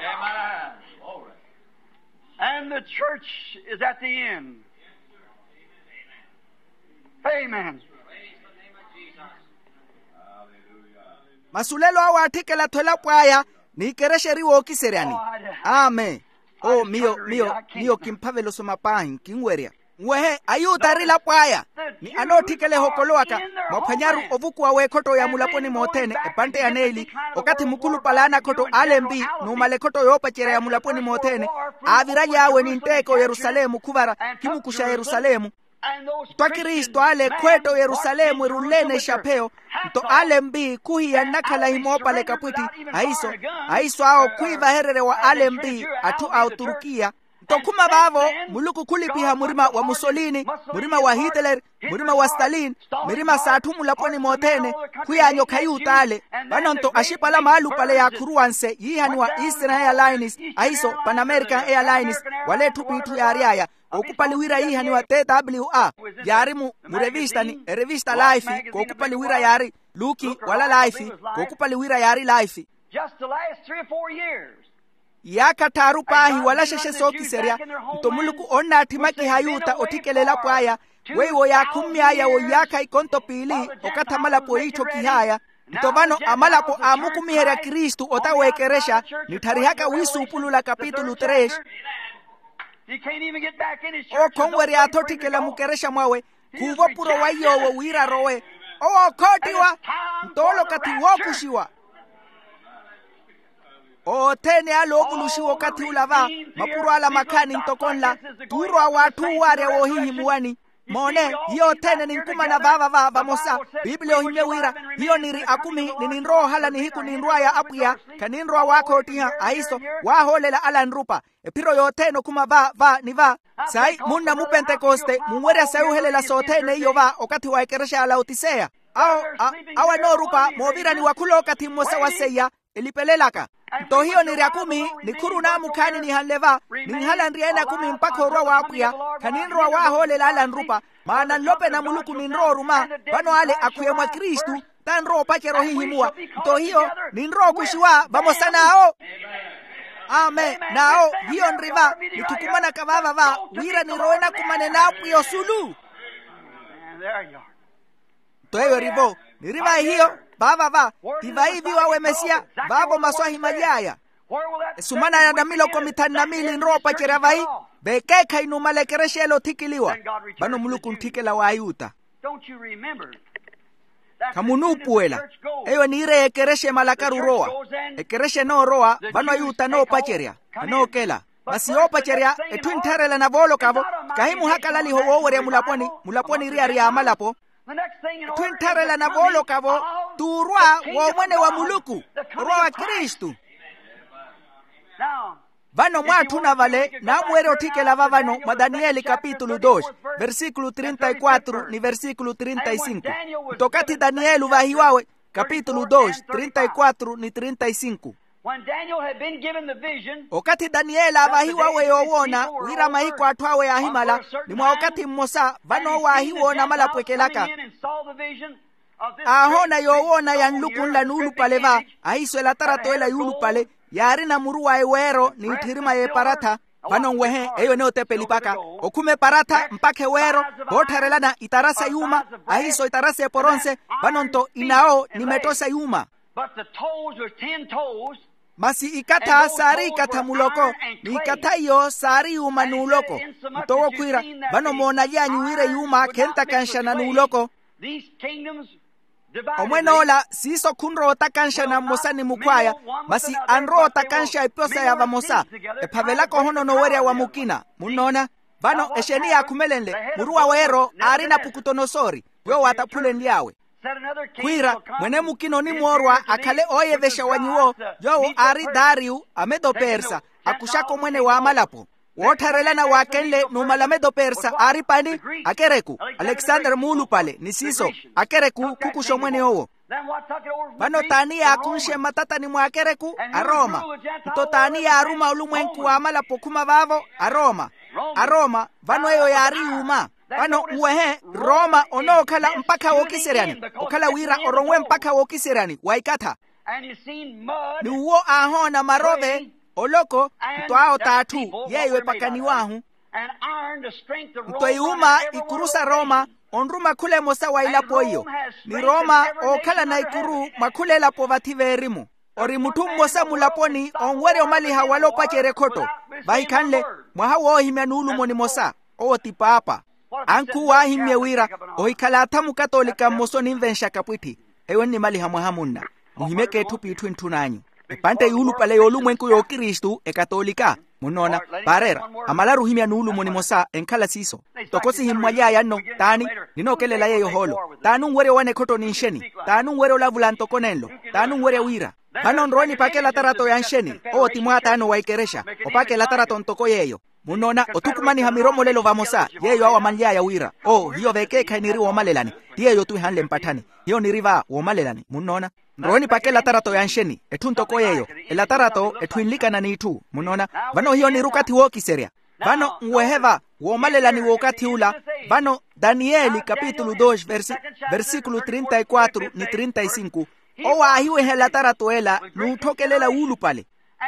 And the church is at the end. Amen. Masulelo awa atike la tola pwaya ni kereshe riwo kiseriani. Amen. Oh mio mio mio kimpavelo somapahin kingweria. Wehe ayuta rila pwaya ni anotikele hokoloaka mapanyaru ovuku wa wekoto ya mulaponi motene epante ya neili wakati mukulu palana koto alembi numale koto yopa chere ya mulaponi motene aviraja awe ninteko Yerusalemu kuvara kimukusha Yerusalemu twa Kristo ale kweto Yerusalemu erulene shapeo to alembi kuhi ya nakala himopa le kaputi aiso aiso ao kuiva herere wa alembi atu au Turkia tokuma bavo muluku kulipiha murima wa Mussolini murima wa Hitler murima wa Stalin murima satumu laponi motene kuyanyo kayuta ale banonto ashipala malu pale ya kuruanse yihani wa Eastern Airlines aiso Pan American Airlines wale tupitu ya ariaya okupali wira yihani wa T W A yari mu revista ni revista Life kokupali wira yari Luki wala Life kokupali wira yari Life. Just the last three or four years yaka tarupahi wala sheshe soki seria mtomuluku onna atimaki hayuta otikelela pwaya weiwo ya kumya ya wo yaka ikonto pili okatamala po icho kihaya mtovano amalapo amuku mihera Kristu otawekeresha nitarihaka wisu upulula kapitulu tres o kongweri atotikela mukeresha mwawe kuvo puro wayo wo wira rowe o kotiwa mtolo kati wokushiwa o tene alo okulushi wakati ulava mapuro ala makani ntokonla turo watu ware wo hihi muwani mone hiyo tene ni nkuma na vava vava mosa Biblia ohime wira hiyo niri akumi ni ninro hala ni hiku ninroa ya apuya kaninroa wako tiha aiso waholela ala nrupa epiro yo teno kuma va va ni va sai munna mu Pentecoste mumwere sai uhelela sotene hiyo va wakati waikeresha ala otisea au awa no rupa movira ni wakulo wakati mosa waseya elipelelaka to hiyo ni rakumi ni kuruna mukani ni haleva ni halandriena kumi mpaka roa wapuya kaninroa wahole la nrupa maana lope na muluku ninro ruma bano ale akuyemwa Kristu tanro pake rohi himua to hiyo ninro kushiwa vamos nao. Amen. Nao hiyo nriva nitukumana kavava va wira ni roena kumane na puyo sulu to hiyo rivo ni riva hiyo baba va diva hivi wawe mesia babo maswahi majaya sumana ya damilo komitani na mili nropa cheravai bekeka inumale kereshelo tikiliwa bano muluku ntikela wa ayuta kamunupuela eyo ni ire ekereshe malakaru roa ekereshe no roa bano ayuta no pacheria no kela basi yo pacheria etwinterela na volo kavo kahimu hakalali ho wore mulaponi mulaponi ria ria malapo twintarela na volo kavo turwa wa mwene wa muluku roa wa Kristu vano mwatu na vale na mwere otikela vavano ma Danieli capítulo dos versículo treinta y cuatro ni versículo treinta y cinco tokati Danielu vahiwawe capítulo dos treinta y cuatro ni treinta y cinco. When Daniel had been given the vision, okati Daniela vahiwawe yowona wira mahiko atwawe ahimala ni mwa wakati mmosa vano wahiwona malapwekelaka ahona yowona yanlukunla nulu paleva ahiso la taratoela yulu pale yari na muruwa ewero ni itirima ye parata vano wehe eyo ne otepelipaka okume parata mpake wero botarelana itarasa yuma ahiso itarasa poronse vanonto inao nimetosa yuma but the toes were ten toes. Masi ikata sari ikata muloko ni ikata yo sari yuma nuloko mtowo kwira vano mona yanyu wire yuma kenta kansha na nuloko. These kingdoms omwenola siso kunrota kanshana mosa ni mukwaya masi anrota kansha ipyosa ya vamosa ephavelako hono noweria wa mukina munona vano esheni ya kumelenle muruwa wero arina pukutonosori yo wataphulen yawe kwira mwene mukino ni morwa akale oyevesha wanyiwo yo ari Dariu amedo persa akushako mwene wa amalapo wotharelana wakenle numalamedo persa ari pani akereku Alexander mulu pale nisiso akereku kukusho mwene owo vano tani ya kunshe matata ni mwakereku aroma nto tani ya aruma ulumwenku wa amalapo kuma vavo aroma aroma vano eyo yari uma vano uwehe Roma ono okala mpaka wokiseriani okala wira orongwe mpaka wokiseriani waikata ni uwo aho na marove oloko mtoao tatu yeyo pakani wahu mtoiuma ikurusa Roma onruma kule mosa wailapo iyo ni Roma okala na ikuru makule lapo vativerimu ori mutum mosa mulaponi onwere omali hawalo pachere koto bahikanle mwahawo himya nulu moni mosa o tipapa anku wa himya wira ohikala atamu katolika moso ninvensha kapwiti ewe ni mali hamwa hamunna muhimeke tupi twintunanyu epante yulu pale yolu mwenku yo Kristu e katolika munona barera amalaru himya nulu moni mosa enkala siso tokosi himwaya yanno tani ninokelela yeyo holo tanu ngwere wane koto ninsheni tanu ngwere olavula ntokonenlo tanu ngwere wira vano nroni pake la tarato ya nsheni o timwa tano waikeresha opake la tarato ntoko yeyo munona otukumani hamiromo lelo vamosa yeyo awa manlia ya wira o hiyo veke kainiri womalelani yeyo tu hanle mpatani hiyo niriva womalelani munona nroni pake la tarato ya nsheni etu ntoko yeyo la tarato etu inlika na nitu munona vano hiyo nirukati woki seria vano uweheva womalelani wokati ula vano Danieli capítulo dos versi, versículo treinta y cuatro ni treinta y cinco owa hiwe hela tarato ela nutokelela ulu pale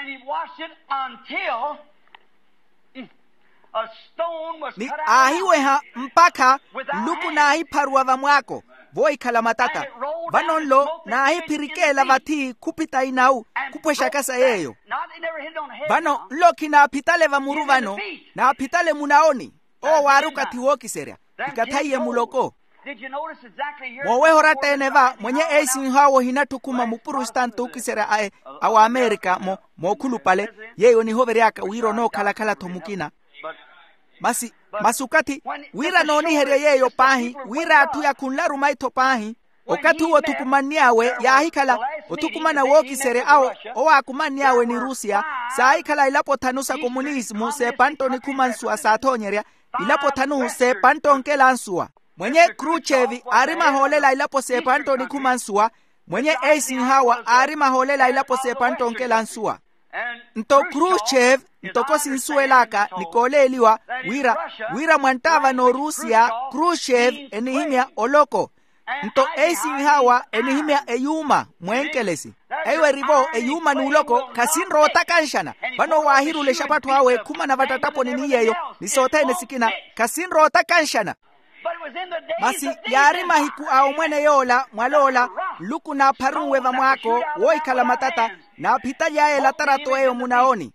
ni ahiweha mpaka luku na ahiparwa vamwako voi kalamatata vanonlo na ahipirikela vati kupita inau kupwesha kasa yeyo vano loki na apitale vamuru vano na apitale munaoni o waruka tiwoki seria ikataiye muloko mwoweho rata eneva mwenye eisin hawo hinatukuma mupurustantu kisera ae awa Amerika mo mokulu pale yeyo ni hoveriaka wiro no kala kala tomukina masi masukati wira noni here yeyo pahi wira tu ya kunlaru maito pahi okati huo tukumaniawe ya hikala otukumana woki sere ao owa kumaniawe ni Rusia sa hikala ilapo tanusa komunismu se panto ni kumansua sa tonyeria ilapo tanu se panto nkelansua mwenye Khrushchev arima holela ilapo se panto ni kumansua mwenye Eisenhower arima holela ilapo se panto nkelansua nto Khrushchev ntoko sinsuelaka nikoleliwa wira wira mwantava no Rusia Khrushchev enihimya oloko nto Eisenhower enihimya eyuma mwenkelesi ewe rivo eyuma ni uloko kasinro takanshana vano wahiru le shapatu hawe kuma na vatatapo nini yeyo nisote nesikina kasinro takanshana masi yarima hiku au mwene yola mwalola luku na parunwe va mwako woi kalamatata na pita yae la tarato eyo munaoni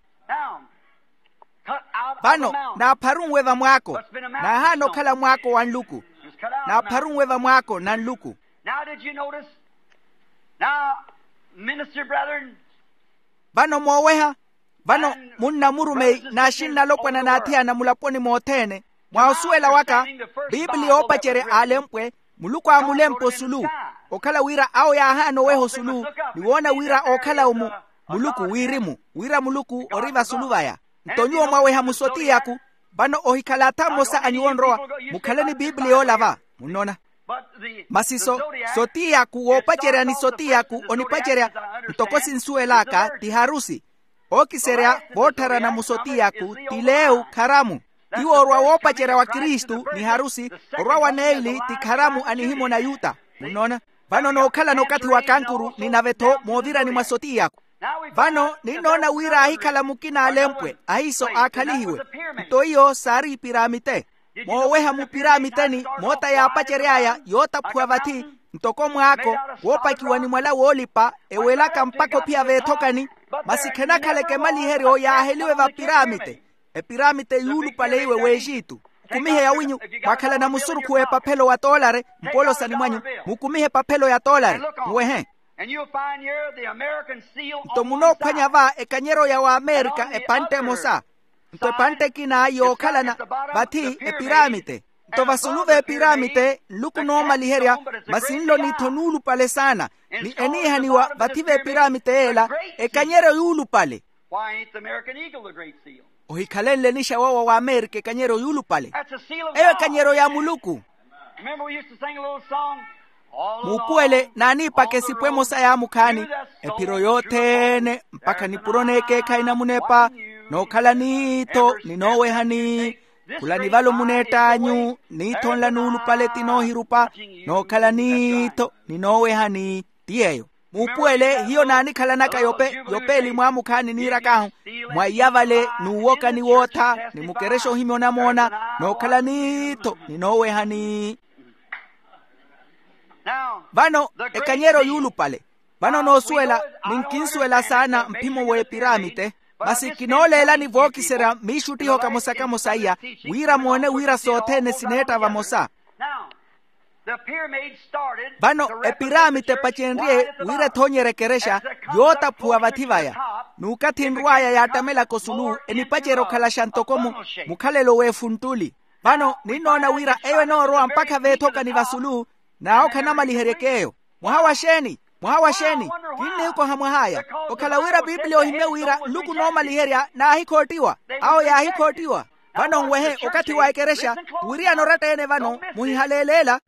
vano na parunwe va mwako na hano kala mwako wan luku na parunwe va mwako nan luku vano mwoweha vano munna murume na shinna lokwa na natia na mulaponi motene mwaosuela waka Biblia opachere alempwe muluko amulempo sulu okala wira ao ya hano weho sulu niwona wira okala umu muluku wirimu wira muluku oriva suluvaya ntonyo mwawe hamusoti yaku bano ohikala tamosa anyuonroa mukaleni Biblia olava munona masiso soti yaku opachere ani soti yaku onipachere ntokosi nsuelaka ti harusi okiserea botara na musoti yaku tileu karamu iwo orwa wopachera wa Kristu ni harusi orwa wa neili tikaramu anihimo na yuta munona vano no kala no kati wa kankuru ni naveto modhira ni masoti yako vano ni nona wira ahikala mukina alempwe ahiso akalihiwe to iyo sari piramite moweha mu piramiteni mota ya pachereaya yota puavati ntoko mwako wopakiwa ni mwala wolipa ewelaka mpako pia vetokani masikena kale kemali herio ya heliwe va piramite e piramide yulu pale iwe wejitu mukumihe ya winyu mwakhala na musuru kuwe papelo wa tolare mpolo sani mwanyu mukumihe papelo ya tolare mwehe nto muno kwanya va ekanyero ya wa Amerika epante mosa nto epante kina yo kalana bati epiramide nto vasuluve epiramide luku no maliheria masinlo ni tonulu pale sana ni enihani wa bative epiramide ela ekanyero yulu pale. Why ain't the American eagle the great seal? Ohikalenle nisha wawa wa Amerika kanyero yulu pale. Ewe kanyero ya muluku. Remember we used to sing a little song? Mupuele nani pake sipwemo saya mukani epiro yotene mpaka nipuroneke kaina munepa no kala nito ninowe hani kula nivalo munetanyu nito nla nulu pale tino hirupa no kala nito ninowe hani tiyeyo. Mupuele hiyo nani kala naka yope yopeli mwa mukani nira kahu mwa yavale nuwoka ni wota ni mukeresho himyo na mona no kala nito ninowe hani. Bano ekanyero yulu pale bano no suela ninkinsuela sana mpimo we piramide basi kinolela ni voki sera mishuti hoka mosaka mosaya wira muone wira sotene sineta va mosa bano e piramide pachenrie wira tonyere keresha yota puwa vativaya nukatinruaya yatamela kosulu eni pachero kala shantokomu mukhalelo we funtuli bano ninona wira ewe no roa mpaka vetoka ni vasulu nao kana maliherekeyo muhawasheni muhawasheni kinne uko hamwe haya okalawira biblia ohimewira luku no maliheria na hikotiwa au ya hikotiwa bano wehe okati waikeresha wiria no ratene bano muhihalelela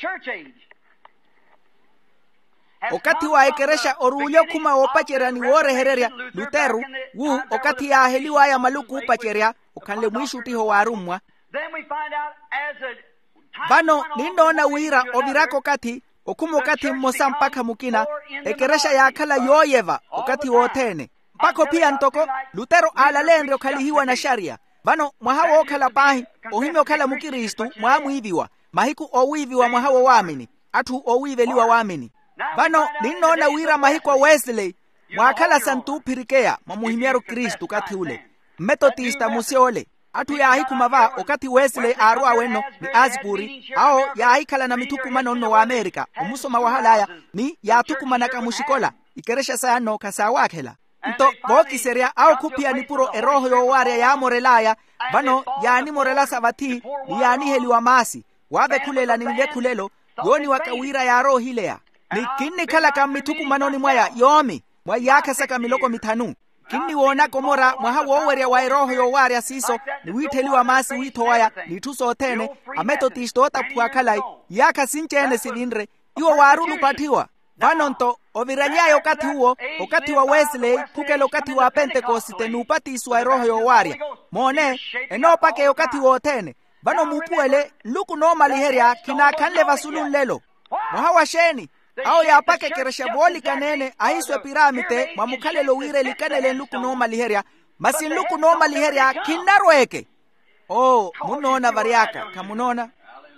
okati waikeresha orulyo kuma opachera ni wore hereria Luteru wu okati ya heliwa ya maluku upacheria okanle mwishutiho warumwa. Then we find out as a bano nindona wira ovirako kati okumo kati mmosa mpaka mukina ekeresha ya kala yoyeva okati wotene mpako pia ntoko Lutero alalendre okalihiwa na sharia bano mwahawo okala pahi ohime okala mukiristu mwamuiviwa mahiku owiviwa mwahawo wamini atu owiveliwa wamini bano nindona wira mahiku Wesley mwakala santu pirikea mamuhimiaro Kristu kati ule Methodista musiole atu ya hiku mava okati Wesley arua weno ni Asbury ao ya hikala na mitukuma nono wa Amerika umusoma wa halaya ni ya tukuma na kamushikola ikeresha sayano kasa wakela nto boki seria au kupia ni puro eroho yo waria ya morelaya bano ya ni morela savati ni ya ni heli wa masi wabe kulela ni mle kulelo yoni wakawira ya roho hilea ni kinni kala kamitukuma noni mwaya yomi mwaya kasaka miloko mitanu kinni wona komora mwahawo weria wa roho yo waria siso ni witeli wa masi wito waya ni tuso tene ametotisto otapua kalai yaka sinchene sivinre iwo warulu patiwa banonto oviranyayo okati huo okati wa Wesley kukelo okati wa Pentecoste nupati wa roho yo waria mone enopake okati wotene bano mupuele luku no maliheria kina kanle vasulun lelo mohawasheni au ya pake keresha boli kanene ahiswe piramide mamukhalelo wire likanele luku no maliheria masin luku no maliheria kinarweke oh munona variaka kamunona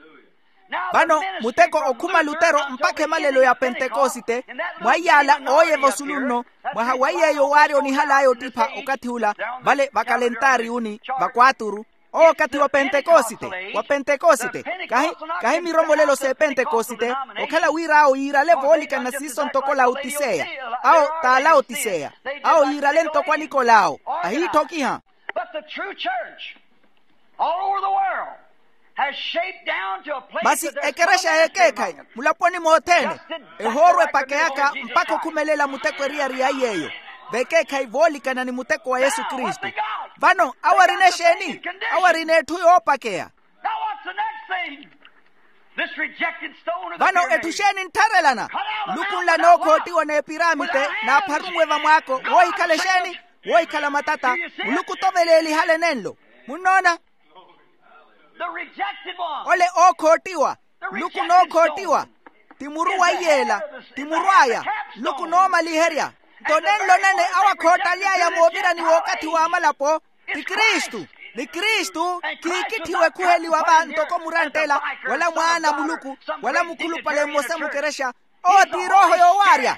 bano muteko okuma Lutero mpake malelo ya Pentecoste mwayala oye vosulunno mwahawaye yo wario ni halayo tipa okati hula vale bakalentari uni bakwaturu o kati wa Pentecoste wa Pentecoste kahi kahi miromolelo se Pentecoste okala wira au irale volika na sison tokola utisea au tala utisea au irale ntokwa Nikolao ahi tokiha. But the true church all over the world has shaped down to a place basi ekeresha ekeka mulaponi motene ehorwe pakeaka mpaka kumelela muteko ria ria yeyo bekeka ivolika na ni muteko wa Yesu Kristo bano awarine sheni awarine tuyo pakea now what's the next thing this rejected stone of the bano pyramid. etusheni ntarelana lukunla noko tiwa na piramide na parumwe va mwako woi kalesheni woi kala matata luku toveleli hale nenlo munona The rejected one. ole okotiwa luku no kotiwa timuruwa yela timuruaya luku no maliheria tonenlo nene awakotalia ya movira ni wakati wa malapo ti Kristu ni Kristu kikitiwe kuheli wa banto komurantela wala mwana muluku wala mukulu pale mosa mukeresha o ti roho yo waria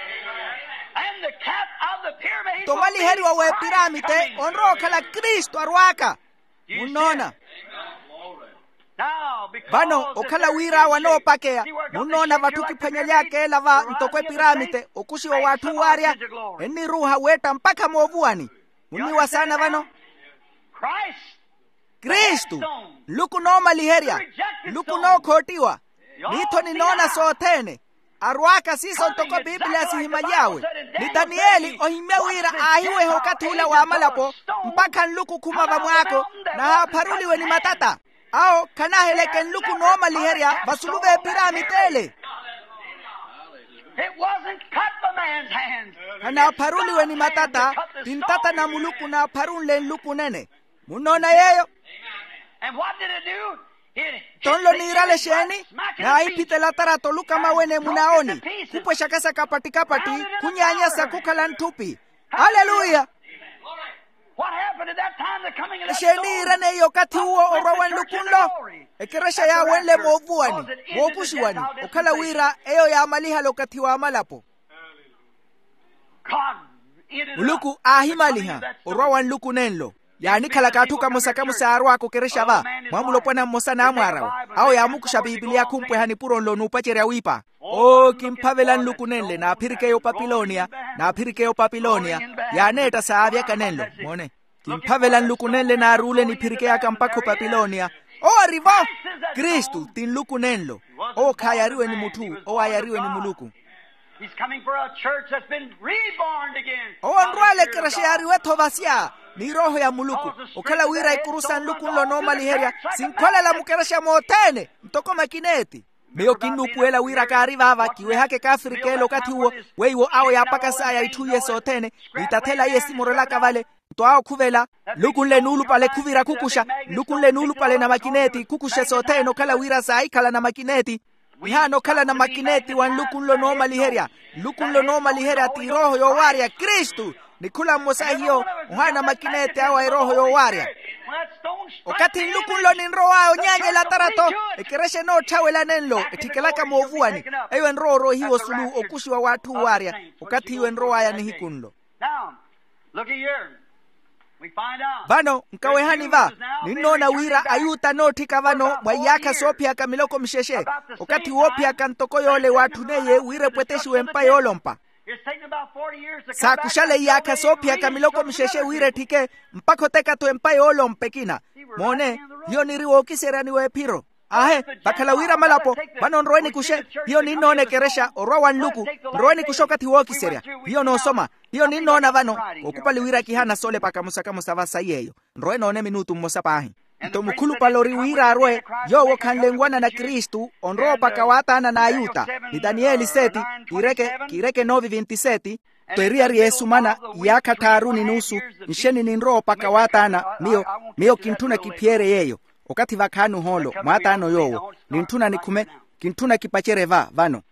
And the cap of the pyramid. to maliheria we piramide onro kala Kristu arwaka munona vano okhala wira wanopakeya munona vatuki phwanya lyake lava ntokwe piramide okushiwa wathu warya eni ruha weta mpaka movuani muniwa sana vano Kristu luku no maliherya luku no khotiwa nitho ninona sothene arwaka siso ntoko Biblia sihima yawe ni Danieli ohime wira ahiwe hokathula wa malapo mpaka nluku khuma vamwako na hapharuliwe ni matata ao kanaheleke nluku no maliherya vasuluve piramidele kana pharuliwe ni matata tintata na muluku na pharunle nluku nene munona yeyo tonlo nirale sheni na ipitela tarato luka mawene munaoni kupwe shakasa kapati kapati kunyanya sa kukala ntupi. Haleluya. Sheni irane yokati uo orawan lukunlo ekeresha ya wenle movuani mokushiwani okala wira eyo ya maliha lokati wa malapo luku ahimaliha orawan lukunenlo yani kala katuka mosaka musarwa ko keresha ba mwamulo pona mosana amwarawa ao ya mukusha Biblia kumpwe hani puron lo nupachere wipa o kimpavelan lukunenle na phirike yo Babilonia na phirike yo Babilonia ya neta saavya kanenlo mone kimpavelan lukunenle na rule ni phirike ya kampako Babilonia o arriva Kristu tin lukunenlo o khayariwe ni mutu o ayariwe ni muluku. He's coming for a church that's been reborn again. O ndwale keresha yariwe thovasia ni roho ya muluku okala wira ikurusa nlukunlo no maliherya sinkwala la mukeresha motene mtoko makineti meyo kinupuela wira kariva ava kiwe hake kafirikelo kati huo weiwo ao ya paka saya ituye sotene itatela yesi morola kavale toao kuvela lukunle nulu pale kuvira kukusha lukunle nulu pale na makineti kukusha sotene okala wira saa ikala na makineti mihano kala na makineti wan lukunlo no maliherya lukunlo no maliherya ti roho yo waria Kristu nikula mosa hiyo uhana makinete awa roho yo waria okati lukunlo ni roho nyanye la tarato ekereshe no chawela nenlo etikelaka movuani eyo nro roho hiyo sulu okushwa watu waria okati hiyo nro aya ni hikunlo. Now look here. Bano nkawehani va ninona wira ayuta notika vano mwayaka sopia kamiloko msheshe okati wopia kantoko yole watu neye wire pweteshi wempa yolompa sa kushale yaka sopia kamiloko msheshe wire tike mpako teka to empa yolompe kina mone hiyo niriwo kiserani we piro ahe bakala wira malapo bano nroeni kushe hiyo ninone keresha orwa nluku nroeni kushoka tiwoki seria hiyo no soma hiyo ninona vano okupali wira kihana sole paka musaka musava sayeyo nroeni one minutu mosapahi to mukulu palori wira arwe yo wokanlengwana na Kristu onro paka watana na ayuta ni Danieli seti kireke kireke novi vintiseti Teria Yesu mana yaka taruni nusu nsheni ninro paka watana mio mio kintuna kipiere yeyo okati vakanu holo matano yowo nintuna nikume kintuna kipachere va vano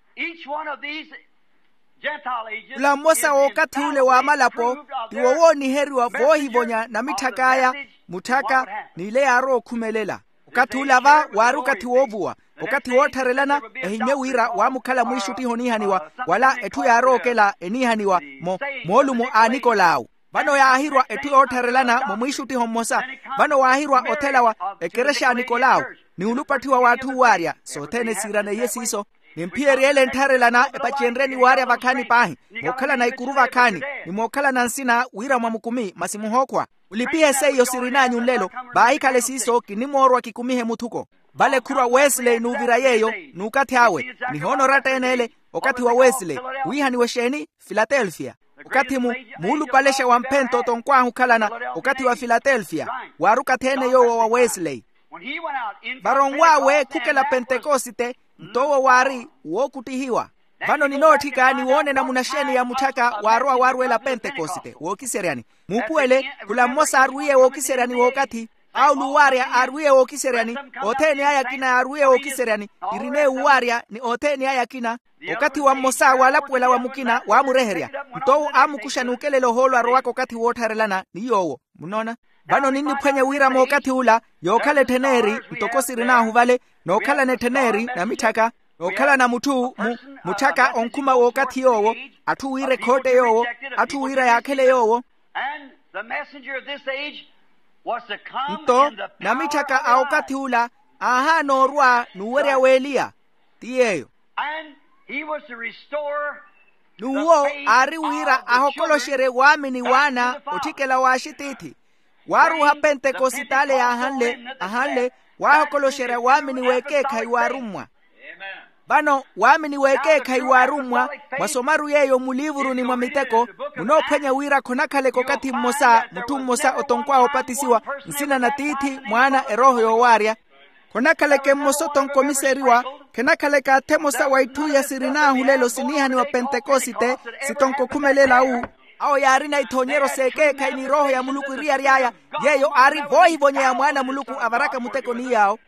la mosa wakati ule wa malapo iwowo ni heri wa vohi vonya na mitakaya mutaka nile aro kumelela okati ule va waruka tiwovua okati wotarelana ehinye wira wa mukala mwishuti honihaniwa wala etu ya aro kela enihaniwa mo molumu anikolao bano ya ahirwa etu yotarelana mo mwishuti homosa bano wa ahirwa otelawa ekeresha Nikolao ni ulupatiwa watu waria sotene sirane yesiso ni mpieri ele ntarelana epachenreni waria vakani pahi mokala na ikuru vakani ni mokala na nsina wira mwamukumi masimuhokwa ulipie seyo sirinanyu nlelo baikale siso kinimorwa kikumihe mutuko bale kurwa Wesley nuvira yeyo nukati hawe ni honorata enele okati wa Wesley uiha ni wesheni Philadelphia okati mu mulu palesha wa mpento tonkwahu kalana okati wa Philadelphia waruka tene yo wa Wesley baron wawe kukela Pentekosite ntowo wari wokutihiwa bano ninotika ni wone na munasheni ya mutaka warua warwela Pentekosite wokiseriani mupuele kula mosa aruye wokiseriani wokati au luwaria aruye wokiseriani oteni haya kina aruye wokiseriani irine uwaria ni oteni haya kina okati wa mosa wala pwela wa mukina wa mureheria mtowo amukusha nukele loholo arwako kati wotarelana ni yowo munona bano nini pwenye wira mwokati ula yokale teneri mtokosiri na huvale nokala ne teneri na mitaka nokala na mutu mu, mutaka onkuma wokati yowo atu wire kote yowo atu wira yakele yowo mto na mitaka aokati ula aha norwa nuweria welia tiyeyo And he was to restore nuwo ari wira ahokoloshere wamini wana otikela washititi waruha pentekositale ahanle ahanle wahokoloshere wamini weke kai warumwa bano wamini weke kai warumwa masomaru yeyo mulivuru ni mwamiteko munopenya wira konakale kokati mmosa mutu mmosa otonkwa opatisiwa nsina na titi mwana eroho yowaria konakale ke mmoso tonkomiseriwa kenakale ka temosa waituya sirina hulelo sinihani wa pentekosite sitonko kumelela u ao yarina itonyero seke kaini roho ya muluku ria riaya yeyo ari voi bonye ya mwana muluku avaraka muteko ni yao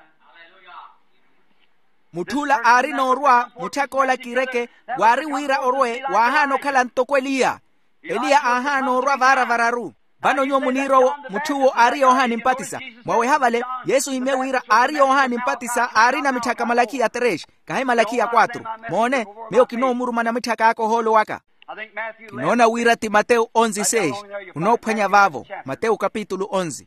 mutula ari norwa mutakola kireke wari wira orwe wahano kala ntokwelia elia ahano orwa vara vararu bano nyo muniro mutuo ari yohani mpatisa mwawe havale yesu hime wira ari yohani mpatisa ari na mitaka malaki ya teresh kahe malaki ya kwatru mone meo kino muruma na mitaka yako holo waka kinona wira ti Mateo onze seis unopenya vavo Mateo kapitulu onze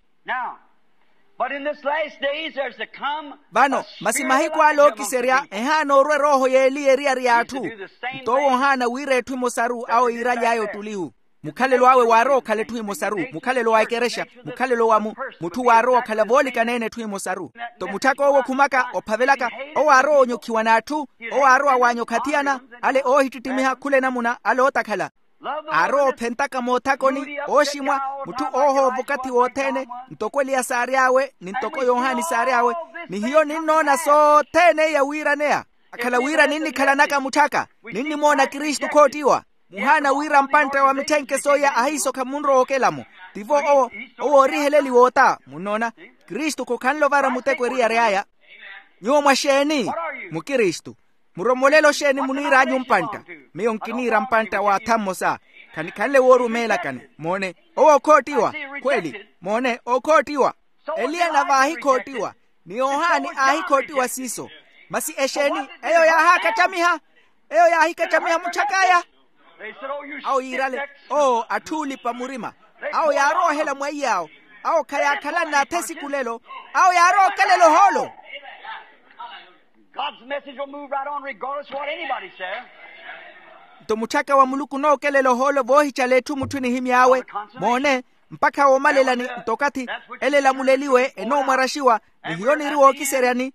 bano masimahiku alo kiseria ehano orwe roho ye elie ria riatu towo hana wira etu mosaru ao irali ayo tuliu mukhalelo wawe waro khale thui mosaru mukhalelo wa keresha mukhalelo wa mu mutu waro khala voli kanene thui mosaru to mutako wo khumaka ophavelaka o waro nyokhiwa nathu o waro awanyo khatiana ale o hititimiha khule namuna alo takhala aro phentaka mothakoni oshimwa mutu oho vukati wothene ntokweli ya sari yawe ni ntoko yohani sari yawe ni hiyo ninona so tene ya wira nea akhala wira nini khala naka mutaka nini mona Kristo kotiwa muhana wira mpanta wa mitenke soya ahiso kamunro okelamo tivo o o riheleli wota munona Kristo ko kanlo vara mutekwe ria reaya nyoma sheni mu Kristo muromolelo sheni munira nyumpanta meyonkinira mpanta wa tamosa kani kale woru mela kani mone o kotiwa kweli mone o kotiwa Elia na vahi kotiwa ni Yohani ahi kotiwa siso masi esheni eyo ya haka tamiha eyo ya hika tamiha muchakaya au irale o atuli pamurima au yaro hela mwayao au kaya kala na tesi kulelo au yaro kalelo holo God's message will move right on regardless of what anybody says. To mutaka wa muluku no kelelo holo bohi chaletu mutuni himyawe mone mpaka o malela ni tokati elela muleliwe eno marashiwa ni hioni riwo kiserani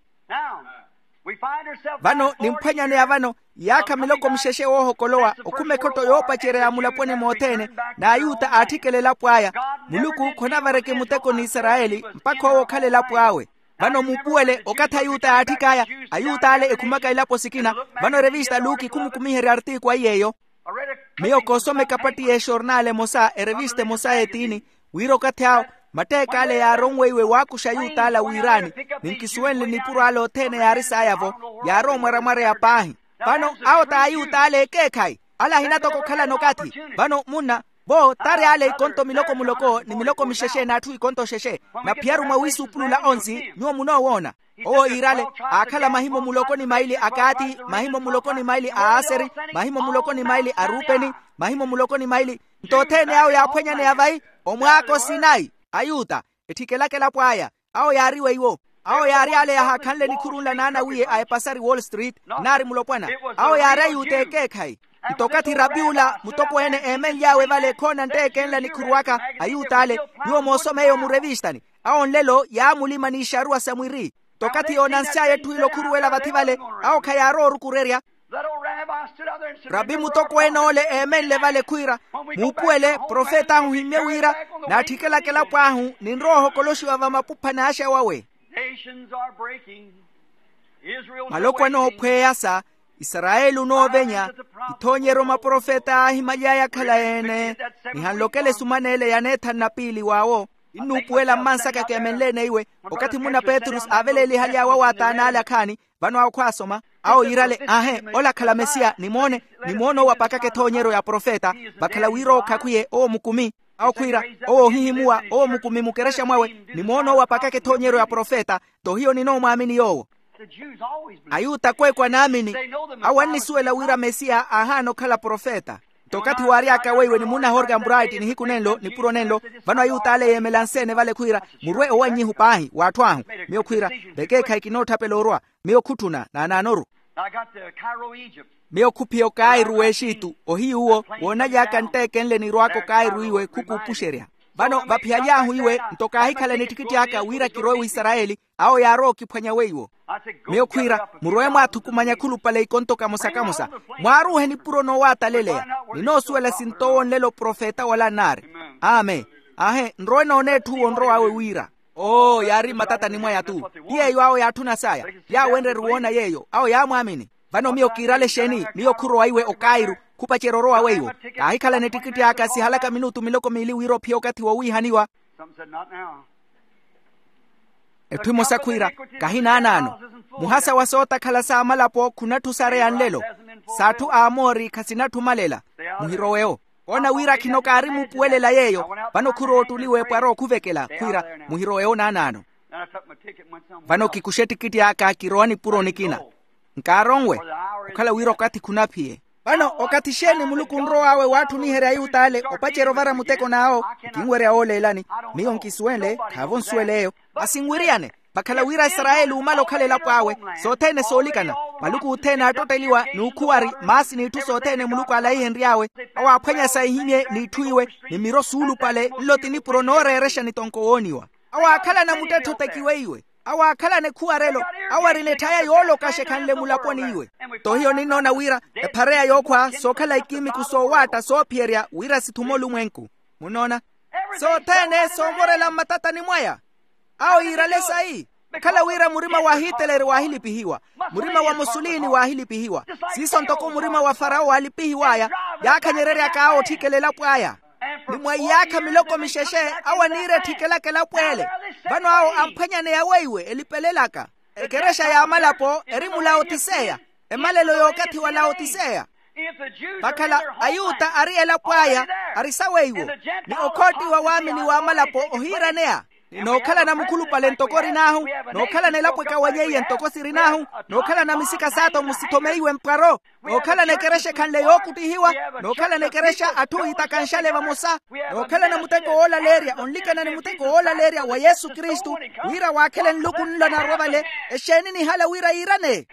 bano nimpanya ne abano yaka miloko msheshe woho kolowa okume koto yopa chere ya mulapone motene na ayuta atikele lapwaya muluku kona vareke muteko ni Israeli mpaka wo kale lapwawe bano mupuele okata ayuta atikaya ayuta ale ekumaka ilapo sikina bano revista Luki kumukumiheri artikwa yeyo meo kosome kapati e jornale mosa e reviste mosa etini wiro kathao mateka ale ya rongweiwe wakusha yuta ala wirani ninkisuenle ni puro alo tene ya risa yavo ya rongwara mara ya pahi bano auta ayuta ale kekai ala hinatoko kala nokati bano muna bo tare ale konto miloko muloko ni miloko misheshe na tu konto sheshe na piaru mawisu pulula onzi nyo muno wona o irale akala mahimo muloko ni maili akati mahimo muloko ni maili aaseri mahimo muloko ni maili arupeni mahimo muloko ni maili ntotene au ya pwenya ne avai omwako Sinai ayuta etikelake la pwaya au yariwe iwo au yari ale ya hakanle ni kurula nana wiye ae pasari Wall Street nari mulopwana au yari uteke kai itokati rabiula mutoko ene emen yawe vale kona nteke enla ni kuruwaka ayutale yuo mosomeyo murevistani au nlelo ya mulima ni sharua samwiri tokati onansia yetu ilo kuruwela vativale au kayaro rukureria Rabi mutoko ene ole emen le vale kuira mupuele profeta huhime wira na atikela kela pahu ninroho koloshi wava mapupa na asha wawe maloko no pweyasa Israelu no venya itonyero maprofeta himajaya kalaene ni hanlokele sumanele ya Nathan na pili wao inupuela mansaka kemenlene iwe wakati muna Petrus aveleli hali ya wawata anala kani bano au kwasoma au irale ahe ola kala Mesia nimone nimono wapakake tonyero ya profeta bakala wiro kakuye o mukumi au kuira o hihimua o mukumi mukeresha mwawe nimono wapakake tonyero ya profeta to hiyo nino muamini yowo ayuta kwe kwa naamini awani suwe la wira Mesia ahano kala profeta tokati wariaka weiwe ni muna horga bright ni hiku nenlo ni puro nenlo vano ayutale yemelansene vale kuira murwe owanyi hupahi watwahu mio kuira beke kaikinota pelorwa mio kutuna na nanoru mio kupio kairu eshitu ohi uo wona jaka nteke nle ni rwako kairu iwe kuku pusheria vano vapiajahu iwe ntoka hikale ni tikiti haka wira kiroe Israeli ao yaro kipanya weiwo mio kuira murwe mwatu kumanya kulu pale ikontoka mosakamosa mwaruhe ni puro no wata lelea nino suele sintoon lelo profeta wala nare ame ahe nroe no netu onro awe wira oh yari matata ni mwaya tu yeyo ao yatuna saya ya wende ruona yeyo ao ya mwamini vano mio kirale sheni mio kuro aiwe okairu kupa cheroroa weiwo kahikala ne tikiti haka si halaka minutu miloko mili wiro pio kati wa wihaniwa etwimo sakwira kahina anano muhasa wasota kala saa malapo kunatu sare anlelo satu amori kasinatu malela muhiroweo ona wira kinoka arimu puelela yeyo vano kuro tuliwe paro kuvekela kwira muhiroweo na anano vano kikusheti kiti haka kiroani puro nikina nkarongwe ukala wiro kati kunapie vano okati sheni muluku nro awe watu ni here ayutale opachero vara muteko nao kingwere aole elani miyo nkisuele kavon sueleo asingwiriane bakala wira Israeli umalo kale lapo awe sotene solikana maluku utena atoteliwa ni ukuwari masi ni tu sotene muluku ala henri awe awa apenya saihimye ni tuiwe ni miro sulu pale loti ni pronore eresha ni tonkooniwa awa akala na muteto tekiwe iwe awa akala ne kuarelo awa riletaya yolo kashe kanle mulaponi iwe to hiyo nino na wira e parea yokwa so kala ikimi kusowata so pieria wira situmolu mwenku munona so tene so morela matata ni mwaya au irale sai kala wira murima wa Hitler wa hilipihiwa murima wa Mussolini wa hilipihiwa siso ntoko murima wa Farao alipihiwa ya yaka Nyerere akao tikelela pwaya ni mwayaka miloko misheshe awa nire tikela kela pwele vano ao ampanya ne yaweiwe elipelelaka ekeresha ya amalapo erimu laotisea emalelo yokati wa laotisea bakala ayuta ariela pwaya arisaweiwo ni okoti wa wamini wa amalapo ohiranea no kala na mukulu pale ntokori nahu no kala na lapwe kawanyeye ntokosiri nahu no kala na misika sato musitomeiwe mparo no kala na keresha kanle yokutihiwa no kala na keresha atu itakanshale wa Musa no kala na muteko ola leria onlika na muteko ola leria wa Yesu Kristu wira wakele nlukun na robale esheni ni hala wira irane. It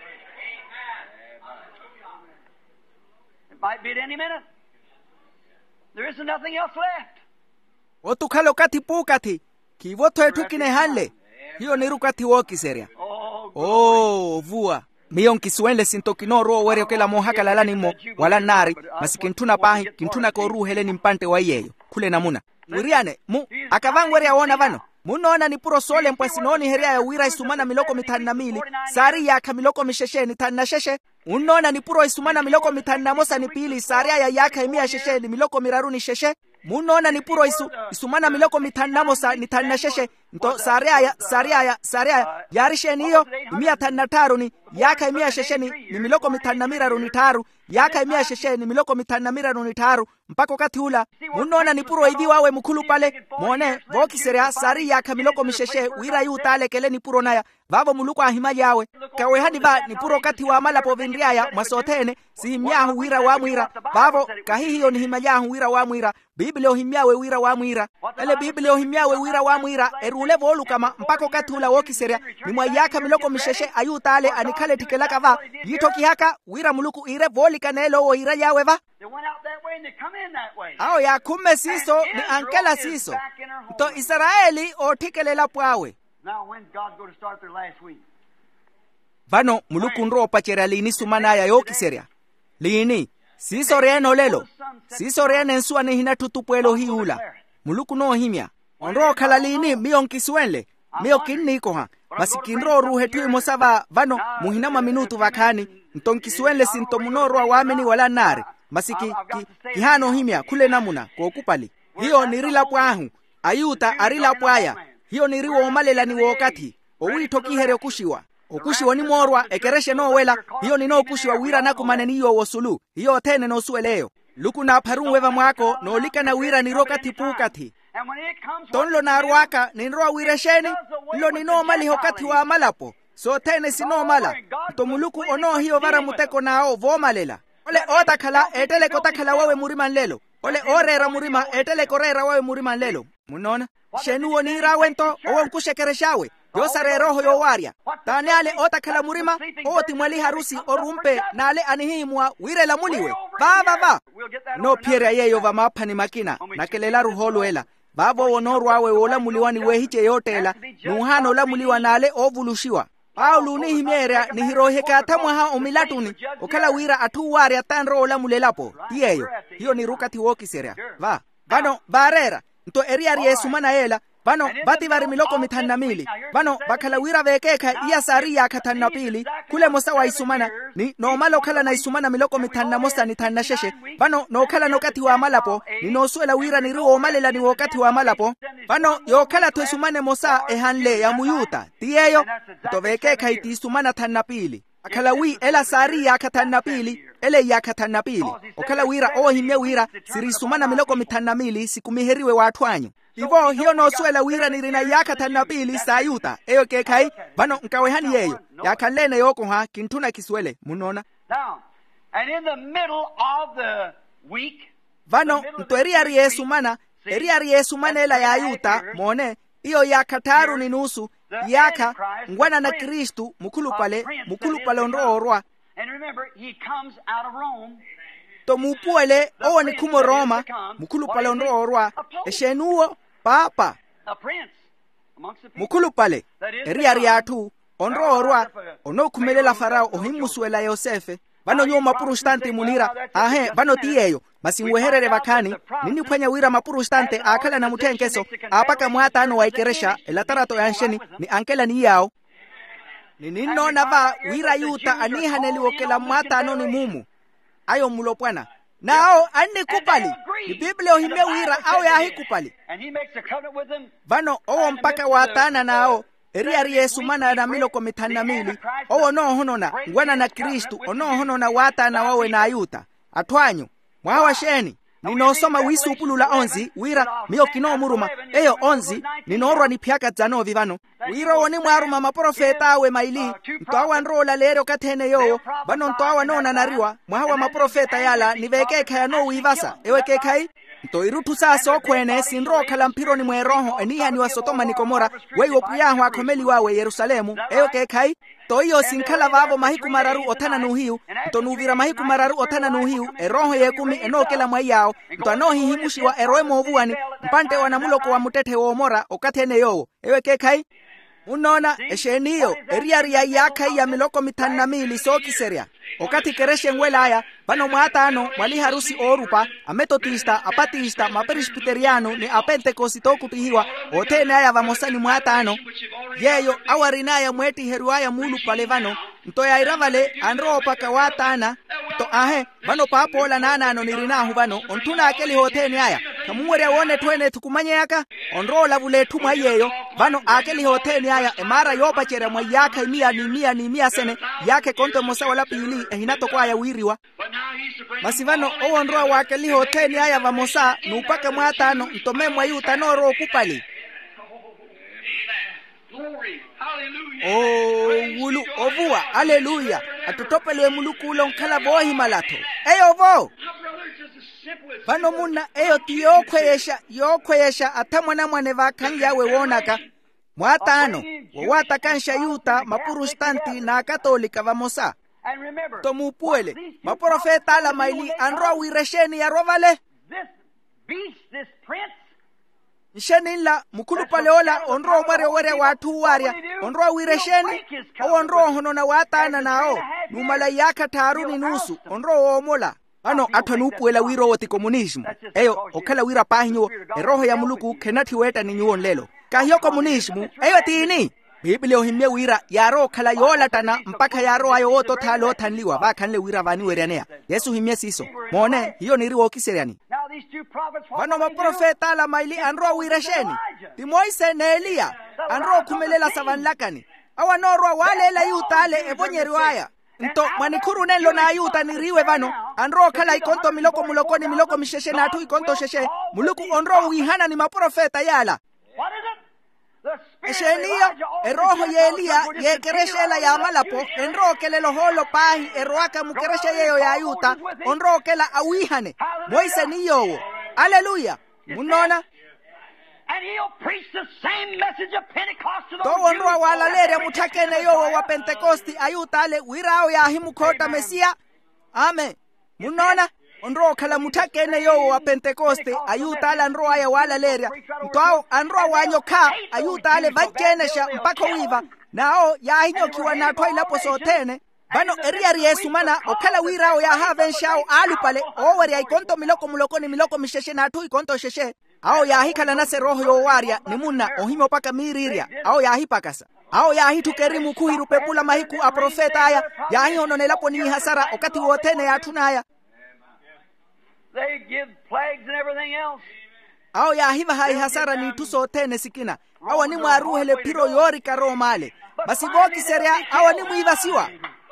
might be at any minute. There isn't nothing else left. Otukalo kati pukati kivoto etukine hale hiyo ni rukati woki seria oh vua miyon kisuenle sintokino ro were kela mohaka lalani mo wala nari masikintuna pahi kintuna ko ruhele ni mpante wa yeyo kule namuna wiriane mu akavangwere aona vano munona ni puro sole mpasinoni heria ya wira isumana miloko mitana mili sari ya kamiloko misheshe ni tanna sheshe unona ni puro isumana miloko mitana mosa ni pili sari ya yaka imia sheshe ni miloko miraruni sheshe munona ni puro isu isumana miloko mitana mosa ni tanna sheshe nto sari ya sari ya sari ya yarishe niyo imia tanna taru ni yaka imia sheshe ni, ni miloko mitana miraruni taru yaka imia sheshe ni miloko mitana miraruni taru mpako kati ula munona ni puro hivi wawe mkulu pale mwone voki seria sari ya kamiloko misheshe wira yu tale kele ni puro naya vavo muluko ahimaji yawe kawe hadi ba ni puro kati wa mala povindriaya masotene si himyahu wira wa mwira vavo kahihiyo ni himajahu wira wa mwira Biblia ohimyawe wira wa mwira ele Biblia ohimyawe wira wa mwira erule volu kama mpako kati ula woki seria ni mwayaka miloko misheshe ayu tale anikale tikelaka va yitoki haka wira muluku ire voli kanelo o ira yawe va ao ya kume siso ni ankela siso to Israeli o tikelela pwawe vano muluku nro pachera lini sumana ya yoki seria lini siso reno lelo siso rene nsua ni hina tutupuelo hiula muluku no himya onro kala lini miyon kisuenle miyo kiniko ha masikinro ruhe tui mosava vano muhinama minutu vakani ntonkisuenle sinto munoro wa wamini wala nare masiki ki, kihano himya kule namuna kwa okupali hiyo ni rila pwahu ayuta arila pwaya hiyo ni riwo omalela ni wakati owito kihere okushiwa okushiwa ni morwa ekereshe no wela hiyo ni no okushiwa wira nako maneniyo wosulu hiyo tene no sueleo luku na parunweva mwako no lika na wira ni roka tipukati tonlo na arwaka ni nroa wira sheni lo ni no mali hokati wa malapo so tene si no mala to muluku ono hiyo vara muteko nao vomalela ole otakhala etele kotakhala wawe murima lelo ole orera murima etele korera wawe murima lelo munona shenuo nira wento owonkushekere shawe yosare roho yowaria tane ale otakhala murima oti mwali harusi orumpe nale anihimwa wirela muliwe baba ba no pierya yeyo va maphani makina nakelela ruholwela babo wonorwawe wola muliwani wehiche yotela nuhano la muliwa nale ovulushiwa Paulo ni himera ni hiroheka tamwaha omilatuni okala wira atuwaria tanro ola mulelapo yeyo hiyo ni rukati woki seria va bano barera nto eriari esumana ela bano bati vari miloko mitanna mili bano bakala wira vekeka iya sari ya katanna pili kule mosa wa isumana ni no malo kala na isumana miloko mitanna mosa ni tanna sheshe bano no kala no kati wa malapo ni no suela wira ni ruo malela ni wakati wa malapo bano yo kala to isumane mosa ehanle ya muyuta tiyeyo to vekeka iti isumana tanna pili akala wi ela sari ya katanna pili ele ya katanna pili okala wira o himye wira siri isumana miloko mitanna mili sikumiheriwe watwanyu Ivo hiyo no suela wira ni rina yaka tanapili sayuta. Eyo kekai, bano nkawehani yeyo. Yaka lene yoko ha, kintuna kiswele. Munona? Now, and in the middle of the week, Bano, ntueria riesu mana, eria riesu mana ela ya yuta, mone, iyo yaka taru ni nusu, yaka, ngwana na Kristu, mukulu pale, mukulu pale onro orwa. And remember, he comes out of Rome. To mupuele, owa ni kumo Roma, mukulu pale onro orwa, eshenuo, Papa, a prince amongst the people. mukulu pale, eria riatu, onro orwa, ono kumelela farao, ohimusuela Yosefe, bano nyo mapurustante munira, ahe, bano tiyeyo, masinweherere vakani, nini pwenya wira mapurustante, akala na mutenkeso, apaka mwata ano waikeresha, elatarato yansheni, ni ankela ni yao. Ni nino nava, wira yuta, anihaneli okela mwata ano ni mumu. Ayo mulopwana. Nao ane kupali. Ni Biblia ohime wira au ya hi kupali. And he makes a covenant with them. Bano owo mpaka watana nao. Eri ari Yesu mana na milo komitana mili. Owo no honona. Ngwana na Kristu. Ono honona watana wawe na ayuta. Atwanyu. Mwawa sheni. Ninosoma wisu upulula onzi. Wira miyo kino muruma. Eyo onzi. Ninorwa ni piaka zanovi vano. Wira woni mwaruma maprofeta awe maili. Mtoawa nrola lero katene yo. Bano mtoawa nona nariwa. Mwawa maprofeta yala. Nivekeka ya no uivasa. Ewe kekai. Mto irutu saso kwene sinro kalampiro ni mweroho. Eniha ni wasotoma ni komora. Weyo puyahu akomeli wawe Yerusalemu. Ewe kekai. To iyo sinkala vavo mahiku mararu otana nuhiu. Mto nuvira mahiku mararu otana nuhiu. Eroho yekumi enokela mwayao. Mto anohi himushi wa eroe movuani. Mpante wanamuloko wa mutete wa omora. Okatene yo. Ewe kekai. Unona, esheniyo, eriari ya yaka ya miloko mitana mili soki seria. Okati kereshe ngwela haya, bano mwata ano, mwali harusi orupa, ametotista, apatista, maperisputeriano, ni apentekosito kupihiwa, otene haya vamosani mwata ano. Yeyo, awarina ya mweti heruaya mulu palevano, mto ya iravale, anro opaka wata ana, mto ahe, bano papola nana ano nirinahu bano, ontuna akeli hotene haya, kamumwere wone tuene tukumanye yaka, onro lavule tuma yeyo, bano akeli hotene haya, emara yopa chere mwa yaka imia ni mia ni mia sene, yake konto mosa wala pili, ehinato kwa ya wiriwa. Masivano, owo onro wakeli hotene haya vamosa, nupake mwata ano, mtome mwa yu tanoro kupali. Oh, wulu, ovua, haleluya. Atutopele muluku ulo nkala bohi malato. Eyo vo. Pano muna, eyo tiyo kweyesha, yo kweyesha, atamwana mwane vakangi awe wonaka. Mwata ano, wawata kansha yuta, mapurustanti na katolika vamosa. Tomupuele, maprofeta ala maili, anro wiresheni ya rovale. This beast, this prince, Nshenila mukulu pale ola onro mware ware watu waria onro wiresheni o onro hono na watana nao numala yaka taruni nusu onro omola ano atwanupuela wiro woti komunismo eyo okala wira pahinyo eroho ya muluku kenati weta ni nyuon lelo kahyo komunismo eyo tini Biblia ohimye wira yaro kala yola tana mpaka yaro ayo oto talo tanliwa bakanle wira vani werenea Yesu himye siso mone hiyo niri wokiseriani. Bano maprofeta la maili anro wiresheni. Ti Moise ne Elia anro kumelela savanlakani. Awa norwa wale la yutale ebonye riwaya. Nto manikuru nelo na yuta niriwe bano anro kala ikonto miloko mulokoni miloko misheshe na tu ikonto sheshe muluku onro wihana ni maprofeta yala. what is it? Esheniyo eroho ye Elia ye kereshela ya malapo enro kelelo holo pahi eroaka mukeresha yeyo ya yuta onro kela awihane moise niyo. Hallelujah. Munona And he'll preach the same message of Pentecost to those to onro wala lere mutakene yo wa Pentecosti ayutale wirao ya himukota Mesia. Amen. Munona onro kala mutakene yo wa Pentecoste ayutale anro aya wala lere mtao anro wanyoka ayutale vankenesha mpako wiva nao ya hinyo kiwa natwa ilapo sotene bano eriari Yesu mana okala wirao ya haven shao alupale oweri ya ikonto miloko muloko ni miloko misheshe na atu ikonto sheshe ao ya hikala nase roho yo waria ni muna ohimo paka miriria ao ya hipakasa ao ya hitu kerimu kuhiru pepula mahiku a profeta aya ya hi ononelapo ni hasara okati wotene ya tunaya. They give plagues and everything else. Ao ya hiva hai hasara ni tuso tene sikina awa ni mwaruhele piro yori karo male basi boki seria awa ni muiva siwa.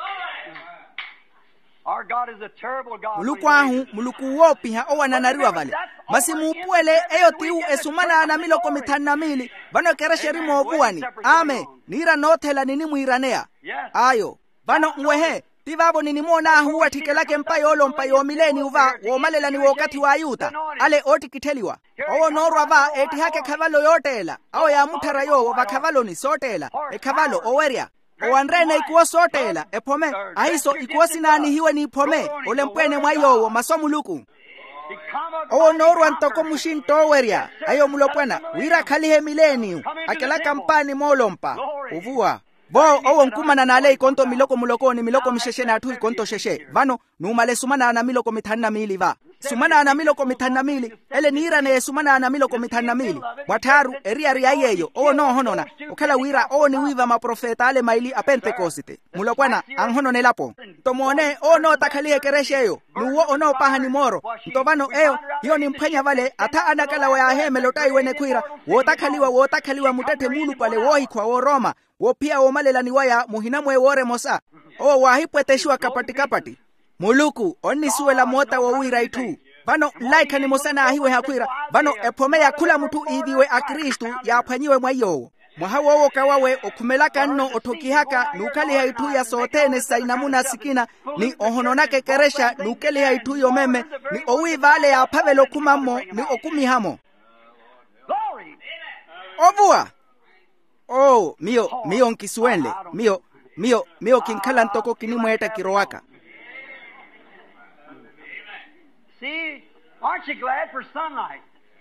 Our God is a terrible God. Muluku ahu muluku wopi ha owa nanariwa vale basi mupuele eyo tiu esumana na miloko mitana mili bano kereshe rimo ovuani. Ame nira notela nini muiranea ayo bano mwehe tivabo nini mona huwa tikelake mpayo olo mpayo mileni uva womalela ni wakati wa yuta ale oti kiteliwa owo norwa va eti hake kavalo yotela awo ya mutara yo wa kavalo ni sotela e kavalo oweria owanrene ikuwa sotela epome ahiso ikuwa sinani hiwe ni pome ole mpwene mwayo masomu luku owo norwa ntoko mushinto oweria ayo mulopwena wira kalihe mileni akela kampani molompa uvuwa bo owo nkumana na ale ikonto miloko muloko ni miloko misheshe na atu ikonto sheshe vano numale sumana na miloko mitana mili va sumana na miloko mitana mili ele nira ne sumana na miloko mitana mili wataru eria ria yeyo owo no honona okala wira owo ni wiva ma profeta ale maili a Pentecoste mulokwana anhono lapo tomone o no takalihe keresheyo nuwo ono pahani moro ntovano eyo hiyo ni mpenya vale ata anakala wa heme lotai wene kuira wotakaliwa wotakaliwa mutete mulu pale wohi kwa wo Roma wo pia wo malela ni waya muhinamwe wore mosa o wahipweteshwa kapati kapati muluku onni suela mota wo wira itu bano laika ni mosana ahiwe hakwira bano epome ya kula mtu idiwe a Kristu ya panyiwe mwayo mwahawo wo kawawe okumelaka nno otokihaka nukali haitu ya sotene sainamuna sikina ni ohononake keresha nukeli haitu yo meme ni owi vale ya pavelo kumamo ni okumihamo ovua. Oh, mio, mio nkisuenle, mio, mio, mio kinkala ntoko kinimweta kiroaka. See, aren't you glad for sunlight?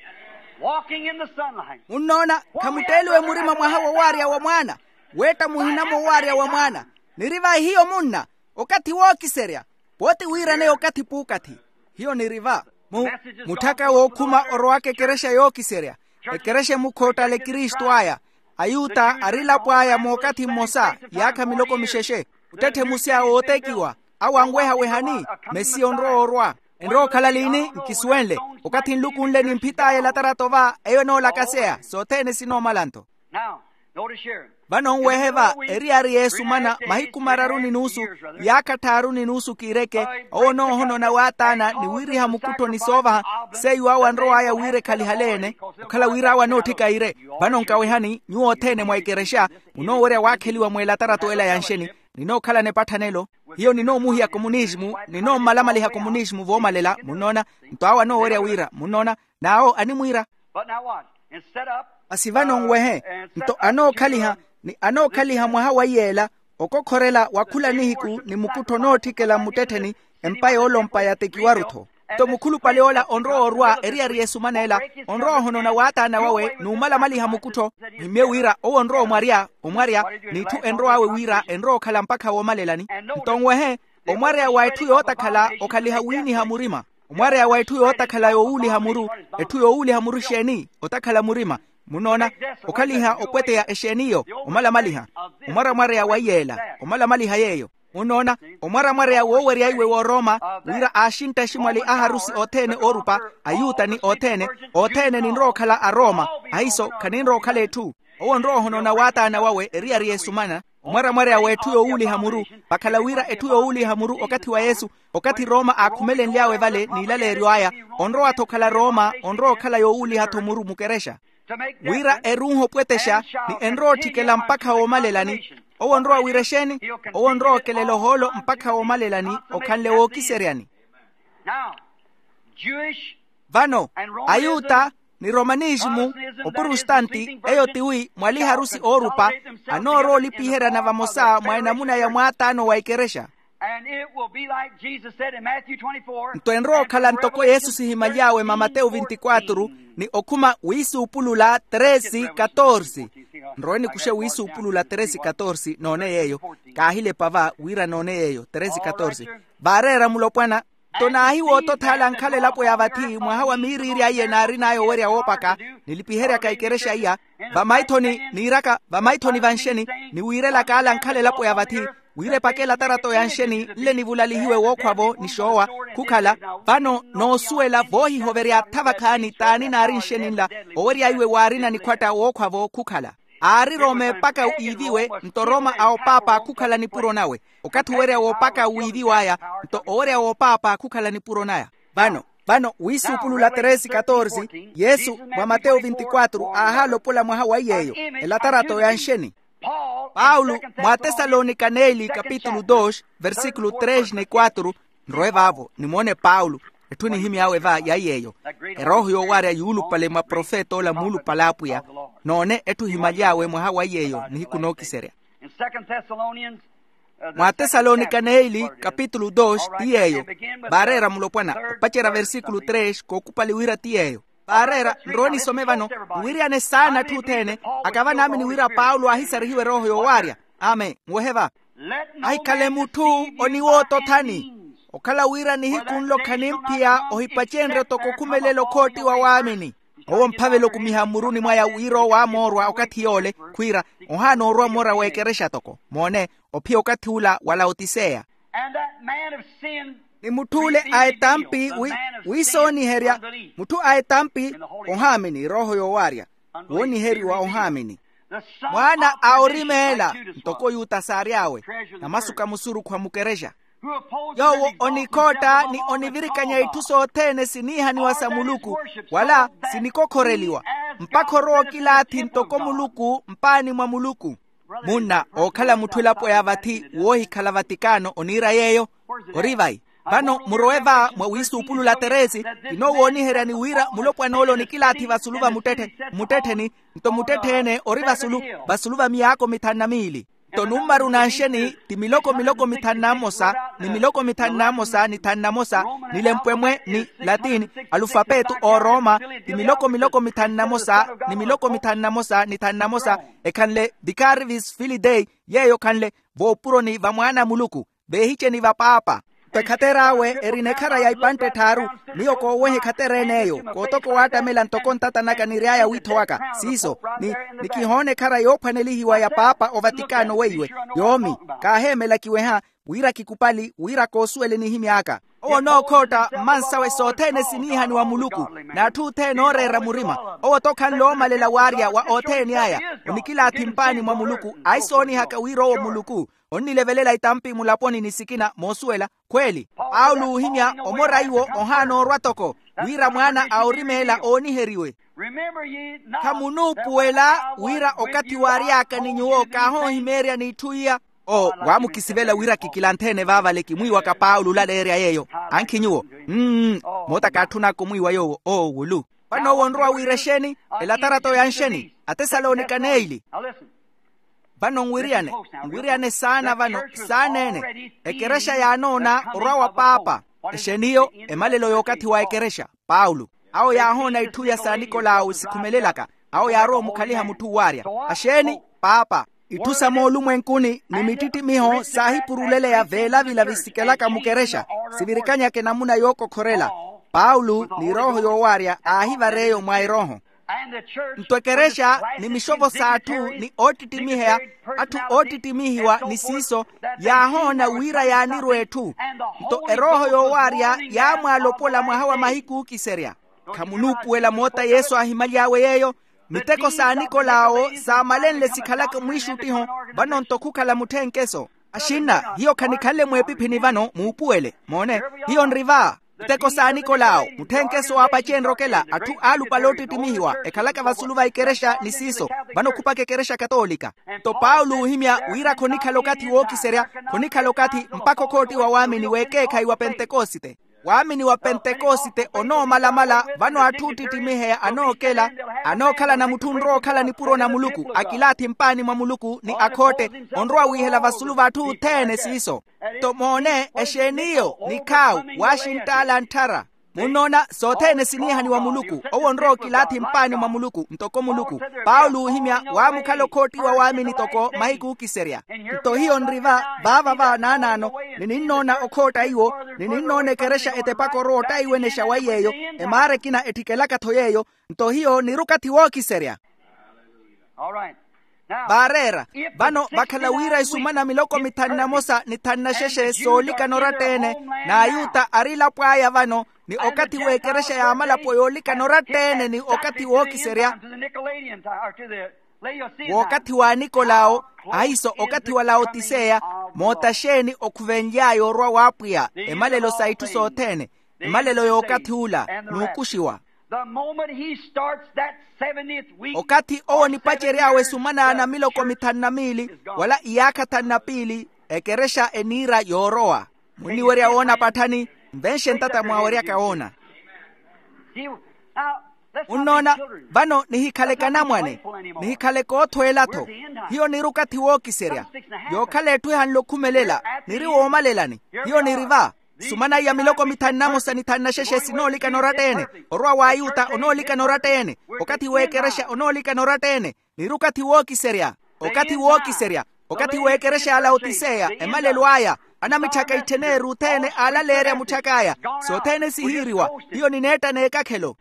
Walking in the sunlight. Unona, kamuteliwe murima mwahawa waria wa mwana, weta muhinamo waria wa mwana. Niriva hiyo munna, okati woki seria, poti wira ne okati pukati. Hiyo niriva, mu, mutaka wokuma oroake keresha yoki seria, e keresha mukota le Kristo aya. Ayuta arila pwaya mokati mosa yaka miloko misheshe utete musia otekiwa awangweha wehani mesi onro orwa enro kalalini nkiswenle ukati nluku nle nimpita ya lataratova eyo no lakasea sotene sino malanto. Now, notice here. Bano weheva eriari Yesu mana mahiku mararuni nusu yaka taruni nusu kireke ono hono na watana ni wiri hamukuto ni sova seyu awa nro aya wire kalihalene ukala wira awa notika ire bano nkawehani nyuo tene mwaikeresha uno were wakeliwa mwela tarato ela yansheni nino kala ne patanelo hiyo nino muhi ya komunismu nino malamali ha komunismu vomalela munona nto awa no were wira munona nao animwira. But now what? Instead up asivano ngwehe nto ano kaliha ni ano kaliha mwahawa yela okokorela wakula nihiku ni mukuto notikela muteteni empaye olompa ya tekiwaruto to mukulu paleola onro orwa eriari Yesu manela onro hono na wata na wawe numala mali hamukuto nimye wira o onro mwaria omwaria ni tu enro awe wira enro kala mpaka wo malelani ntongwehe omwaria waitu yota kala okaliha wini hamurima omwaria waitu yota kala yo uli hamuru etu yo uli hamuru sheni otakala murima munona okaliha okwete ya esheniyo omala maliha omara mara ya wayela omala maliha yeyo munona omara mara ya woweri aiwe wo Roma wira ashinta shimwali aharusi otene orupa ayuta ni otene otene ni nro kala a Roma aiso kaninro kale tu owo nro hono na wata na wawe eriari Yesu mana omara mara ya wetu yo uli hamuru bakala wira etu yo uli hamuru okati wa Yesu okati Roma akumele nliawe vale ni lale riwaya onro atokala Roma onro kala yo uli hatomuru mukeresha wira erunho pwetesha ni enro tikela mpaka omalelani owonro wiresheni owonro kelelo holo mpaka omalelani okanle wokiseriani. Vano ayuta ni romanismu oprotestanti eyo tiwi mwali harusi orupa anoro lipihera na vamosa mwaenamuna ya mwatano waikeresha. Ntoenro kala ntoko Yesu sihimalyawe ma Mateo veinticuatro ni okuma wisu upulula treze catorce. Nroeni kushe wisu upulula treze catorce none yeyo kahile pava wira none yeyo treze catorce. Barera mulopwana tonahi woto talankale lapo ya vati mwahawa miriri aye nari nayo weri awopaka nilipiheria kaikeresha iya vamaitoni niraka vamaitoni vansheni ni wirela kalankale lapo ya vati wire pakela tarato yansheni le nivulalihiwe wokwavo nishowa kukala vano no suela vohi hoveria tavakani tani nari nsheninla oweri aiwe warina nikwata wokwavo kukala ari rome paka uiviwe nto Roma ao papa kukala ni puro nawe okati were ao paka uiviwe aya nto ore ao papa kukala ni puro naya. Vano vano wisu pulula treze catorce Yesu wa Mateo veinticuatro ahalo pola mwahawa yeyo elatarato yansheni. Paulo mwa Tesalonica neli capítulo dos versículo tres ne quatro nroevavo nimone Paulo etuni himi awe va ya yeyo eroho yo ware yulu pale ma profeta ola mulu palapuya none etu himalyawe mwahawa yeyo ni hikunokiserea. Mwa Tesalonica neli capítulo dos tiyeyo barera mulopwana pachera versículo tres kokupali wira tiyeyo barera nroni somevano wiriane sana tutene akava nami ni wira Paulo ahisarihiwe roho yo waria ame mweheva aikale mutu oniwoto tani okala wira ni hikunlo kanimpia ohipachenre toko kumelelo koti wa waamini owo mpavelo kumihamuruni mwaya wiro wa morwa okati yole kwira ohano orwa mora wekeresha toko mone opia okati ula wala otisea ni mutule aetampi wi, wisoni heria mutu aetampi ohamini roho yo waria woni heri wa ohamini mwana aorimela ntoko yuta sariawe na masuka musuru kwa mukeresha yowo onikota ni onivirikanya ituso tene siniha ni wasamuluku wala sinikokoreliwa mpako roho kilati ntoko muluku mpani mwa muluku muna okala mutulapo ya vati wohi kala Vatikano onira yeyo orivai. Vano muroeva mwa wisu upulula terezi ino woni herani wira mulopwa nolo ni kilati vasuluva mutete mutete ni nto mutete ne ori vasulu vasuluva miyako mitana mili to numaru nansheni ti miloko miloko mitana mosa ni miloko mitana mosa ni tanna mosa ni lempwemwe ni latini alufabetu o Roma ti miloko miloko mitana mosa ni miloko mitana mosa ni tanna mosa e kanle dicarvis filidei yeyo kanle vo puro ni vamwana muluku behiche ni vapapa pekaterawe erinekara ya ipante taru niyo ko wehe katereneyo kotoko wata melantokon tatanaka ni riaya wito waka siso ni nikihone kara yo panelihiwa ya papa o Vatikano weiwe yomi kaheme lakiweha wira kikupali wira kosuele ni himiaka o no kota mansawe sotene siniha ni wa muluku na tu teno rera murima o tokan lo malela waria wa oteni aya unikila timpani mwa muluku aisoni haka wiro o muluku onni levelela itampi mulaponi nisikina mosuela kweli Paulo himya omoraiwo ohano rwatoko wira mwana aurimela oni heriwe kamunu puela wira okati wariaka ninyuo kaho himeria ni tuia o wamu kisivela wira kikilantene vava leki mwi waka Paulo la area yeyo anki nyuo mm mota katuna ko mwi wayo o wulu pano wonroa wiresheni elatarato yansheni Atesalonika neili vano ngwiriane ngwiriane sana vano sanene ekeresha ya nona urawa papa esheniyo emalelo yokati wa ekeresha Paulo ao ya hona itu ya San Nikolao sikumelelaka ao ya roho mukaliha mutu waria asheni papa itusa molu mwenkuni ni mititi miho sahi purulele ya vela vila visikelaka mukeresha sivirikanya ke namuna yoko korela Paulo ni roho yo waria ahivareyo mwai roho mtwekeresha ni mishovo saatu ni otitimihea atu otitimihiwa ni siso ya hona wira ya nirwetu mto eroho yo waria ya mwalopola mwahawa mahiku kiseria kamunupu ela mota Yesu ahimaliawe yeyo miteko San Nikolao sa malenle sikalaka mwishu tiho bano ntokukala mutenkeso ashina hiyo kanikale mwepipini vano muupuele mone hiyo nriva teko saniko lao mutenkeso apa chenrokela atu alu paloti timihiwa ekalaka vasuluva ikeresha nisiso vano kupake keresha katolika to Paulo himya wira konika lokati woki seria konika lokati mpako koti wa wamini wekeka iwa Pentekosite wamini wa Pentekosite ono mala mala vano atuti timihe anokela anokala na mutundro kala ni puro na muluku akilati mpani mwa muluku ni akote onroa wihela vasuluva atu tene siso to mone esheniyo ni kau washintala antara munona sotene siniha ni wa muluku owonro kilati mpani mwa muluku mtoko muluku Paulo himya wa mukalo koti wa wamini toko mahiku kiseria to hiyo nriva bava va nanano nininona okota iwo nininone keresha etepako rota iwe nesha wayeyo emare kina etikelaka toyeyo to hiyo nirukati wo kiseria. All right. Barera bano bakalawira isumana miloko mitanna mosa nitanna sheshe solika noratene na ayuta arila pwaya vano ni okati wekeresha ya amala poyolika noratene ni okati woki seria wakati wa Nikolao aiso okati wa Laodicea motasheni okuvenjayo rwa wapya emalelo saitu sotene emalelo yokati ula nukushiwa the moment he starts that seventieth week okati owo ni pacheria wesumana na miloko mitanna mili wala iyaka tanna pili ekeresha enira yoroa muni weria ona patani mvenshe ntata mwaweria kaona unona bano nihikalekana mwane nihikaleko otwelato hiyo nirukati woki seria yokale tuhe hanlokumelela niriwomalelani hiyo niriva sumana ya miloko mitannamo sanitanna sheshe sinolika noratene orwa wayuta onolika noratene okati wekeresha onolika noratene nirukati woki seria okati woki seria okati wekeresha Laodicea emalelwaya anamichaka itene rutene alalere muchakaya sotene sihiriwa hiyo nineta nekakelo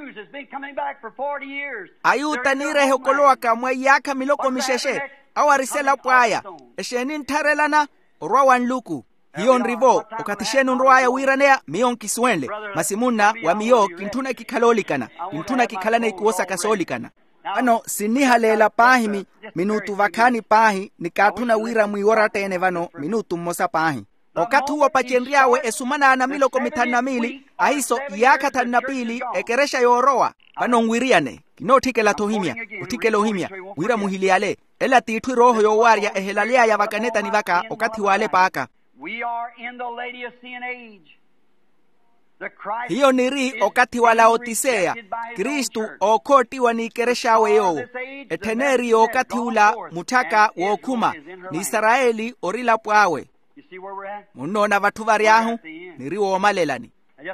ayuta nire hokoloa kamwe yaka miloko misheshe awarisela pwaya esheni ntarelana orwa wanluku hiyo nrivo okatishenu nroaya wiranea miyon kiswenle masimuna wa miyo kintuna kikalolikana kintuna kikalane ikuosa kasolikana ano sinihalela pahimi minutu vakani pahi nikatuna wira mwiwora tene vano minutu mosa pahi okati huwa pachenriawe esumana na miloko mitanna mili aiso yaka tanna pili ekeresha yoroa vano ngwiriane kinotikela tohimia utikelo himia wira muhiliale ela titwi roho yowaria ehelalia ya vakaneta ni vaka okati wale paka. We are in the Laodicean age. The Christ hiyo niri okati wa Laodicea Kristu okoti wa nikereshawe yo eteneri okati ula mutaka wokuma ni Israeli orila pwawe munona vatu variahu niri womalelani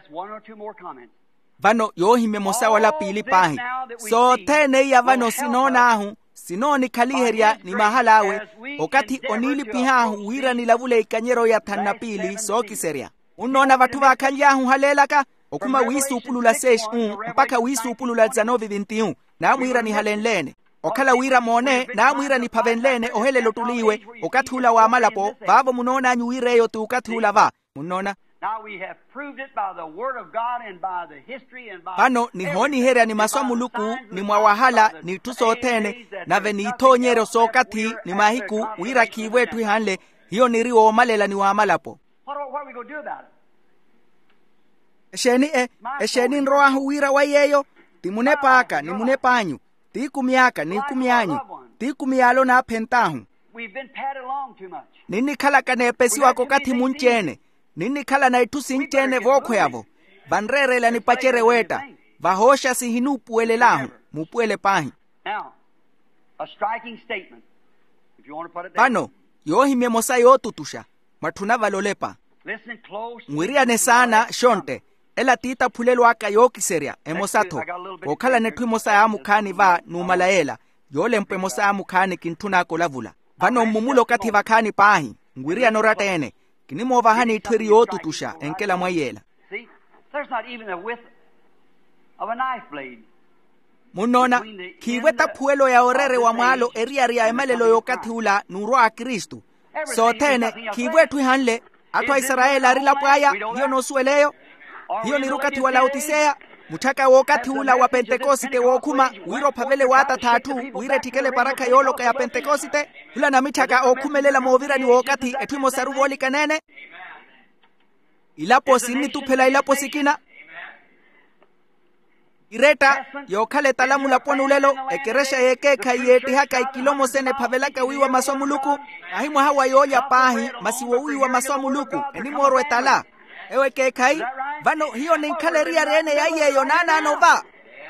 vano yohime mosa wala pili pahi so tene ya vano sinona ahu sinoni kaliheria ni mahalawe okati onili pihahu wira nilavule ikanyero ya tanna pili soki seria unona vatu vakanjahu halelaka okuma wisu upulula sesh un mpaka wisu upulula zanovi vintiun na mwira ni halenlene okala wira mone na mwira ni pavenlene ohele lotuliwe okatula wa malapo vavo munona nyuireyo tu okatula va munona. Now we have proved it by the word of God and by the history and by Pano ni honi heria ni maswa muluku ni mwawahala ni tusotene na veni itonyero sokati ni mahiku wira kiwetu ihanle hiyo niriwo malela ni wamalapo. What are, what are we going to do about it? Esheni e, esheni nroa huwira wayeyo, timune paka ni mune panyu, ti kumiaka ni kumianyi, ti kumialo na pentahu. We've been padded along too much. Nini kala kanepesi wako kati munchene. Nini kala na itusi nchene voko yavo. Banrere la nipachere weta. Vahosha si hinupuele lahu. Mupuele pahi. Now, a striking statement. If you want to put it down. Pano, yohi memosa yotutusha. Matuna valolepa. Listen close. Mwiriane sana shonte. Ela tita pulelo waka yoki seria. Emosato. Wakala netui mosa ya mukani va numalaela. Yole mpe mosa ya mukani kintuna kolavula. Pano mumulo kati vakani pahi. Ngwiria noratene. Kinimo vahani itweri yotutusha enkela mwayela. See, there's not even a width of a knife blade. Munona, kiweta puelo ya orere wa mwalo eriari ya emalelo yokati ula nurua Kristu. So tene, kiwetu ihanle, atwa Israel arila pwaya, hiyo nosueleyo, hiyo nirukati wa Laodicea, mutaka wakati ula wa Pentekosite wokuma, wiro pavele wata tatu, wire tikele baraka yoloka ya Pentekosite, hula na mitaka okumelela movira ni wakati etuimo saruwoli kanene. ilapo sini tuphela ilapo sikina ireta yokhale talamu laponu lelo ekeresha yeke khayeti haka ikilomo sene phavelaka wiwa masomuluku ahimu hawa yoya pahi masiwo wiwa masomuluku enimoro etala ewe ke khai vano hiyo ni khaleria rene yayeyo nana nova.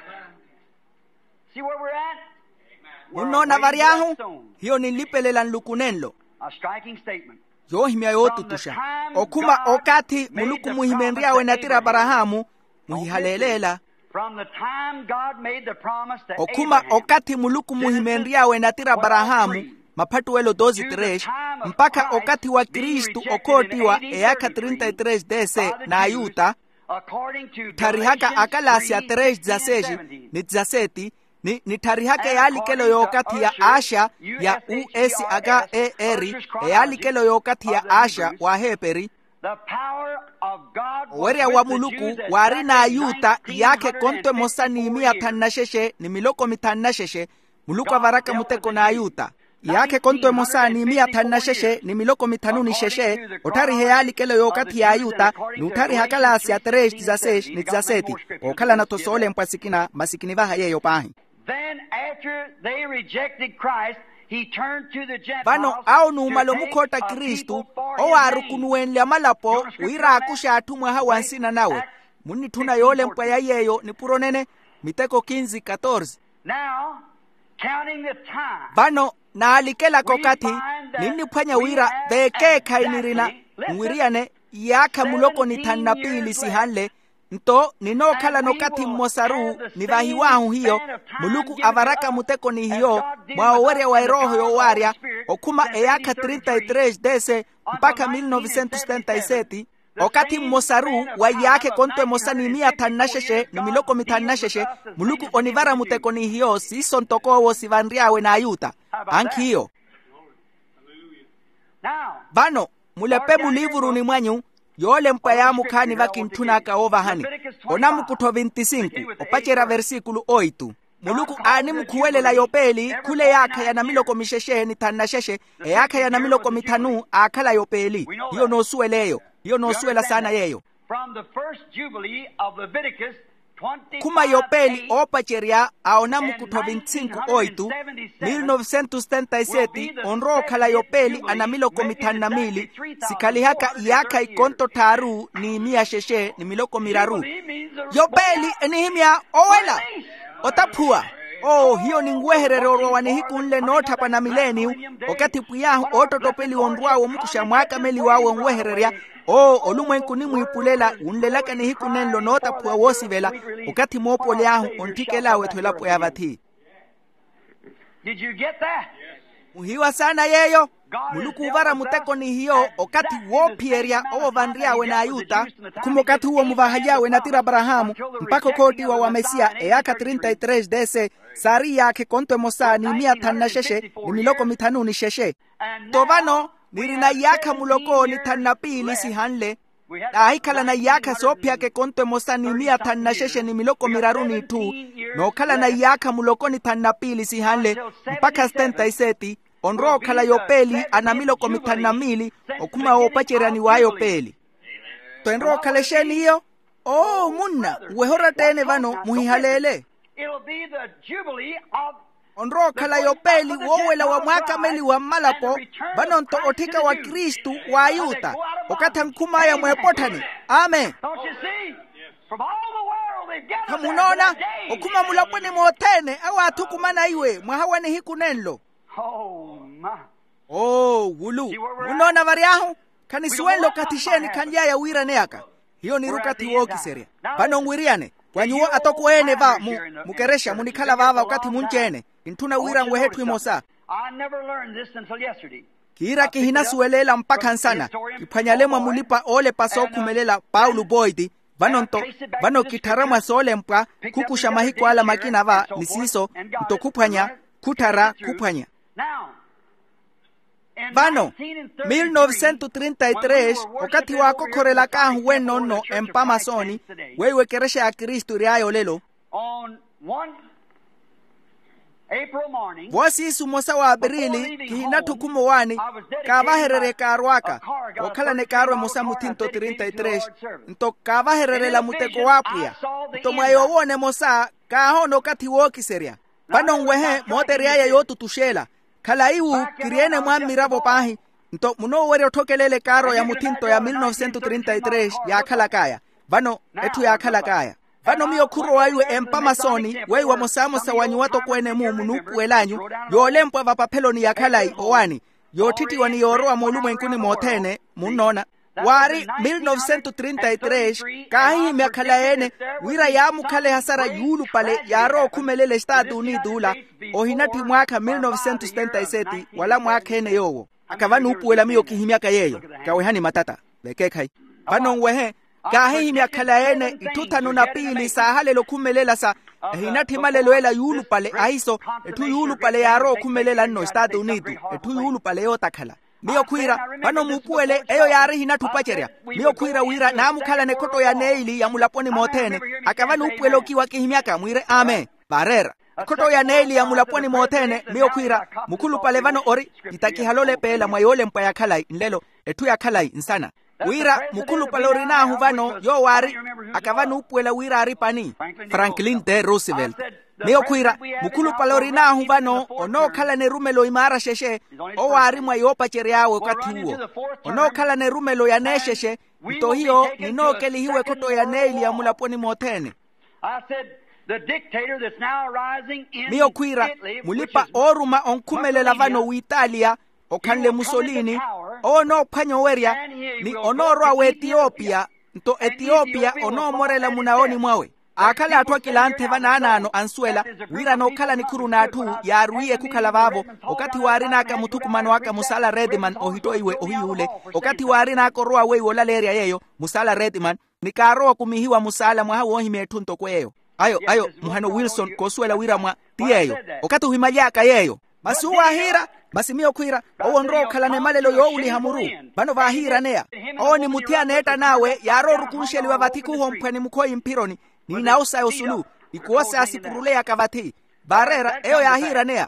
See where we're at? Unona variahu hiyo ni lipelela nlukunenlo A striking statement. yo himya yotutusha okuma okati muluku muhimenria wenatira Abrahamu muhihalelela From the time God made the promise to okuma Abraham, okati muluku muhimenria wenatira Abrahamu mapatu welo dozi tres mpaka okati wa Kristu okotiwa eaka thirty three dese na ayuta according to tarihaka akalasia tres zaseji ni zaseti ni, ni tarihaka ya alikelo yokati ya Asha ya U S aga e eri ya alikelo yokati ya Asha wa heperi the power of God weria wa muluku wari na ayuta yake konto mosani mia tanasheshe ni miloko mitanasheshe muluku avaraka muteko na ayuta yake konto mosani mia tanasheshe ni miloko mitanuni sheshe otari he alikelo yokati ya ayuta ni utari hakala asia tres tizasesh ni tizaseti okala na tosole mpasikina masikini vaha yeyo pahi. Then after they rejected Christ, he turned to the Gentiles. Vano au numalo mukota Kristu o arukunuenle amalapo uira akusha atumwa hawansina nawe muni tuna yole mpa ya yeyo ni puronene miteko quinze catorze. Now, counting the time. Vano na alikela kokati nini panya wira veke kainirina mwiriane yaka muloko ni tanapili sihanle nto ninokala nokati mmosaru ni vahiwahu hiyo muluku avaraka muteko ni hiyo mwaowere wa roho yo waria okuma eyaka thirty three dese mpaka mille neuf cent setenta-sete okati mmosaru wa yake konto mosani mia tanasheshe ni miloko mitanasheshe muluku onivara muteko ni hiyo siso ntokowo sivandriawe na ayuta anki hiyo bano mulepe mulivuru ni mwanyu yole mpaya mukani vakintuna kaova hani onamu kuto twenty-five opachera versikulo eight muluku ani mkuwelela yopeli kule yaka ya namiloko misheshe ni tanasheshe e yaka ya namiloko mitanu akala yopeli hiyo nosueleyo hiyo nosuela sana yeyo From the first jubilee of Leviticus kuma yopeli opacheria aonamu kuto twenty-five eight mille neuf cent setenta-sete onro kala yopeli anamiloko mitana mili sikali haka yaka ikonto taru ni mia sheshe ni miloko miraru yopeli enihimia owela otapua oh hiyo ni ngweherero wanihiku nle nota pana mileni okati puyahu ototopeli onruawo mkusha mwaka meli wawo ngwehereria oh olumwenku ni mwipulela unlelaka ni hiku nenlo nota puwa wosivela okati mopo liahu ontikela wetwela puya vati. Did you get that? Muhiwa sana yeyo muluku uvara muteko ni hiyo okati wopieria owo vandriawe na ayuta kumokati huo muvahajawe na tira Abrahamu mpako koti wa wamesia eyaka thirty three dese sari yake konto mosa ni mia tanasheshe ni miloko mitanu ni sheshe tovano nirina yaka muloko ni tanapili si hanle ahikala na yaka sopia ke konto mosa ni mia tanasheshe ni miloko miraruni tu no kala na yaka muloko ni tanapili si hanle mpaka setenta-sete onro kala yopeli anamiloko mitanamili okuma opachera ni wayo peli toenro kala sheni hiyo oh munna wehora tene vano muhihalele It'll be the jubilee of onro kala yopeli wowela wa mwaka meli wa malapo vano nto otika wa Kristu wa ayuta okata nkuma ya mwepotani amen. Don't you see? From all the world they've gathered there Kamunona for that day. okuma mulaponi motene awa atukumana iwe mwahawani hiku nenlo Oh my. oh wulu munona variahu kanisuelo katisheni kanja ya wira neaka hiyo ni rukati woki seria bano ngwiriane kwanyuo atokuene va mu, mukeresha munikala vava wakati munchene intuna wira ngwehetu imosa I never learned this until yesterday. kira kihina suelela mpaka nsana ipanyalemwa mulipa ole paso kumelela Paulo Boyd vanonto vano kitaramwa sole mpwa kukusha mahiko ala makina va nisiso mtokupanya kutara kupanya Now, in vano nineteen mille neuf cent thirty-three wakati wako korela kahu wenono empamasoni wewe keresha ya Kristu riayo lelo on one vosi isu mosa wa Abrili kihina tukumo wani kavaherere karwaka okhala ne karwe mosa mutinto treinta y tres nto kavaherere la muteko wapuya nto mwayo wone mosa kahono kati woki seria pano ngwehe moteria ya yotu tushela kala iwu kiriene mwamiravo pahi nto muno were otokelele karo ya mutinto ya mil novecientos treinta y tres ya khala kaya vano etu ya khala kaya vano miyo kuro waiwe empamasoni weiwa mosamo sa wanyuwato kwene mu munuku elanyu yolempwa vapapeloni ya khalai owani yotiti wani yoroa molumu enkuni motene munona wari mil novecientos treinta y tres kahi me kalaene wira ya mukale hasara yulu pale yaro kumelele Estados Unidos la ohinati mwaka mil novecientos setenta y siete wala mwaka ene yowo akavanu upuela miyo kihimiaka yeyo kawehani matata bekekai vano ngwehe kahi me kalaene itutano na pili sahale lo kumelela sa hinati malelo ela yulu pale aiso etu yulu pale yaro kumelela no Estados Unidos etu yulu pale yotakhala miyo kuira vano mupuele eyo yari hinatu pacheria miyo kuira wira na mukhala ne koto ya neili ya mulaponi motene akavanu upuele okiwa kihimiaka mwire ame barera koto ya neili ya mulaponi motene miyo kuira mukulu pale vano ori itaki halole pela mwayole mpa ya khalai nlelo etu ya khalai insana wira mukulu pale ori na huvano yo wari akavanu upuele wira aripani Franklin D. Roosevelt miyo kuira mukulu pale ori na huvano ono khala ne rumelo imara sheshe o wari mwa yopa cheriawe wakati huo ono khala ne rumelo ya nesheshe ito hiyo nino kelihiwe koto ya neili ya mulaponi motene miyo kuira mulipa oruma onkumelela vano uitalia okanle Mussolini ono panyo weria ni onoro wa Ethiopia nto Ethiopia ono morela munaoni mwawe akala atwa kilante vananano ansuela wira no kala ni kuruna atu ya ruie kukala vavo okati warina aka mutukumano waka Musala Redman ohito iwe ohiyule okati warina akoroa we wolaleria yeyo Musala Redman nikaroa kumihiwa Musala mwa hawo himetu nto kweyo ayo ayo muhano Wilson kosuela wira mwa tiyeyo okati uhimayaka yeyo masuwa hira basi miyo kuira owonro khala ne malelo yo uli hamuru bano vahira nea oni mutiane eta nawe yaro rukunsheli wa vatiku hompani mukoi mpironi ni nausa yosulu ikuwasa asipurulea kavati barera eyo yahira nea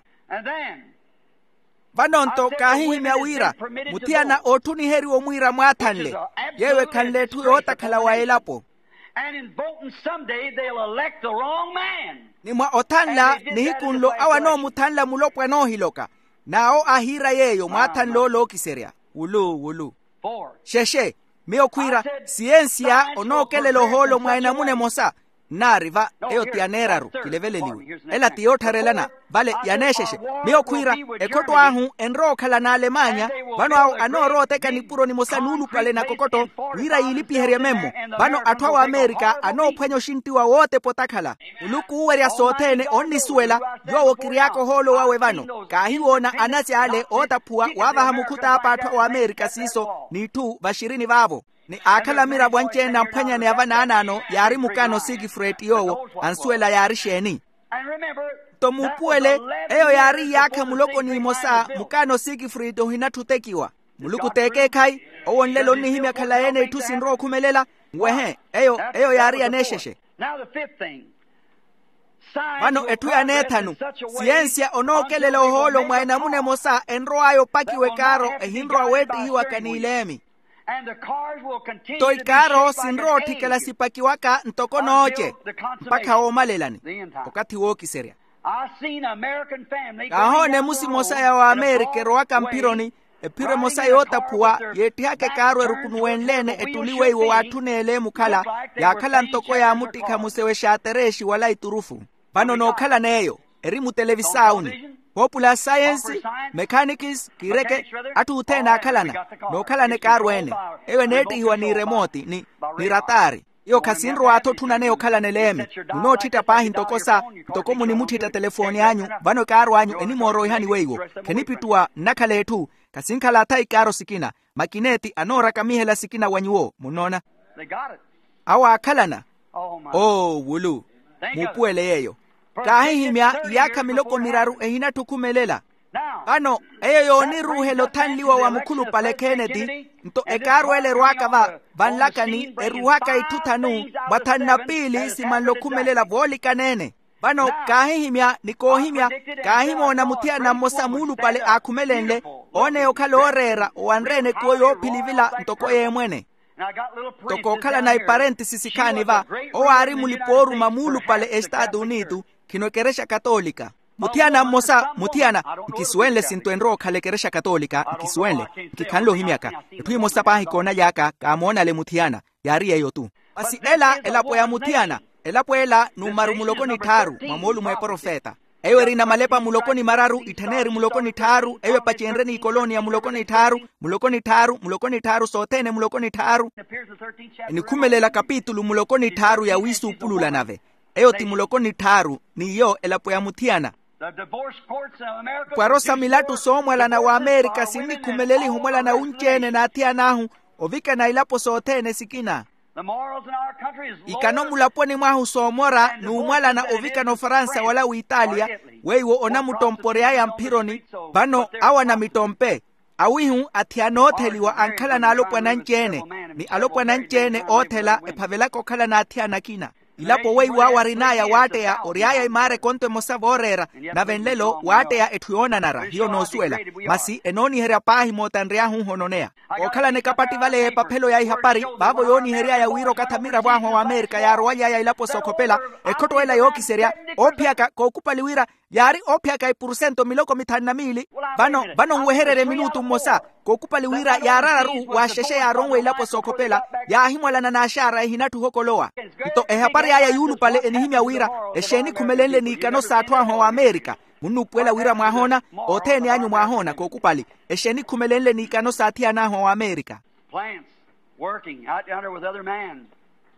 vanonto kahihi miawira mutiana otuni heri o mwira mwatanle yewe kanle tu yota kala waelapo and in voting someday they'll elect the wrong man ni mwa otanla ni hikunlo awa no mutanla mulopwa no hiloka nao ahira yeyo mwatanlo lo kiseria ulu ulu sheshe miyo kuira ciencia ono kelelo holo mwaina mune mosa nariva eyo tianeraru kileveleliwe ela tiotarelana vale yanesheshe miyo kuira ekoto ahu enro kala na Alemanya vano au anoro teka ni puro ni mosa nulu pale na kokoto wira ilipi heria memo vano atwa wa Amerika ano pwenyo shintiwa wote potakala uluku uweria sotene onni suela yo kiriako holo wawe vano kahiwona anasi ale otapua wava hamukuta hapa atwa wa Amerika siso ni tu vashirini vavo ni akala mira bwanche na mpanya ne avana anano yari mukano Siegfried yowo ansuela yari sheni to mupuele eyo yari yaka muloko ni mosa mukano Siegfried ohina tutekiwa muluku teke kai owon lelo ni himya kala ene tu sinro kumelela wehe eyo eyo yari anesheshe now the fifth thing vano etu ya netanu ciencia onokelelo holo mwaina mune mosa enro ayo pakiwe karo ehindro aweti hiwa kanilemi and the cars will continue toi to be karo shaped like sinro an tikela egg. sipakiwaka ntoko noche mpaka omalelani The end time. wakati woki seria I seen American family kahone musi mosa ya wa Amerika roaka mpironi epire mosa yota puwa yeti hake karo erukunuwenlene etuliwe iwo watunele mukala ya kala ntoko ya mutika musewe shatereshi wala iturufu vano no kala neyo erimu televisauni popular science mechanics kireke atu utena kalana no kalane karwene ewe neti hiwa ni remote ni ni ratari iyo kasinro ato tuna neo kalane lemi uno chita pahi ntokosa ntokomu ni mutita telefoni anyu vano karo anyu eni moro ihani weiwo kenipitua nakale tu kasinkala tai karo sikina makineti anora kamihela sikina wanyuo munona they got it. awa kalana Oh my. oh wulu mupuele yeyo kahihimya yaka miloko miraru ehina tukumelela Now, ano eyo yoni ruhelo tanliwa wa mukulu pale Kennedy nto ekarwele rwaka va vanlakani eruhaka itutanu batanna pili simanlo kumelela voli kanene Pano kahihimya nikohimya kahimona mutiana mosa mulu pale akumelenle one okhala orera oanrene kuyo pilivila ntoko yemwene toko kala na parenthesis sikani va oari muliporu mamulu pale Estados Unidos kinokeresha katolika mutiana mosa mutiana nkiswenle sintuenro khale keresha katolika nkiswenle nkikhanlo himiaka ethui mosa pahi kona yaka kamona le mutiana yari eyo tu basi ela elapo ya mutiana elapo ela numaru mulokoni tharu mamolu mwe profeta ewe rina malepa mulokoni mararu itheneri mulokoni tharu ewe pachenreni kolonia mulokoni tharu mulokoni tharu mulokoni tharu sotene mulokoni tharu nikhumelela kapitulu mulokoni tharu ya wisu pulula nave eyo ti mulokoni tharu niyo elapo ya mutiana kwarosa milatu somwela na wa Amerika sini khumeleli humwela na unchene na atianahu ovika na ilapo sotene sikina ikano mulaponi mwahu somora nuumwala na ovika no Faransa wala Italia weiwo ona mutomporea ya mpironi bano awa na mitompe awihu atiano otheliwa ankhala na alopwa na nchene ni alopwa na nchene othela ephavela kokhala na atiana kina ilapo weiwo awarinaya wateya oriaya imare konto mosavorera na venlelo wateya ethuona nara hiyo nosuela masi enoni heria pahi motanrea hu hononea okhala ne kapati vale papelo ya ihapari babo yoni heria ya wiro kathamira bwaho wa Amerika ya roya ya ilapo sokopela ekotoela yoki seria opiaka kokupali wira yari opiaka ipurusento miloko mitana mili bano bano ngweherere minutu mosa kokupali wira yarara ru wa sheshe ya rongwe ilapo sokopela ya himwala na nashara hinatu hokoloa ito ehapari ya yulu pale enihimya wira esheni kumelele ni kano satwa ho wa Amerika munupwela wira mwahona otene anyu mwahona kokupali esheni kumelele ni kano satia na ho wa Amerika plants working out yonder with other man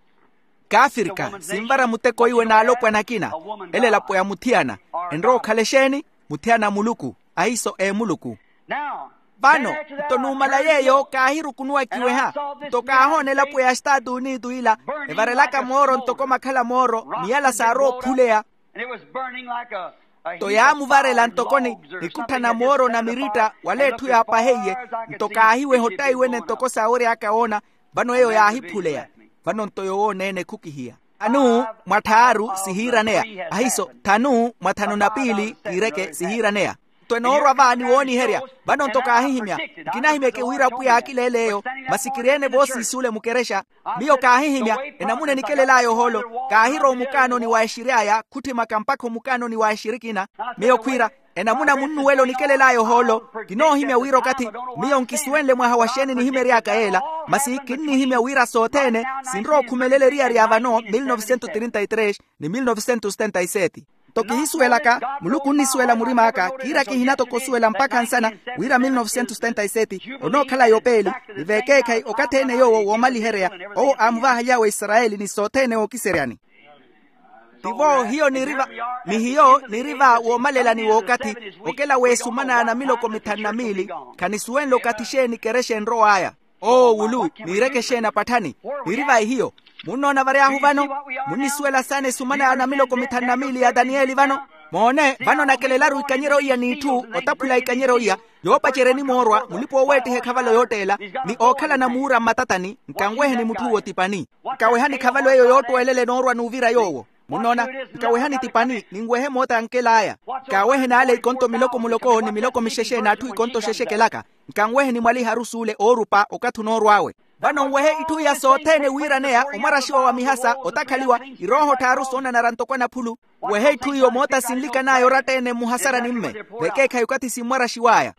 kafirika simbara muteko iwe na alopwa na kina ele lapo ya mutiana enro khalesheni mutiana muluku aiso e muluku now bano tonumala yeyo kahiru kunua kiweha tokahone lapo ya Estados Unidos ila evarelaka moro ntoko makhala moro miyala saro pulea and it was burning like a toyamu varela ntokoni nikutana moro na mirita wale tu ya paheye ntokahiwe hotaiwe ne ntoko saore akaona bano eyo ya hipulea bano ntoyo nene kukihia anu mwatharu sihiranea ahiso tanu mwathano na pili kireke sihiranea twenoro avani woni heria bano ntoka hihimya kinahimeke wira puya akileleyo masikirene bosi sule mukeresha miyo kahihimya enamune nikelelayo holo kahiro mukano ni waishiriaya kuti makampako mukano ni waishirikina miyo kwira enamuna munnuwelo nikelelayo holo kinohimya wiro kati miyo nkiswenle mwa hawasheni ni himeri akaela masi kinni himya wira sotene sinro kumelele ria ria vano mil novecientos treinta y tres ni mil novecientos setenta y siete toki hisuela ka muluku nisuela murima ka kira kihinato kosuela mpaka nsana wira mil novecientos setenta y siete ono kala yopeli iveke kai okatene yo wo mali herea o amvaha yawe Israeli ni sotene o kiseriani tivo hiyo ni riva ni hiyo ni riva wo malela ni wakati okela wesu mana na miloko mitana mili kanisuenlo katisheni kereshe nro haya o wulu ni rekeshe na patani ni riva hiyo munona variahu vano munisuela sane sumana na miloko mitana mili ya Danieli vano mone vano na kelelaru ikanyero iya ni tu otapula ikanyero iya yopa chereni morwa mulipo weti he kavalo yotela ni okala na mura matatani nkangwehe ni mutu otipani kawehani kavalo eyo yoto elele norwa nuvira yowo munona kawehani tipani ningwehe mota ankelaya kawehe na ale ikonto miloko muloko ni miloko misheshe na tu ikonto sheshe kelaka nkangwehe ni mwali harusule orupa okatu norwawe bano ngwehe itu ya sotene wiranea umarashiwa wa mihasa otakaliwa iroho tarusona na rantokwa na pulu wehe itu yo mota sinlika nayo ratene muhasara nimme weke kayukati simwarashiwaya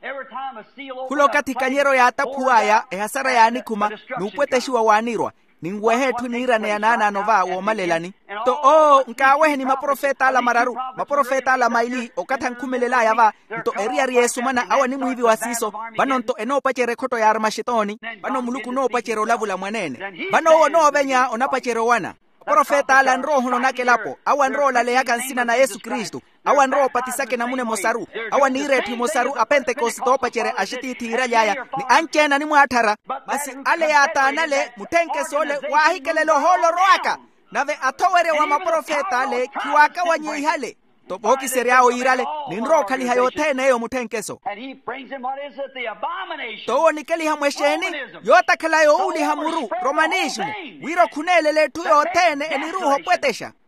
kulo kati kanyero ya atapuaya ehasara ya anikuma nupweteshiwa wanirwa ningwehe tu niranea nana nova wo malelani to o nkawehe ni maprofeta ala mararu maprofeta ala maili okata nkumelela yava nto eria riesu mana awa ni muhivi wasiso bano nto eno pachere koto ya armashitoni bano muluku no pachere olavula mwanene bano ono benya onapachere wana profeta ala nro hono nake lapo awa nro lale yaka nsina na Yesu Kristo awa nro patisake na mune mosaru awa ni retu mosaru a Pentecosto pachere ashiti tira yaya ni anchena ni muatara basi ale ya tanale mutenke sole wahikelelo holo roaka nave atowere wa maprofeta ale kiwaka wanyi hale topoki seriao irale ninro kali hayotene yo mutenkeso and he brings in what is it the abomination to nikeli hamwesheni yota kala yo uli hamuru romanism wiro kunele le tu yotene eniruho pwetesha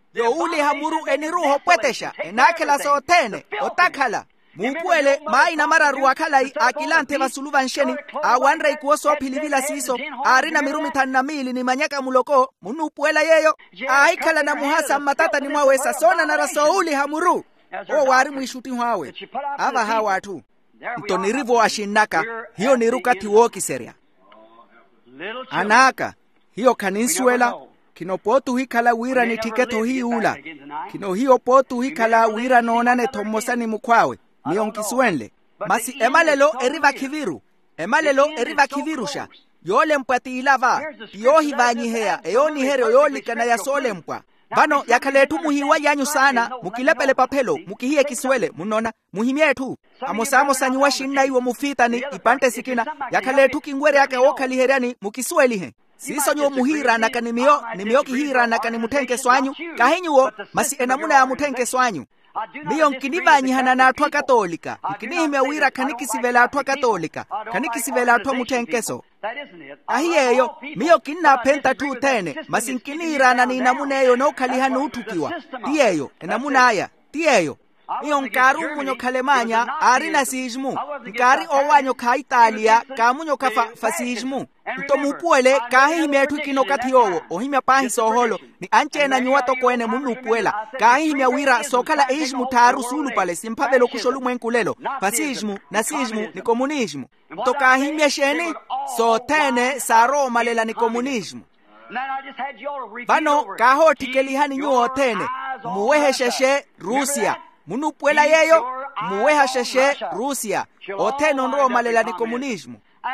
yo uli hamuru eniruho pwetesha enakela sotene otakhala mupuele maina mara ruakalai akilante basuluva nsheni awanre ikuoso pilivila siso arina mirumi tanna mili ni manyaka muloko munupuela yeyo aikala na muhasa matata ni mwawesa sona na rasouli hamuru o wari mwishuti hwawe ava hawa atu ntonirivo ashinaka hiyo nirukati woki seria anaka hiyo kaninsuela kino potu hikala wira ni tiketo hii ula kino hiyo potu hikala wira nonane tomosani mukwawe niyonkiswenle masi emalelo eriva kiviru emalelo eriva kivirusha yole mpati ilava yohi vanyihea eyoni heryo yoli kana ya sole mpwa bano yakaletu muhiwa yanyu sana mukilepele papelo mukihie kiswele munona muhimietu amosamo sanyiwa shinna iwo mufitani ipante sikina yakaletu kingwere yake okaliherani mukiswelihe siso nyo muhira na kanimio nimio kihira na kanimutenke swanyu kahinyuo masi enamuna ya mutenke swanyu niyo nkinivanyi na atwa katolika nkinihimya wira kanikisivela atwa katolika kanikisivela atwa mutenkeso ahiyeyo miyo kinna penta tu tene masi nkinihirana ni namuneyo no kalihanu utukiwa tiyeyo enamunaya tiyeyo iyo nkaru munyo kalemanya arina sijmu nkari owanyo ka Italia ka munyo ka fa, fasijmu nto mupuele ka himya tukino katiyowo ohimya pahi soholo ni anche na nyuwato kwene munupuela ka himya wira sokala ijmu taru sulu pale simpavelo kusholu mwenkulelo fasijmu na sijmu ni komunismu nto ka himya sheni so tene sa Roma lela ni komunismu bano ka hoti kelihani nyuo tene muwehesheshe Rusia munupuela yeyo muweha sheshe Rusia oteno Roma lela ni komunismu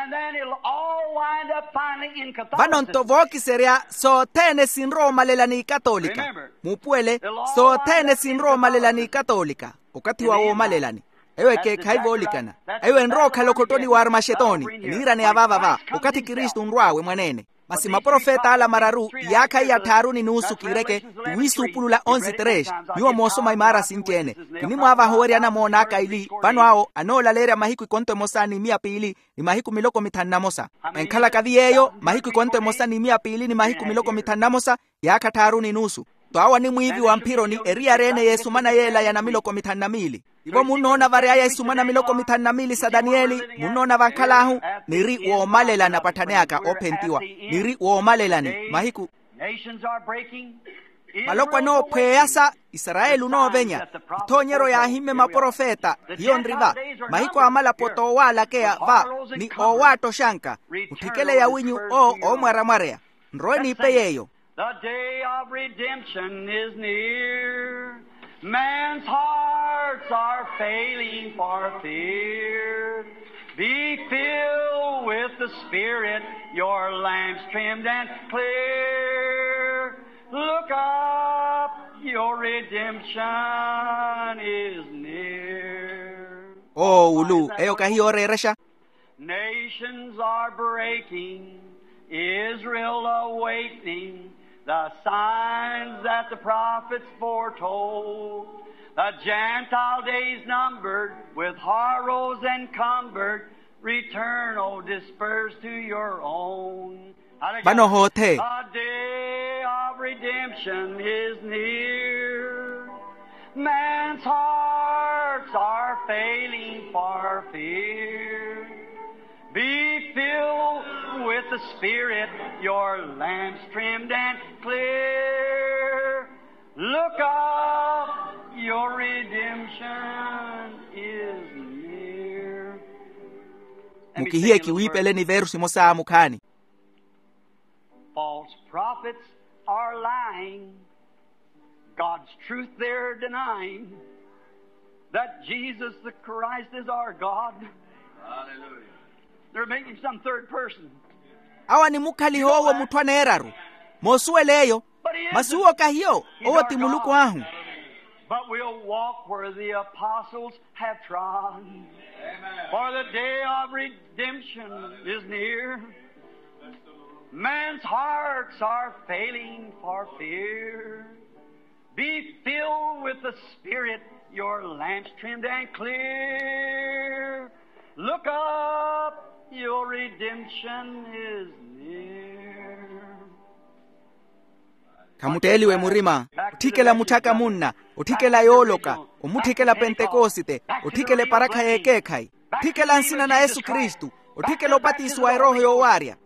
bano ntovoki seria so tene sin Roma lela ni katolika mupuele so tene sin Roma lela ni katolika ukati wa woma lela ni ewe ke kaivolikana ewe nroka lokotoni wa armashetoni nira ni avava va ukati Kristo nrwawe mwanene masi maprofeta ala mararu yaka ya taruni nusu kireke wisu pulula onzi teresh niwa moso maimara sintiene kini mwava hori ana monaka ili pano ao anola lere mahiku konto mosani mia pili ni mahiku miloko mitannamosa enkala kaviyeyo mahiku konto mosani mia pili ni mahiku miloko mitannamosa yaka taruni nusu Twawa ni mwivi wa mpiro ni eria rene Yesu mana yela ya na miloko mitannamili. Ivo munona vare ya Yesu mana miloko mitannamili sa Danieli, munona vankalahu, niri uomalela na pataneaka opentiwa, niri uomalela ni mahiku. Malokwa no peyasa Israelu no venya, itonyero ya hime maprofeta, hiyo nriva, mahiku amala poto wala kea va, ni owato shanka, utikele ya winyu o o mwaramarea, nroe ni peyeyo. The day of redemption is near. Man's hearts are failing for fear. Be filled with the Spirit, your lamps trimmed and clear. Look up, your redemption is near. Oh, ulu, eyo kahiyo reresha. Nations are breaking, Israel awakening, the signs that the prophets foretold. The Gentile days numbered, with horrors encumbered, return, O dispersed to your own. Bano hote. The day of redemption is near. Man's hearts are failing for fear. Be filled with the Spirit, your lamps trimmed and clear. Look up, your redemption is near. Mukihie kiwipele ni versi mosa mukani. False prophets are lying. God's truth they're denying. That Jesus the Christ is our God. Hallelujah. They're making some third person. Awa ni mukali howo mutwana eraru. Mosueleyo. Masuo kahiyo. Owo timuluku ahu. But we'll walk where the apostles have trod. For the day of redemption is near. Man's hearts are failing for fear. Be filled with the Spirit, your lamps trimmed and clear. Look up, your redemption is near. kamuteliwe murima uthikela muthaka munna uthikela yoloka umuthikela pentekosite uthikele paraka yekekhai uthikela nsina na Yesu Kristu uthikela upatisi wa roho yowarya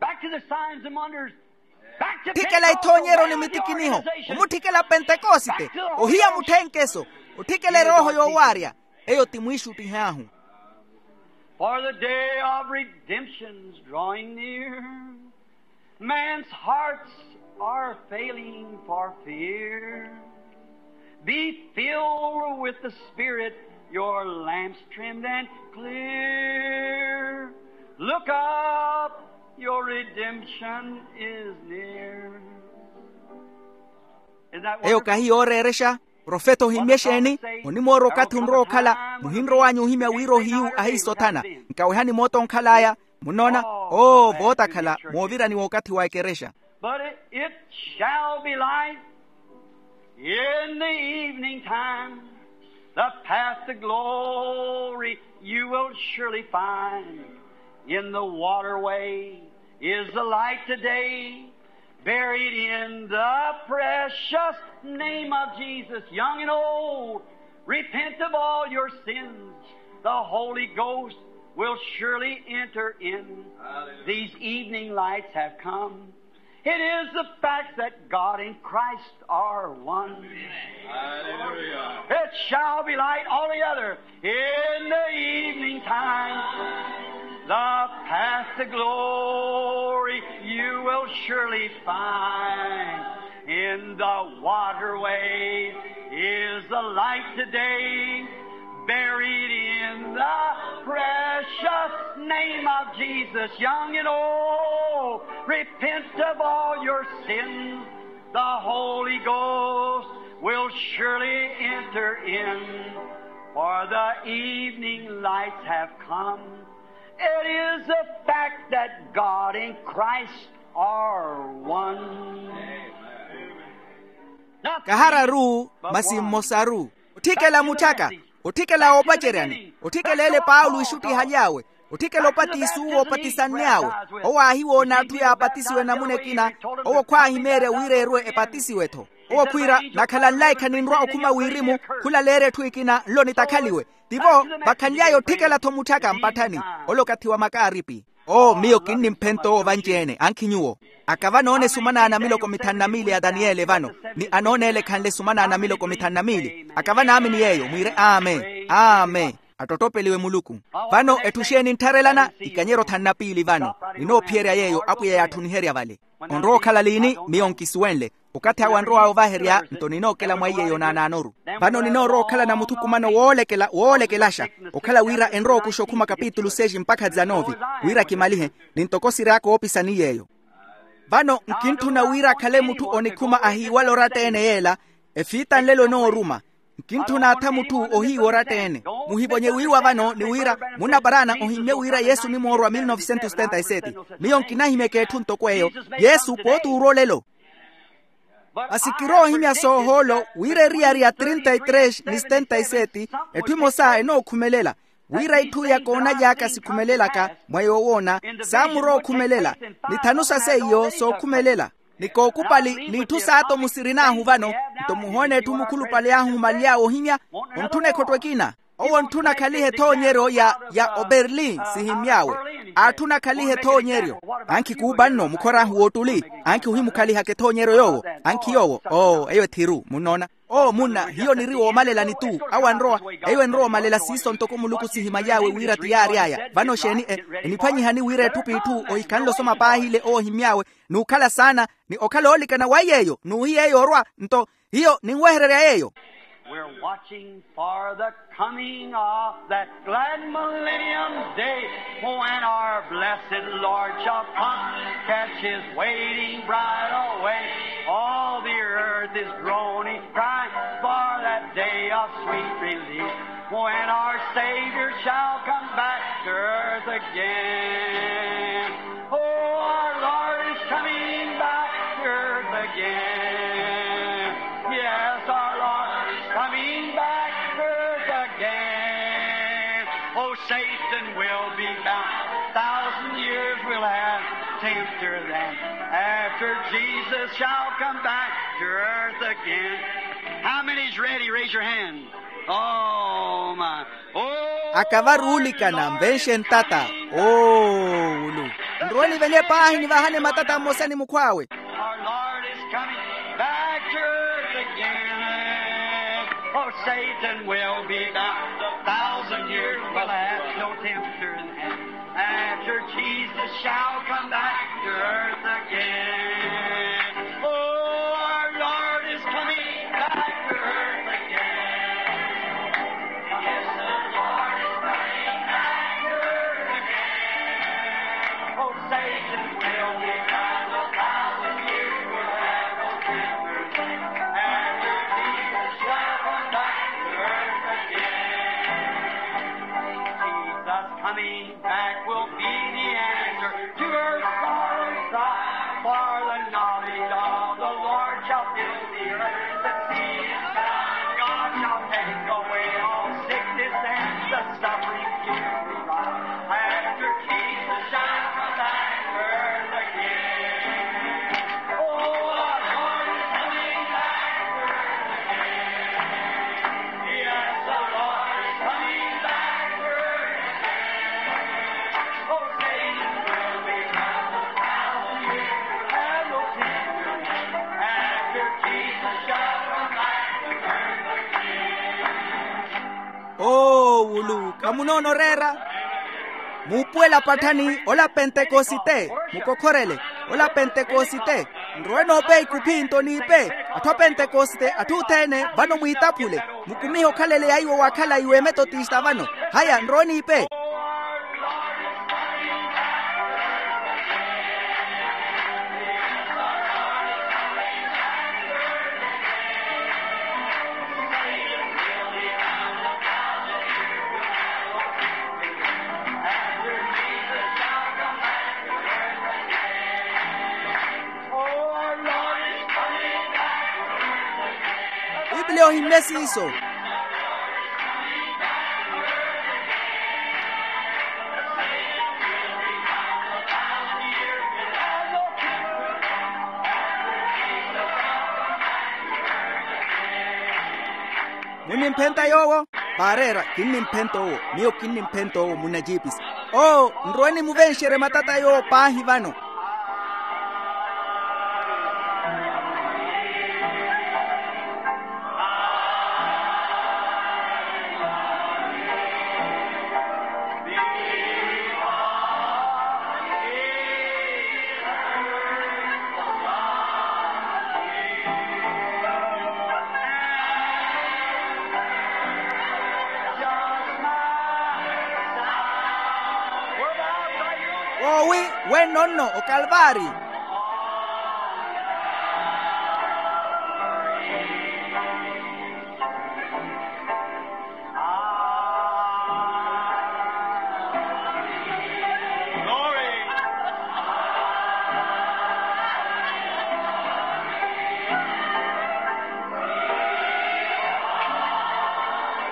uthikela ithonyero ni mitikiniho umuthikela pentekosite uhiya muthenkeso uthikele roho yowarya eyo timwishu tihahu. For the day of redemption's drawing near, man's hearts are failing for fear. Be filled with the Spirit, your lamps trimmed and clear. Look up, your redemption is near. Isn't that eyo kahi oreresha profeto himyesheni onimoro kathunro khala muhinro wanyu himya wiro hiu ahisotana nkawehani moto nkhalaya munona oh vota khala movira ni wakati wa keresha. But it, it shall be light in the evening time, the path to glory you will surely find. In the waterway is the light today, buried in the precious name of Jesus. Young and old, repent of all your sins. The Holy Ghost will surely enter in. Hallelujah. These evening lights have come. It is the fact that God and Christ are one. Hallelujah. It shall be light altogether in the evening time. The path to glory you will surely find. In the waterway is the light today, buried in the precious name of Jesus. Young and old, repent of all your sins. The Holy Ghost will surely enter in, for the evening lights have come. It is a fact that God and Christ are one. Kahararu masimmosaru uthikela muthaka uthikela opacherani uthikela ele Paulo ishuti halyawe uthikela opatisu opatisanyawe owahiwo nathu ya patisiwe namunekina owakhwahimere wirerwe epatisiwetho owakhwira nakhala nlaika ninrwa okhuma wirimu khula lere thuikina loni takhaliwe tibo bakhanyayo thikela thomuthaka mpathani olokathiwa makaripi oh miyo kinni mphento vanjene ankhinyuwo akavanone sumanana miloko mithanamili ya Daniele vano ni anonele khanle sumanana miloko mithanamili akavanami ni yeyo mwire ame ame atotopeliwe muluku vano ethusheni ntharelana ikanyero thannapili vano inophiera yeyo apuya yathuniherya vale onro khala lini miyonkisiwenle ukatha wanro avaherya ntoninokela mwayeyo nananoru vano ninoro khala na muthukumano wolekela wolekelasha ukhala wira enro kushokhuma kapitulu seji mpaka dzanovi wira kimalihe nintokosira yako opisani yeyo vano nkinthu na wira khale muthu onikhuma ahiwa loratene yela efita nlelo no ruma nkinthu na atha muthu ohiwa ratene muhibonye wiwa vano ni wira muna barana ohimye wira Yesu ni moro wa mille neuf cent soixante-dix-sept miyonkina himekethu ntokweyo Yesu potu urolelo asikiro himya soholo wire riaria treinta y tres ni setenta y siete etwimo saa eno khumelela wira ithu ya kona jaka sikhumelela ka mwayo wona samuro khumelela nithanusa seyo so khumelela niko kupali nithu sato musirinahu vano ntomuhone tumukhulupali yahu maliao himya onthune khotwekina owo nthuna khalihe thonyero ya ya Oberlin sihimyawe athuna khalihe thonyero anki kubanno mukhorahu wotuli anki uhimu khaliha ke thonyero yowo anki yowo oh eyo thiru munona oh muna hiyo niriwo malela ni tu awanroa eyo nroa malela siso ntoko muluku sihima yawe wira tiyari aya vano sheni eh, niphanyi hani wira tupi tu o ikanlo soma pahile o himyawe nukhala sana ni okhala olikana wayeyo nuhiyeyo rwa nto hiyo ni ngweherera yeyo. We're watching for the coming of that glad millennium day, when our blessed Lord shall come, catch his waiting bride away. All the earth is groaning, crying for that day of sweet relief, when our Savior shall come back to earth again. Oh, our Lord is coming back to earth again. Yes, our Lord is coming back to earth again. Oh, Satan will be bound. Thousand years we'll have tempter then. After Jesus shall come back to earth again. How many's ready? Raise your hand. Oh, my. Oh, akavarulika na mvenshen tata oh ulu ndroni venye pahi ni vahane matata mosani mukwawe. our Lord is coming back to earth again. Oh, Satan will be bound. A thousand years will have no tempter in heaven. After Jesus shall come back to earth again. Oh, our Lord is coming back to earth again. Yes, the Lord is coming back to earth again. Oh, Satan will be bound. A thousand years will have no tempter in heaven. After Jesus shall come back to earth again. Jesus coming back will be the answer to earth's sorrow cry. For the knowledge of the Lord shall fill the earth. The sea is found. God shall take away all sickness and the suffering to be right. After Jesus shall come back to earth again. Oh, our Lord is coming back to earth again. Yes, the Lord is coming back to earth again. Oh, Satan will be bound. A thousand years will have no tempter. After Jesus shall come back to earth again. oh ulu kamunono rera mupuela patani ola pentekosite mukokorele ola pentekosite ndrweno pe kupinto ni pe ato pentekosite atutene vano muitapule mukumiho kalele aiwo wakala iwe metotista vano haya ndroni pe. Biblia himesi hizo. Muni mpenta yowo parera kinni mpento wo mio kinni mpento wo munajipis oh ndroni muvenshere matata yo pahi vano. Oh we we nonno o Calvari.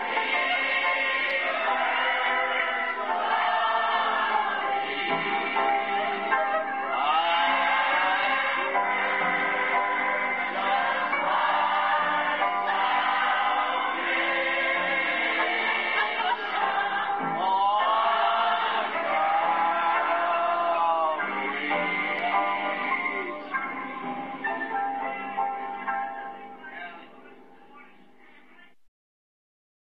Glory.